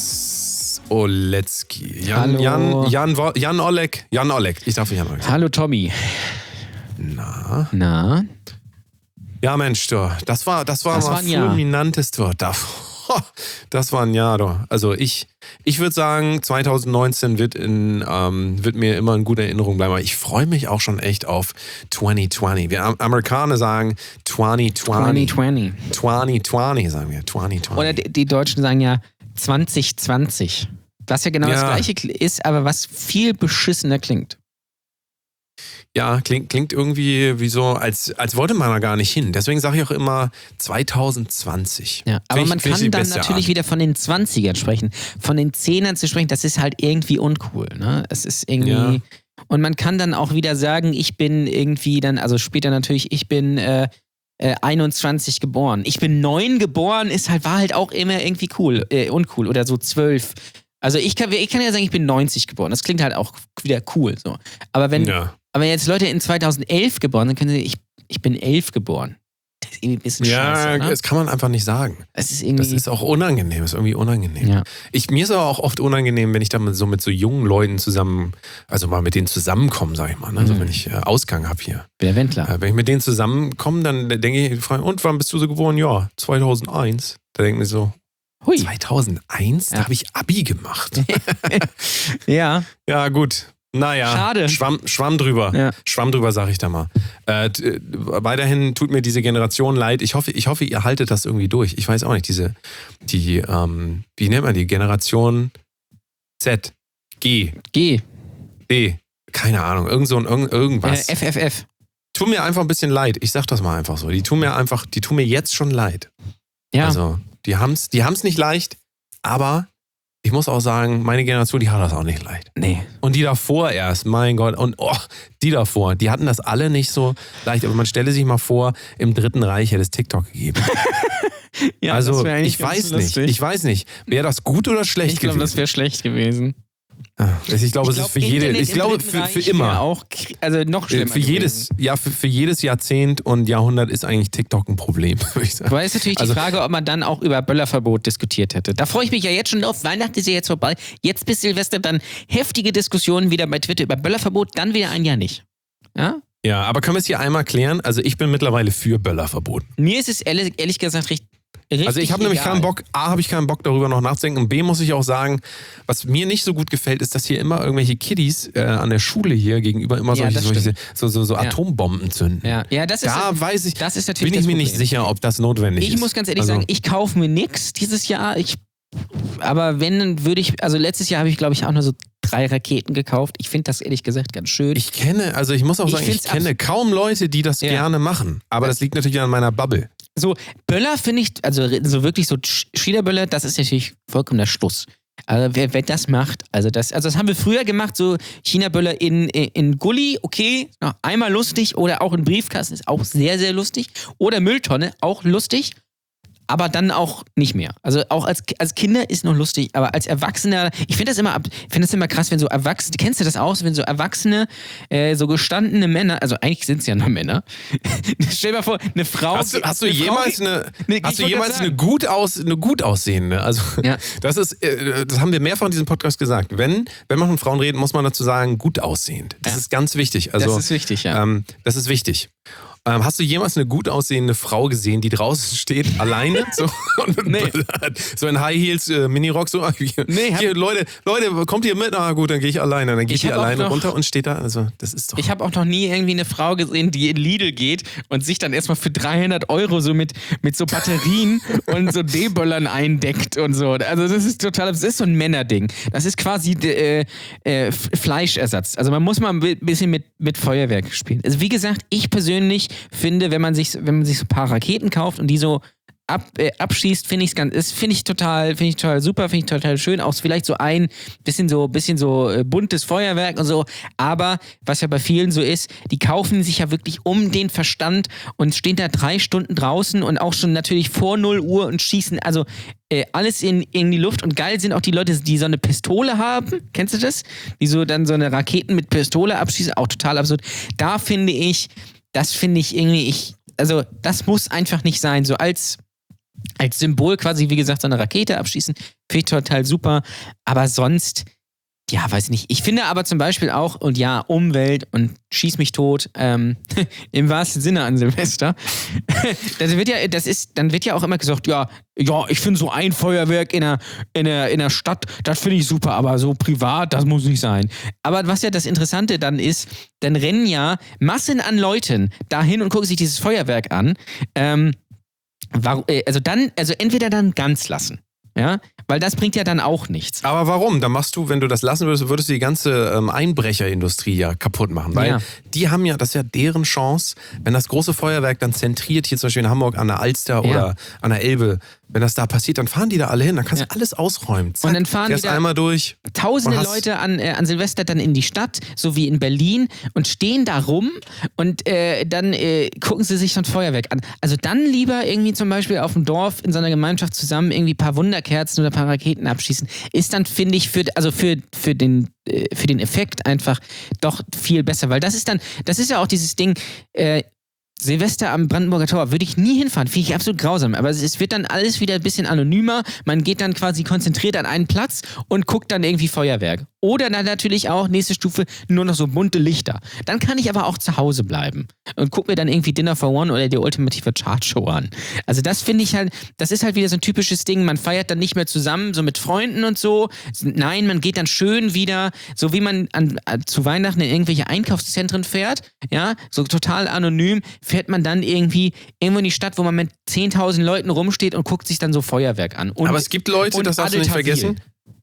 Oletzki. Jan, Hallo. Jan, Jan, Wo- Jan Oleg. Jan Oleg. Ich darf Jan Oleg sagen. Hallo Tommy. Na? Na? Ja, Mensch, du. Das war, das war Das mal war ein Jahr. fulminantes Tor. Das war ein Jahr, du. Also ich, ich würde sagen, zwanzig neunzehn wird, in, ähm, wird mir immer in guter Erinnerung bleiben. Aber ich freue mich auch schon echt auf zwanzig zwanzig. Wir Am- Amerikaner sagen zwanzig zwanzig. zwanzig zwanzig. zwanzig zwanzig sagen wir. zwanzig zwanzig. Oder die, die Deutschen sagen ja zwanzig zwanzig. Was ja genau Ja. das gleiche ist, aber was viel beschissener klingt. Ja, klingt, klingt irgendwie wie so, als, als wollte man da gar nicht hin. Deswegen sage ich auch immer zwanzig zwanzig. Ja, aber Find ich- man find ich kann die dann beste natürlich Art. wieder von den zwanzigern sprechen. Von den zehnern zu sprechen, das ist halt irgendwie uncool. Ne? Es ist irgendwie. Ja. Und man kann dann auch wieder sagen, ich bin irgendwie dann, also später natürlich, ich bin äh, äh, einundzwanzig geboren. Ich bin neun geboren, ist halt, war halt auch immer irgendwie cool, äh, uncool. Oder so zwölf. Also ich kann, ich kann ja sagen, ich bin neunzig geboren. Das klingt halt auch wieder cool. So. Aber wenn, Ja. aber wenn jetzt Leute in zweitausendelf geboren, dann können sie, ich, ich bin elf geboren. Das ist irgendwie ein bisschen Ja, scheiße, ne? das kann man einfach nicht sagen. Es ist irgendwie. Das ist auch unangenehm, ist irgendwie unangenehm. Ja. Ich, mir ist aber auch oft unangenehm, wenn ich dann mit so mit so jungen Leuten zusammen, also mal mit denen zusammenkomme, sag ich mal. Ne? Also Mhm. wenn ich äh, Ausgang habe hier. Der Wendler. Äh, wenn ich mit denen zusammenkomme, dann denke ich, die fragen, und wann bist du so geboren? Ja, zweitausendeins. Da denke ich mir so, Hui. zweitausendeins? Ja. Da habe ich Abi gemacht. Ja. Ja, gut. Naja, Schade. Schwamm, Schwamm drüber. Ja. Schwamm drüber, sag ich da mal. Äh, t- äh, weiterhin tut mir diese Generation leid. Ich hoffe, ich hoffe, ihr haltet das irgendwie durch. Ich weiß auch nicht, diese, die, ähm, wie nennt man die? Generation Z, G, G. B, keine Ahnung, irgend so ein, irgend, irgendwas. Äh, F F F. Tut mir einfach ein bisschen leid. Ich sag das mal einfach so. Die tun mir einfach, die tun mir jetzt schon leid. Ja. Also, die haben's, die haben's nicht leicht, aber ich muss auch sagen, meine Generation, die hat das auch nicht leicht. Nee. Und die davor erst, mein Gott. Und oh, die davor, die hatten das alle nicht so leicht. Aber man stelle sich mal vor, im Dritten Reich hätte es TikTok gegeben. Ja, also, das wär eigentlich ich ganz weiß nicht. lustig. Ich weiß nicht. Wäre das gut oder schlecht Ich glaube, das gewesen? wäre schlecht gewesen. Ah, Ich glaube, es Ich ist für glaub, jede, Internet ich im glaube, Dritten für, Reich für wär immer. Auch, kri- also noch Äh, schlimmer Für jedes, gewesen. ja, für, für jedes Jahrzehnt und Jahrhundert ist eigentlich TikTok ein Problem, würde ich sagen. Aber ist natürlich Also- die Frage, ob man dann auch über Böllerverbot diskutiert hätte. Da freue ich mich ja jetzt schon drauf. Weihnachten ist ja jetzt vorbei. Jetzt bis Silvester dann heftige Diskussionen wieder bei Twitter über Böllerverbot, dann wieder ein Jahr nicht. Ja? Ja, aber können wir es hier einmal klären? Also ich bin mittlerweile für Böllerverbot. Mir ist es ehrlich, ehrlich gesagt richtig. richtig Also ich habe nämlich egal. keinen Bock, A, habe ich keinen Bock darüber noch nachzudenken und B, muss ich auch sagen, was mir nicht so gut gefällt, ist, dass hier immer irgendwelche Kiddies äh, an der Schule hier gegenüber immer Ja, solche, das solche stimmt. so, so, so Ja. Atombomben zünden. Ja, ja das ist, Da weiß ich, das ist natürlich bin ich das mir nicht Problem. sicher, ob das notwendig ist. Ich muss ganz ehrlich also, sagen, ich kaufe mir nichts dieses Jahr. Ich, aber wenn, würde ich, also letztes Jahr habe ich, glaube ich, auch nur so drei Raketen gekauft. Ich finde das ehrlich gesagt ganz schön. Ich kenne, also ich muss auch Ich sagen, ich find's kenne kaum Leute, die das Ja. gerne machen. Aber das liegt natürlich an meiner Bubble. So, Böller finde ich, also so wirklich so Sch- Schiederböller, das ist natürlich vollkommen der Schluss. Also wer, wer das macht, also das, also das haben wir früher gemacht, so China-Böller in, in, in Gully, okay, ja, einmal lustig, oder auch in Briefkasten ist auch sehr, sehr lustig. Oder Mülltonne, auch lustig. Aber dann auch nicht mehr. Also auch als, als Kinder ist noch lustig, aber als Erwachsener, ich finde das immer ab- ich finde das immer krass, wenn so Erwachsene, kennst du das auch, wenn so Erwachsene, äh, so gestandene Männer, also eigentlich sind es ja nur Männer. Stell dir mal vor, eine Frau. Hast du, hast du eine Frau- jemals eine, Nee, hast ich du wollte jemals grad eine sagen. gut aus, eine gut aussehende? Also Ja. das ist, äh, das haben wir mehrfach in diesem Podcast gesagt. Wenn, wenn man von Frauen redet, muss man dazu sagen, gut aussehend. Das Ja. ist ganz wichtig. Also, Das ist wichtig, ja. Ähm, das ist wichtig. Ähm, hast du jemals eine gut aussehende Frau gesehen, die draußen steht, alleine? So, und Nee. so in High Heels, äh, Minirock, so, hier, Nee, hab- hier, Leute, Leute, kommt ihr mit? Ah gut, dann gehe ich alleine. Dann geht Ich die hab auch alleine noch- runter und steht da. Also, das ist doch. Ich habe auch noch nie irgendwie eine Frau gesehen, die in Lidl geht und sich dann erstmal für dreihundert Euro so mit, mit so Batterien und so D-Böllern eindeckt und so. Also das ist total, das ist so ein Männerding. Das ist quasi äh, äh, F- Fleischersatz. Also man muss mal ein bi- bisschen mit, mit Feuerwerk spielen. Also wie gesagt, ich persönlich finde, wenn man sich, wenn man sich so ein paar Raketen kauft und die so ab, äh, abschießt, finde ich es ganz, ist- finde ich total, finde ich total super, finde ich total schön. Auch vielleicht so ein bisschen so, bisschen so äh, buntes Feuerwerk und so. Aber was ja bei vielen so ist, die kaufen sich ja wirklich um den Verstand und stehen da drei Stunden draußen und auch schon natürlich vor null Uhr und schießen also äh, alles in, in die Luft. Und geil sind auch die Leute, die so eine Pistole haben. Kennst du das? Die so dann so eine Raketen mit Pistole abschießen. Auch total absurd. Da finde ich, das finde ich irgendwie, ich, also das muss einfach nicht sein. So als als Symbol quasi, wie gesagt, so eine Rakete abschießen, finde ich total super. Aber sonst, ja, weiß ich nicht. Ich finde aber zum Beispiel auch, und ja, Umwelt und schieß mich tot, ähm, im wahrsten Sinne an Silvester. das wird ja, das ist, dann wird ja auch immer gesagt, ja, ja, ich finde so ein Feuerwerk in der, in der, in der Stadt, das finde ich super, aber so privat, das muss nicht sein. Aber was ja das Interessante dann ist, dann rennen ja Massen an Leuten dahin und gucken sich dieses Feuerwerk an. Ähm, Warum, äh, also dann, also entweder dann ganz lassen. Ja, weil das bringt ja dann auch nichts. Aber warum? Da machst du, wenn du das lassen würdest, würdest du die ganze ähm, Einbrecherindustrie ja kaputt machen. Weil Ja. die haben ja, das ist ja deren Chance, wenn das große Feuerwerk dann zentriert, hier zum Beispiel in Hamburg an der Alster Ja. oder an der Elbe, wenn das da passiert, dann fahren die da alle hin, dann kannst Ja. du alles ausräumen. Zack, Und dann fahren fährst die da- einmal durch. Tausende Und hast- Leute an, äh, an Silvester dann in die Stadt, so wie in Berlin, und stehen da rum und äh, dann äh, gucken sie sich so ein Feuerwerk an. Also dann lieber irgendwie zum Beispiel auf dem Dorf in so einer Gemeinschaft zusammen irgendwie ein paar Wunderkerzen oder ein paar Raketen abschießen. Ist dann, finde ich, für, also für, für, den, äh, für den Effekt einfach doch viel besser. Weil das ist dann, das ist ja auch dieses Ding, äh, Silvester am Brandenburger Tor würde ich nie hinfahren, finde ich absolut grausam. Aber es, es wird dann alles wieder ein bisschen anonymer. Man geht dann quasi konzentriert an einen Platz und guckt dann irgendwie Feuerwerk. Oder dann natürlich auch, nächste Stufe, nur noch so bunte Lichter. Dann kann ich aber auch zu Hause bleiben und gucke mir dann irgendwie Dinner for One oder die ultimative Chartshow an. Also das finde ich halt, das ist halt wieder so ein typisches Ding. Man feiert dann nicht mehr zusammen, so mit Freunden und so. Nein, man geht dann schön wieder, so wie man an, an, zu Weihnachten in irgendwelche Einkaufszentren fährt, ja, so total anonym, fährt man dann irgendwie irgendwo in die Stadt, wo man mit zehntausend Leuten rumsteht und guckt sich dann so Feuerwerk an. Und, Aber es gibt Leute, und das darfst du nicht Adel Tawil. vergessen,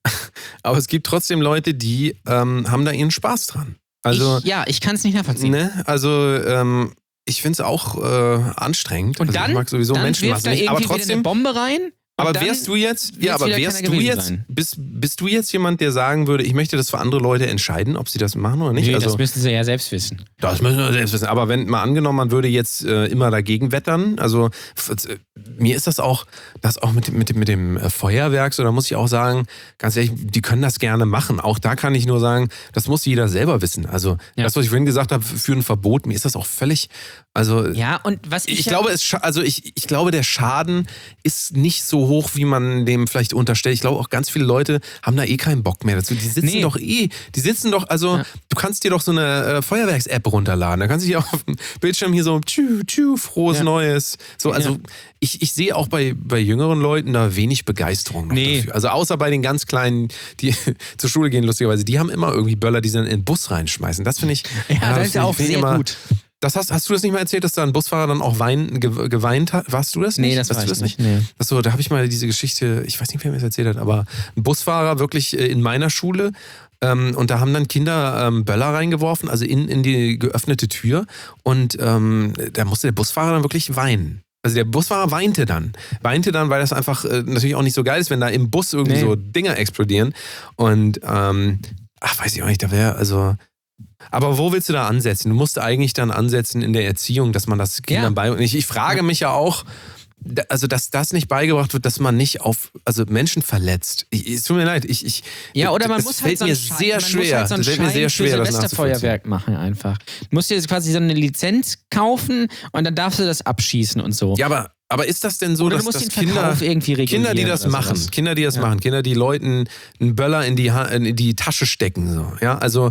aber es gibt trotzdem Leute, die ähm, haben da ihren Spaß dran. Also, ich, ja, ich kann es nicht nachvollziehen. ne, also ähm, ich finde es auch äh, anstrengend. Und also dann, ich mag sowieso dann Menschen wirft da irgendwie aber wieder eine trotzdem. Bombe rein. und Aber dann wärst du jetzt, wird's ja, aber wieder wärst keiner du gewesen jetzt, sein. bist, bist du jetzt jemand, der sagen würde, ich möchte das für andere Leute entscheiden, ob sie das machen oder nicht? Nee, also, das müssen sie ja selbst wissen. das müssen wir selbst wissen. Aber wenn mal angenommen, man würde jetzt äh, immer dagegen wettern, also f- äh, mir ist das auch, das auch mit, mit, dem- mit dem äh, Feuerwerk, so da muss ich auch sagen, ganz ehrlich, die können das gerne machen. Auch da kann ich nur sagen, das muss jeder selber wissen. Also Ja. das, was ich vorhin gesagt habe, für ein Verbot, mir ist das auch völlig, also Ja, und was ich, ich ja- glaube, es, scha- also ich, ich glaube, der Schaden ist nicht so hoch, wie man dem vielleicht unterstellt. Ich glaube, auch ganz viele Leute haben da eh keinen Bock mehr dazu. Die sitzen Nee. doch eh, die sitzen doch, also Ja. du kannst dir doch so eine äh, Feuerwerks-App runterladen. Da kannst du dir auf dem Bildschirm hier so tschü, tschü, frohes Ja. Neues. So, also Ja. ich, ich sehe auch bei, bei jüngeren Leuten da wenig Begeisterung noch Nee. dafür. Also außer bei den ganz Kleinen, die zur Schule gehen, lustigerweise, die haben immer irgendwie Böller, die sie dann in den Bus reinschmeißen. Das finde ich. Ja, das ist ja find auch ich- find ich sehr immer, gut. Das hast, hast du das nicht mal erzählt, dass da ein Busfahrer dann auch wein, ge, geweint hat? Warst du das nicht? Nee, das Weißt war du ich nicht. Nee. Achso, da habe ich mal diese Geschichte, ich weiß nicht, wer mir das erzählt hat, aber ein Busfahrer wirklich äh, in meiner Schule ähm, und da haben dann Kinder ähm, Böller reingeworfen, also in, in die geöffnete Tür und ähm, da musste der Busfahrer dann wirklich weinen. Also der Busfahrer weinte dann. Weinte dann, weil das einfach äh, natürlich auch nicht so geil ist, wenn da im Bus irgendwie Nee. so Dinger explodieren. Und ähm, ach, weiß ich auch nicht, da wäre also... Aber wo willst du da ansetzen? Du musst eigentlich dann ansetzen in der Erziehung, dass man das Kindern Ja. beibringt. Ich, ich frage mich ja auch, da- also dass das nicht beigebracht wird, dass man nicht auf also Menschen verletzt. Ich, es tut mir leid, ich, ich Ja, oder man es muss fällt halt so mir einen Schein, sehr man schwer. muss halt so einen das fällt mir Schein sehr schwer, für das Silvesterfeuerwerk machen einfach. Du musst dir jetzt quasi so eine Lizenz kaufen und dann darfst du das abschießen und so. Ja, aber aber ist das denn so, Oder dass, du musst dass den Kinder Verkauf irgendwie regulieren Kinder, die das oder machen, sowas. Kinder, die das Ja. machen, Kinder, die Leuten einen Böller in die Ha- in die Tasche stecken, so, ja, also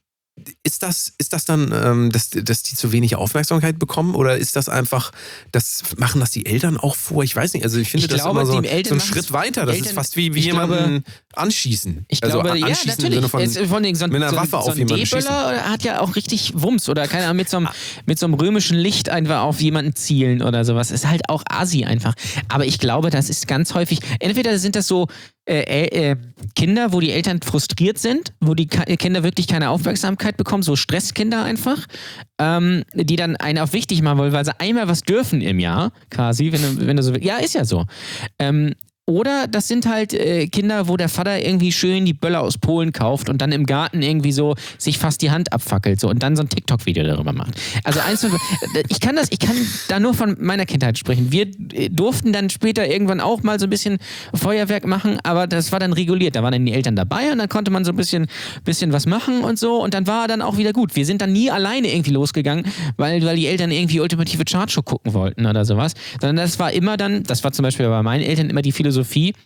ist das, ist das dann, ähm, dass, dass die zu wenig Aufmerksamkeit bekommen oder ist das einfach, das machen das die Eltern auch vor? Ich weiß nicht, also ich finde Ich das glaube, immer so, die Eltern so ein machen's- Schritt weiter. Das Eltern- ist fast wie, wie ich jemanden glaube- anschießen. Ich also glaube, ja, anschießen im natürlich. Sinne von, Es, vor allem so ein, mit einer so ein, Waffe auf so ein jemanden schießen. D-Böller hat ja auch richtig Wumms oder keine Ahnung, mit so, einem, mit so einem römischen Licht einfach auf jemanden zielen oder sowas. Ist halt auch Asi einfach. Aber ich glaube, das ist ganz häufig, entweder sind das so äh, äh, Kinder, wo die Eltern frustriert sind, wo die Ka- Kinder wirklich keine Aufmerksamkeit bekommen, so Stresskinder einfach, ähm, die dann einen auf wichtig machen wollen, weil sie einmal was dürfen im Jahr, quasi, wenn du, wenn du so willst. Ja, ist ja so. Ähm, Oder das sind halt äh, Kinder, wo der Vater irgendwie schön die Böller aus Polen kauft und dann im Garten irgendwie so sich fast die Hand abfackelt so und dann so ein TikTok-Video darüber macht. Also eins von, ich kann das, ich kann da nur von meiner Kindheit sprechen. Wir äh, durften dann später irgendwann auch mal so ein bisschen Feuerwerk machen, aber das war dann reguliert. Da waren dann die Eltern dabei und dann konnte man so ein bisschen, bisschen was machen und so und dann war dann auch wieder gut. Wir sind dann nie alleine irgendwie losgegangen, weil, weil die Eltern irgendwie ultimative Chartshow gucken wollten oder sowas, sondern das war immer dann, das war zum Beispiel bei meinen Eltern immer die Philosophie,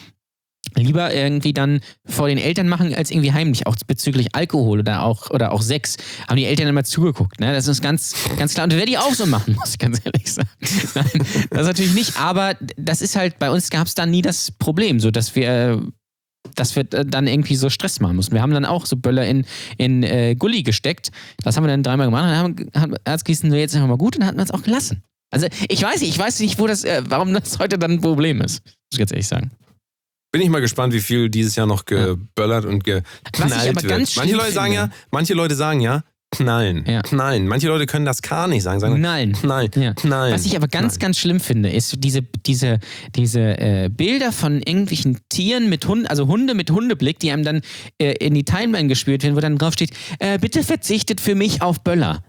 lieber irgendwie dann vor den Eltern machen, als irgendwie heimlich, auch bezüglich Alkohol oder auch, oder auch Sex, haben die Eltern immer zugeguckt. Ne? Das ist ganz, ganz klar. Und das werde ich auch so machen, muss ich ganz ehrlich sagen. Nein, das natürlich nicht, aber das ist halt, bei uns gab es dann nie das Problem, so dass wir dass wir dann irgendwie so Stress machen mussten. Wir haben dann auch so Böller in, in äh, Gully gesteckt. Das haben wir dann dreimal gemacht. Und dann haben wir Erzgießen so jetzt einfach mal gut und dann hatten wir es auch gelassen. Also ich weiß nicht, ich weiß nicht, wo das, äh, warum das heute dann ein Problem ist. Muss ich ganz ehrlich sagen. Bin ich mal gespannt, wie viel dieses Jahr noch geböllert und geknallt Was ich aber wird. ganz Manche schlimm Leute sagen finde. ja, manche Leute sagen ja, knallen, Ja. knallen. Manche Leute können das K nicht sagen, sagen Knallen. knallen, Ja. knallen. Was ich aber ganz, knallen. ganz schlimm finde, ist diese, diese, diese äh, Bilder von irgendwelchen Tieren mit Hunden, also Hunde mit Hundeblick, die einem dann äh, in die Timeline gespürt werden, wo dann drauf steht, äh, bitte verzichtet für mich auf Böller.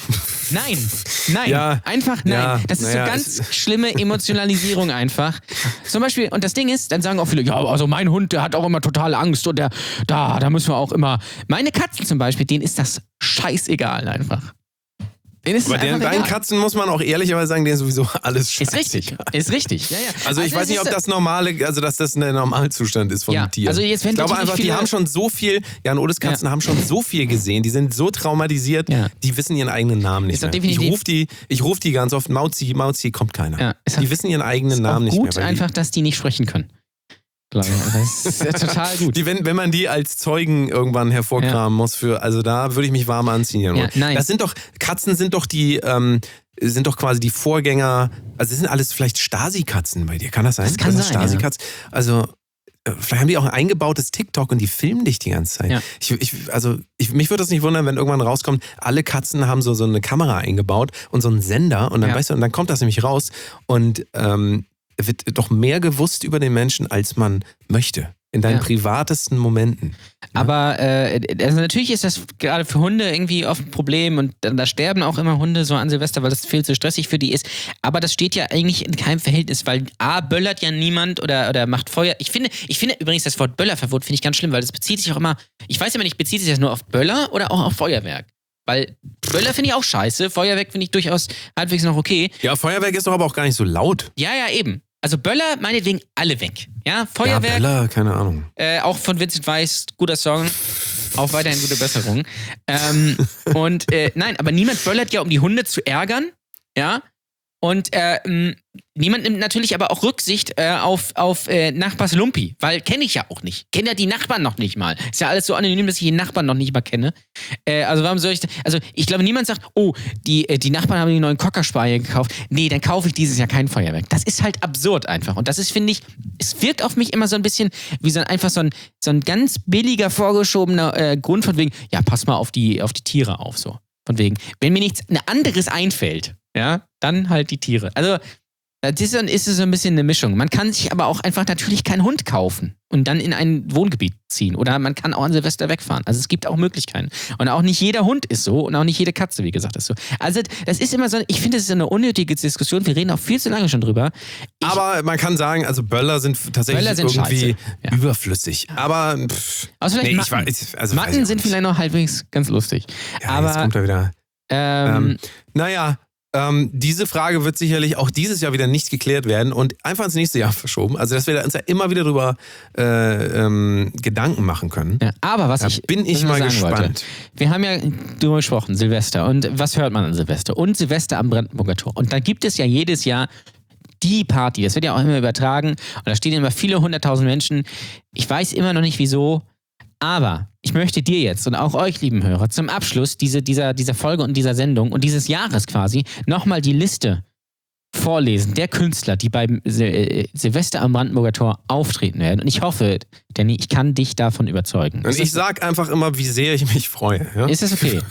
Nein, nein, Ja, einfach nein. ja, das ist naja, so ganz es- schlimme Emotionalisierung einfach. Zum Beispiel, und das Ding ist, dann sagen auch viele, ja, also mein Hund, der hat auch immer totale Angst und der, da, da müssen wir auch immer. Meine Katzen zum Beispiel, denen ist das scheißegal einfach. Denen ist Bei es den einfach beiden egal. Katzen muss man auch ehrlicherweise sagen, denen ist sowieso alles scheiße. Ist richtig, ist richtig. Ja, ja. Also ich weiß es nicht, ist ob so- das normale, also dass das ein Normalzustand ist von Ja, einem Tier. also jetzt werden ich glaube natürlich einfach, die viele- haben schon so viel, Jan Odes Katzen haben schon so viel gesehen, die sind so traumatisiert, Ja. die wissen ihren eigenen Namen nicht Ist doch mehr. Ich definitiv- rufe die, ich ruf die ganz oft, Mauzi, Mauzi, kommt keiner. Ja, ist die doch- wissen ihren eigenen ist Namen auch nicht gut mehr. weil einfach, dass die nicht sprechen können. Glaube ich. Das ist ja total Die, gut. die, wenn, wenn man die als Zeugen irgendwann hervorkramen muss, für, also da würde ich mich warm anziehen. Jan Ja, Ole. nein. Das sind doch, Katzen sind doch die, ähm, sind doch quasi die Vorgänger, also das sind alles vielleicht Stasi-Katzen bei dir, kann das sein? Das kann Das sind sein, ja. Stasi-Katzen. Also äh, vielleicht haben die auch ein eingebautes TikTok und die filmen dich die ganze Zeit. Ja. Ich, ich, also ich, mich würde das nicht wundern, wenn irgendwann rauskommt, alle Katzen haben so, so eine Kamera eingebaut und so einen Sender und dann Ja. weißt du, und dann kommt das nämlich raus und ähm, wird doch mehr gewusst über den Menschen, als man möchte. In deinen Ja. privatesten Momenten. Aber äh, also natürlich ist das gerade für Hunde irgendwie oft ein Problem und da, da sterben auch immer Hunde so an Silvester, weil das viel zu stressig für die ist. Aber das steht ja eigentlich in keinem Verhältnis, weil A, böllert ja niemand oder, oder macht Feuer. Ich finde, ich finde übrigens das Wort Böllerverbot finde ich ganz schlimm, weil das bezieht sich auch immer, ich weiß immer nicht, bezieht sich das nur auf Böller oder auch auf Feuerwerk? Weil Böller finde ich auch scheiße, Feuerwerk finde ich durchaus halbwegs noch okay. Ja, Feuerwerk ist doch aber auch gar nicht so laut. Ja, ja, eben. Also Böller meinetwegen alle weg. Ja, Ja, Feuerwerk. Bella, keine Ahnung. Äh, auch von Vincent Weiss, guter Song. Auch weiterhin gute Besserung. Ähm, und äh, nein, aber niemand böllert ja, um die Hunde zu ärgern. Ja. Und äh, m, niemand nimmt natürlich aber auch Rücksicht äh, auf, auf äh, Nachbars Lumpi, weil kenne ich ja auch nicht. Kenne ja die Nachbarn noch nicht mal. Ist ja alles so anonym, dass ich die Nachbarn noch nicht mal kenne. Äh, also warum soll ich, da, also ich glaube, niemand sagt, oh, die, äh, die Nachbarn haben die neuen Cocker-Spaniel gekauft. Nee, dann kaufe ich dieses Jahr kein Feuerwerk. Das ist halt absurd einfach. Und das ist, finde ich, es wirkt auf mich immer so ein bisschen wie so ein, einfach so ein, so ein ganz billiger, vorgeschobener äh, Grund von wegen, ja, pass mal auf die, auf die Tiere auf, so. Von wegen, wenn mir nichts anderes einfällt, ja, dann halt die Tiere. Also, das ist, dann ist es so ein bisschen eine Mischung. Man kann sich aber auch einfach natürlich keinen Hund kaufen und dann in ein Wohngebiet ziehen. Oder man kann auch an Silvester wegfahren. Also es gibt auch Möglichkeiten. Und auch nicht jeder Hund ist so und auch nicht jede Katze, wie gesagt, ist so. Also das ist immer so, ich finde, das ist eine unnötige Diskussion. Wir reden auch viel zu lange schon drüber. Ich, Aber man kann sagen, also Böller sind tatsächlich Böller sind irgendwie scheiße. Ja. überflüssig. Aber pff, also vielleicht nee, Matten. ich weiß, also weiß Matten ich sind auch nicht. vielleicht noch halbwegs ganz lustig. Ja, aber jetzt kommt er wieder. ähm, Ähm, naja, ähm, diese Frage wird sicherlich auch dieses Jahr wieder nicht geklärt werden und einfach ins nächste Jahr verschoben. Also, dass wir uns ja immer wieder darüber äh, ähm, Gedanken machen können. ja, aber was Da ich bin ich was mal sagen wollte, gespannt. wir haben ja drüber gesprochen, Silvester. Und was hört man an Silvester? Und Silvester am Brandenburger Tor. Und da gibt es ja jedes Jahr die Party. Das wird ja auch immer übertragen. Und da stehen immer viele hunderttausend Menschen. Ich weiß immer noch nicht wieso. Aber ich möchte dir jetzt und auch euch, lieben Hörer, zum Abschluss diese, dieser, dieser Folge und dieser Sendung und dieses Jahres quasi nochmal die Liste vorlesen der Künstler, die beim Sil- Silvester am Brandenburger Tor auftreten werden. Und ich hoffe, Danny, ich kann dich davon überzeugen. Und Ist ich das, sag einfach immer, wie sehr ich mich freue. Ja, ist das okay?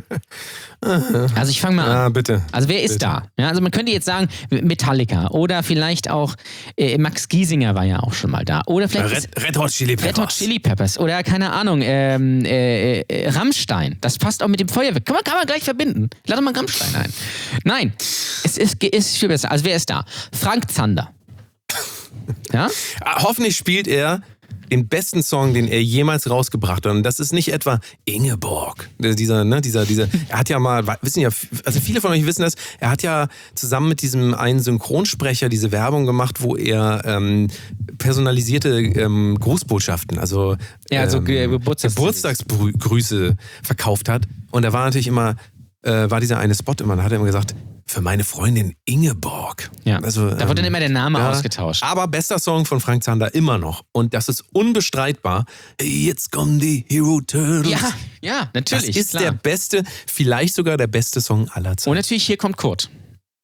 Also ich fange mal an. ja bitte. Also wer ist Bitte. da? Ja, also man könnte jetzt sagen Metallica oder vielleicht auch äh, Max Giesinger war ja auch schon mal da. Oder vielleicht ist Red, Red Hot Chili Peppers. Red Hot Chili Peppers oder keine Ahnung, ähm, äh, äh, Rammstein. Das passt auch mit dem Feuerwerk. Kann man, kann man gleich verbinden. Lade mal Rammstein ein. Nein, es ist, ist viel besser. Also wer ist da? Frank Zander. Ja? Ah, hoffentlich spielt er den besten Song, den er jemals rausgebracht hat. Und das ist nicht etwa Ingeborg. Dieser, ne, dieser, dieser, er hat ja mal, wissen ja, also viele von euch wissen das, er hat ja zusammen mit diesem einen Synchronsprecher diese Werbung gemacht, wo er ähm, personalisierte ähm, Grußbotschaften, also Ja, so ähm, Ge- Geburtstags- Geburtstagsgrüße verkauft hat. Und da war natürlich immer, äh, war dieser eine Spot immer, da hat er immer gesagt, für meine Freundin Ingeborg. Ja. Also, Da wurde dann immer der Name ja, ausgetauscht. Aber bester Song von Frank Zander immer noch. Und das ist unbestreitbar. Jetzt kommen die Hero Turtles. Ja, ja, natürlich. Das ist klar. der beste, vielleicht sogar der beste Song aller Zeiten. Und natürlich, hier kommt Kurt.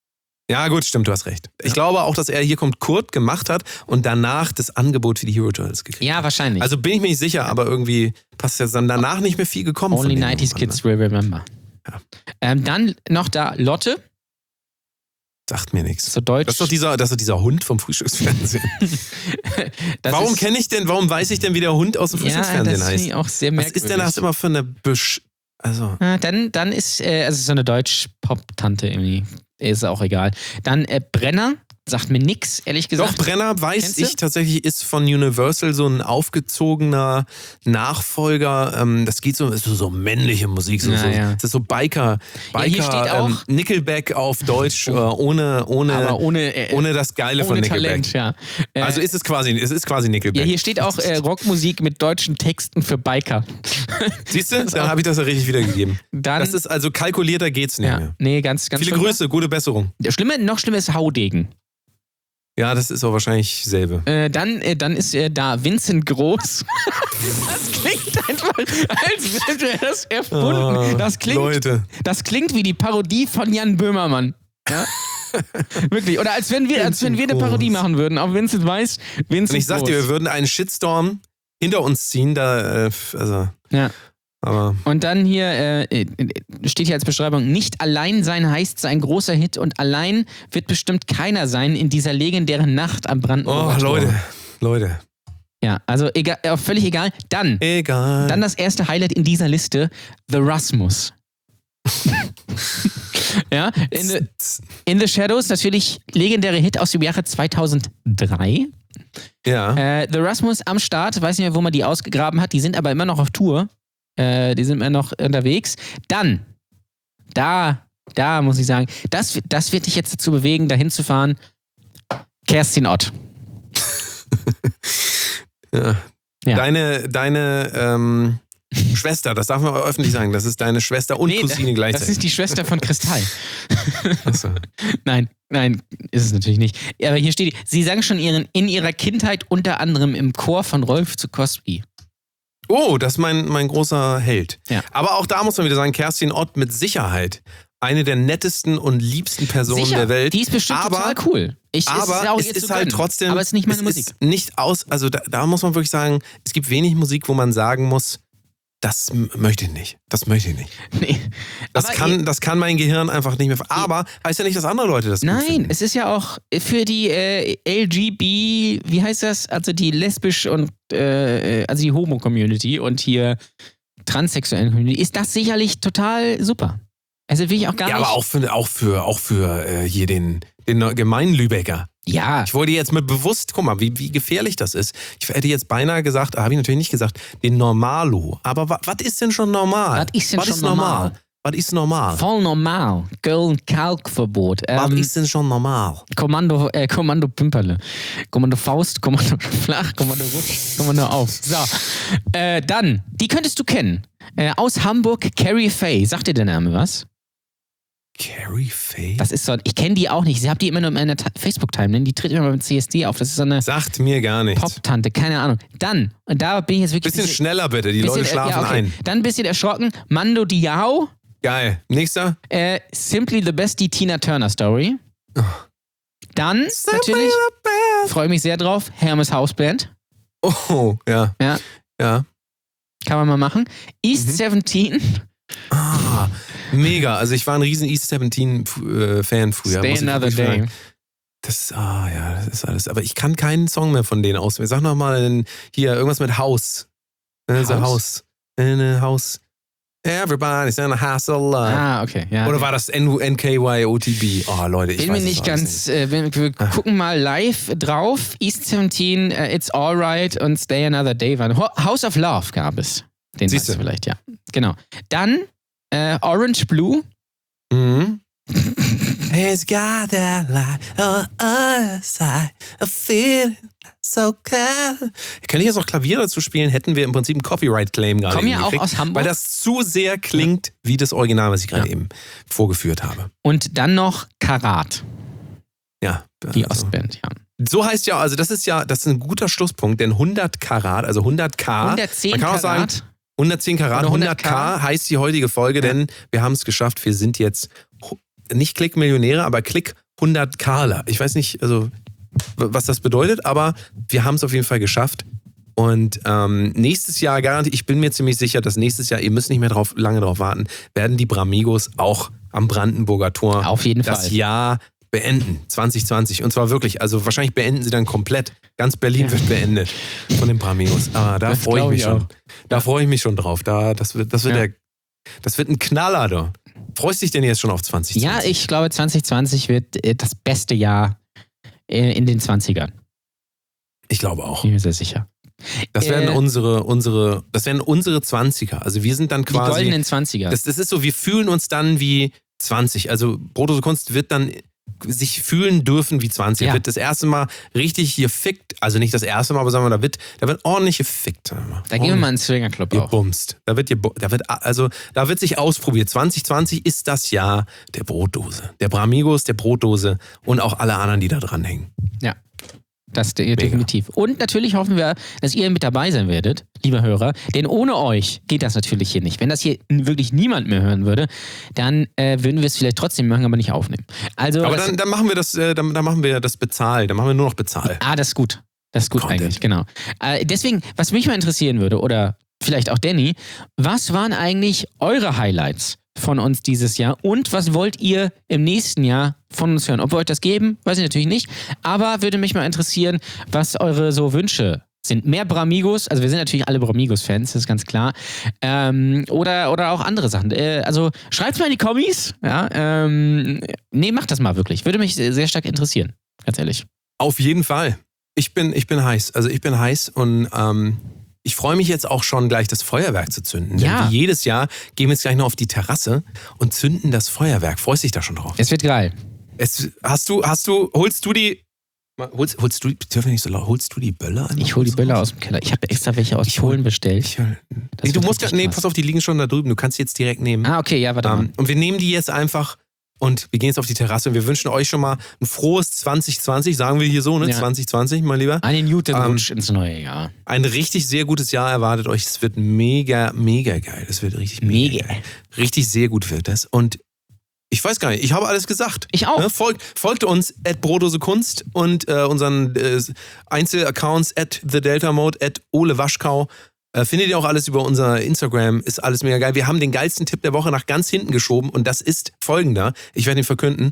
Ja, gut, stimmt, du hast recht. Ich glaube auch, dass er Hier kommt Kurt gemacht hat und danach das Angebot für die Hero Turtles gekriegt Ja, wahrscheinlich. Also bin ich mir nicht sicher, aber irgendwie passt jetzt dann danach nicht mehr viel gekommen. Only von nineties Mann, Kids will remember. Ja. Ähm, dann noch da Lotte. Sagt mir nichts. So deutsch. Das ist doch dieser, das ist doch dieser Hund vom Frühstücksfernsehen. Das warum ist- kenne ich denn, warum weiß ich denn, wie der Hund aus dem Ja, Frühstücksfernsehen das finde heißt? ich auch sehr Was merkwürdig. ist denn das immer für eine Büsch... Also... Ja, dann, dann ist, äh, also so eine Deutsch-Pop-Tante irgendwie. Ist auch egal. Dann äh, Brenner, sagt mir nix, ehrlich gesagt. Doch, Brenner, weiß Kennst du? ich tatsächlich, ist von Universal so ein aufgezogener Nachfolger. Ähm, das geht so, ist so, so männliche Musik. So, Ja, so, ja. Das ist so Biker, Ja, hier Biker steht auch- ähm, Nickelback auf Deutsch, äh, ohne, ohne, Aber ohne, äh, ohne das Geile von ohne Nickelback. Talent, ja. Äh, Also ist es quasi, es ist quasi Nickelback. ja, hier steht auch äh, Rockmusik mit deutschen Texten für Biker. Siehst du, dann habe ich das ja richtig wiedergegeben. Dann, Das ist also kalkulierter geht's nicht ja, mehr. nee, ganz, ganz Viele schlimm. Grüße, gute Besserung. Schlimmer, noch schlimmer ist Haudegen. Ja, das ist auch wahrscheinlich selbe. Äh, dann, äh, dann ist er da Vincent Groß. Das klingt einfach, als hätte er das erfunden. Ah, das, klingt, Leute. das klingt wie die Parodie von Jan Böhmermann. Ja? Wirklich. Oder als wenn wir, als wenn wir eine Vincent Parodie Groß. machen würden auf Vincent Weiss. Vincent Und ich sag Groß. dir, wir würden einen Shitstorm hinter uns ziehen, da, äh, also, Ja. aber. Und dann hier äh, äh, steht hier als Beschreibung, nicht allein sein heißt sein großer Hit und allein wird bestimmt keiner sein in dieser legendären Nacht am Brandenburger Oh, Tor. Leute, Leute. Ja, also egal, äh, völlig egal. Dann, Egal. dann das erste Highlight in dieser Liste, The Rasmus. ja, in the, in the Shadows, natürlich legendäre Hit aus dem Jahre zweitausenddrei. ja. Äh, The Rasmus am Start, weiß nicht mehr, wo man die ausgegraben hat, die sind aber immer noch auf Tour. Äh, die sind immer noch unterwegs. Dann, da, da muss ich sagen, das, das wird dich jetzt dazu bewegen, dahin zu fahren. Kerstin Ott. ja. Ja. Deine, deine ähm, Schwester, das darf man aber öffentlich sagen, das ist deine Schwester und Nee, Cousine gleichzeitig. Das ist die Schwester von Kristall. Achso. Nein, nein, ist es natürlich nicht. Aber hier steht, sie sang schon ihren, in ihrer Kindheit unter anderem im Chor von Rolf Zukowski. Oh, das ist mein, mein großer Held. Ja. Aber auch da muss man wieder sagen, Kerstin Ott mit Sicherheit eine der nettesten und liebsten Personen Sicher, der Welt. die ist bestimmt aber, total cool. Ich, aber ist auch es ihr ist zu halt gönnen. trotzdem. Aber es ist nicht meine es Musik. Ist nicht aus, also da, da muss man wirklich sagen, es gibt wenig Musik, wo man sagen muss, das m- möchte ich nicht. Das möchte ich nicht. Nee. Das, Aber kann, das kann mein Gehirn einfach nicht mehr. Aber heißt ja nicht, dass andere Leute das gut Nein, finden. es ist ja auch für die äh, L G B, wie heißt das? Also die lesbisch und äh, also die Homo-Community und hier transsexuellen Community, ist das sicherlich total super. Also will ich auch gar Ja, nicht. aber auch für, auch für, auch für äh, hier den, den gemeinen Lübecker. Ja, Ich wollte jetzt mit bewusst, guck mal, wie, wie gefährlich das ist. Ich hätte jetzt beinahe gesagt, habe ich natürlich nicht gesagt, den Normalo. Aber was ist denn schon normal? Was ist denn Was schon ist normal? Was ist normal? voll normal. Girl-Kalkverbot. Was Ähm, ist denn schon normal? Kommando, äh, Kommando Pimperle. Kommando Faust, Kommando Flach, Kommando Rutsch, Kommando Auf. So. Äh, dann, die könntest du kennen. Äh, aus Hamburg, Carrie Faye. Sagt dir der Name was? Carrie Faye? Das ist so, ich kenne die auch nicht. Ich habe die immer nur in meiner Ta- Facebook-Timeline. Die tritt immer beim C S D auf. Das ist so eine Sagt mir gar nichts. Pop-Tante, keine Ahnung. Dann, und da bin ich jetzt wirklich Bisschen schneller bitte, die bisschen, Leute schlafen äh, ja, okay. ein. Dann ein bisschen erschrocken. Mando Diao. Geil. Nächster. Äh, Simply the Best, die Tina Turner Story. Dann, natürlich, freue mich sehr drauf, Hermes Hausband. Oh, ja. Ja. Ja. Kann man mal machen. East Mhm. siebzehn. Ah, mega. Also ich war ein riesen East siebzehn-Fan früher. Stay muss ich Another wirklich Day. sagen. Das, ah ja, das ist alles. Aber ich kann keinen Song mehr von denen auswählen. Sag nochmal hier irgendwas mit Haus. Äh, so Haus? Haus. In a house. Everybody's in a house of love. Ah, okay. Ja, Oder okay. war das N K Y O T B? Oh, Leute, ich Bin weiß mir es nicht alles ganz, äh, wir, wir gucken mal live drauf. East siebzehn, äh, It's Alright und Stay Another Day waren. Ho- House of Love gab es. Den Siehste. weißt du vielleicht, ja. Genau. Dann äh, Orange Blue. Mhm. It's got that light on the other side. I feel so good. Könnte ich jetzt auch Klavier dazu spielen, hätten wir im Prinzip einen Copyright-Claim gerade Kommen ja eben auch gekriegt, aus Hamburg. Weil das zu sehr klingt wie das Original, was ich gerade Ja. eben vorgeführt habe. Und dann noch Karat, Ja. die also. Ostband, ja. So heißt ja, also das ist ja, das ist ein guter Schlusspunkt, denn hundert Karat, also hundert K. hundertzehn man kann auch sagen, Karat. hundertzehn Karat, Oder hundert K heißt die heutige Folge, Ja. denn wir haben es geschafft, wir sind jetzt hu- nicht Klick-Millionäre, aber Klick hundert Karler. Ich weiß nicht, also was das bedeutet, aber wir haben es auf jeden Fall geschafft. Und ähm, nächstes Jahr garantiert, ich bin mir ziemlich sicher, dass nächstes Jahr, ihr müsst nicht mehr drauf, lange drauf warten, werden die Bramigos auch am Brandenburger Tor Auf jeden das Fall. Jahr beenden, zwanzig zwanzig. Und zwar wirklich, also wahrscheinlich beenden sie dann komplett. Ganz Berlin ja. wird beendet von den Bramigos. Aber da freue ich mich ich schon. Da freue ich mich schon drauf. Da, das wird, das wird, ja. der, das wird ein Knaller, da. Freust du dich denn jetzt schon auf zwanzig zwanzig? Ja, ich glaube, zwanzig zwanzig wird äh, das beste Jahr äh, in den zwanzigern. Ich glaube auch. Bin mir sehr sicher. Das werden äh, unsere, unsere, das werden unsere zwanziger. Also wir sind dann quasi. Die goldenen zwanziger. Das, das ist so, wir fühlen uns dann wie zwanzig. Also Brotdose Kunst wird dann sich fühlen dürfen wie zwanzig. Ja. Wird das erste Mal richtig gefickt. Also nicht das erste Mal, aber sagen wir, da wird, da wird ordentlich gefickt. Da gehen wir mal ins Swingerclub auch. Gebumst. Da wird, da wird, also, da wird sich ausprobiert. zwanzig zwanzig ist das Jahr der Brotdose. Der Bramigos, der Brotdose und auch alle anderen, die da dranhängen. Ja. Das definitiv. Und natürlich hoffen wir, dass ihr mit dabei sein werdet, liebe Hörer. Denn ohne euch geht das natürlich hier nicht. Wenn das hier wirklich niemand mehr hören würde, dann äh, würden wir es vielleicht trotzdem machen, aber nicht aufnehmen. Also, aber dann, dann machen wir das, äh, dann, dann machen wir das Bezahl. Dann machen wir nur noch Bezahl. Ah, das ist gut. Das ist gut Content. Eigentlich, genau. Äh, deswegen, was mich mal interessieren würde, oder vielleicht auch Danny, was waren eigentlich eure Highlights von uns dieses Jahr und was wollt ihr im nächsten Jahr von uns hören? Ob wir euch das geben, weiß ich natürlich nicht, aber würde mich mal interessieren, was eure so Wünsche sind. Mehr Bramigos, also wir sind natürlich alle Bramigos-Fans, das ist ganz klar, ähm, oder, oder auch andere Sachen. Äh, also schreibt's mal in die Kommis, ja, ähm, nee, macht das mal wirklich, würde mich sehr stark interessieren, ganz ehrlich. Auf jeden Fall. Ich bin, ich bin heiß, also ich bin heiß und ähm ich freue mich jetzt auch schon, gleich das Feuerwerk zu zünden. Ja. Denn wie jedes Jahr gehen wir jetzt gleich noch auf die Terrasse und zünden das Feuerwerk. Freust dich da schon drauf? Es wird geil. Es, hast du, hast du, holst du die, holst, holst du, dürfen wir nicht so laut, holst du die Böller an? Ich hole die Böller aus dem Keller. Ich habe extra welche aus Polen bestellt. Ich, nee, du musst, nee, pass auf, die liegen schon da drüben. Du kannst sie jetzt direkt nehmen. Ah, okay, ja, warte mal. Um, und wir nehmen die jetzt einfach und wir gehen jetzt auf die Terrasse und wir wünschen euch schon mal ein frohes zwanzig zwanzig, sagen wir hier so, ne? Ja. zwanzig zwanzig, mein Lieber. Einen guten Rutsch um, ins neue Jahr. Ein richtig sehr gutes Jahr erwartet euch. Es wird mega, mega geil. Es wird richtig mega, mega geil. Richtig sehr gut wird das. Und ich weiß gar nicht, ich habe alles gesagt. Ich auch. Ne? Folgt, folgt uns at Brotdose Kunst und äh, unseren äh, Einzelaccounts at The Delta Mode, at Ole Waschkau. Äh, findet ihr auch alles über unser Instagram, ist alles mega geil. Wir haben den geilsten Tipp der Woche nach ganz hinten geschoben und das ist folgender. Ich werde ihn verkünden.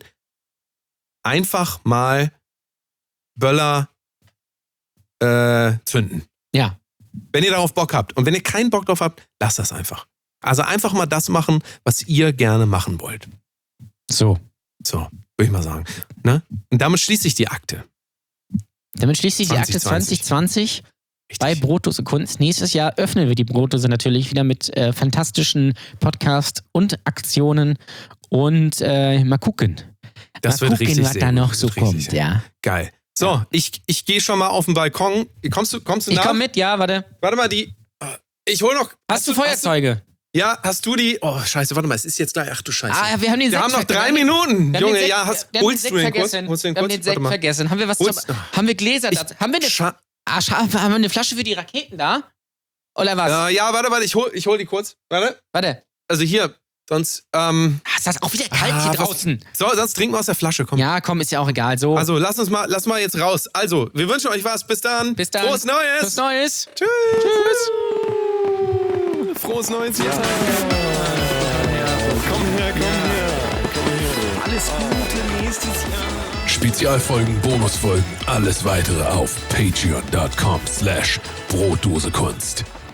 Einfach mal Böller äh, zünden. Ja. Wenn ihr darauf Bock habt. Und wenn ihr keinen Bock drauf habt, lasst das einfach. Also einfach mal das machen, was ihr gerne machen wollt. So. So, würde ich mal sagen. Ne? Und damit schließt sich die Akte. Damit schließt sich die Akte zwanzig zwanzig. Richtig. Bei Brotdose Kunst. Nächstes Jahr öffnen wir die Brotdose natürlich wieder mit äh, fantastischen Podcasts und Aktionen und äh, mal gucken. Das mal wird gucken, richtig was da noch so kommt. Ja. Geil. So, ja. ich, ich gehe schon mal auf den Balkon. Kommst du, kommst du ich nach? Ich komm mit, ja, warte. Warte mal, die. Ich hol noch. Hast, hast du Feuerzeuge? Hast du, ja, hast du die? Oh, scheiße, warte mal, es ist jetzt gleich. Ach du Scheiße. Ah, wir haben den wir Sekt haben noch drei Minuten. Junge, Sekt, ja, hast wir holst haben du den vergessen. kurz? Wir haben den Sekt vergessen. Haben wir was Holst, zum, Haben wir Gläser? Ich, haben wir eine. Scha- Ah, haben wir eine Flasche für die Raketen da? Oder was? Äh, ja, warte, warte, ich hol, ich hol die kurz. Warte. Warte. Also hier, sonst, ähm... Ah, ist das auch wieder kalt ah, hier draußen? Was, so, sonst trinken wir aus der Flasche, komm. Ja, komm, ist ja auch egal, so. Also, lass uns mal, lass mal jetzt raus. Also, wir wünschen euch was. Bis dann. Bis dann. Frohes Neues. Frohes Neues. Tschüss. Tschüss. Frohes Neues. Ja. Ja. Komm her, komm her. Komm her. Alles Gute nächstes Jahr. Spezialfolgen, Bonusfolgen, alles weitere auf patreon.com slash Brotdose Kunst.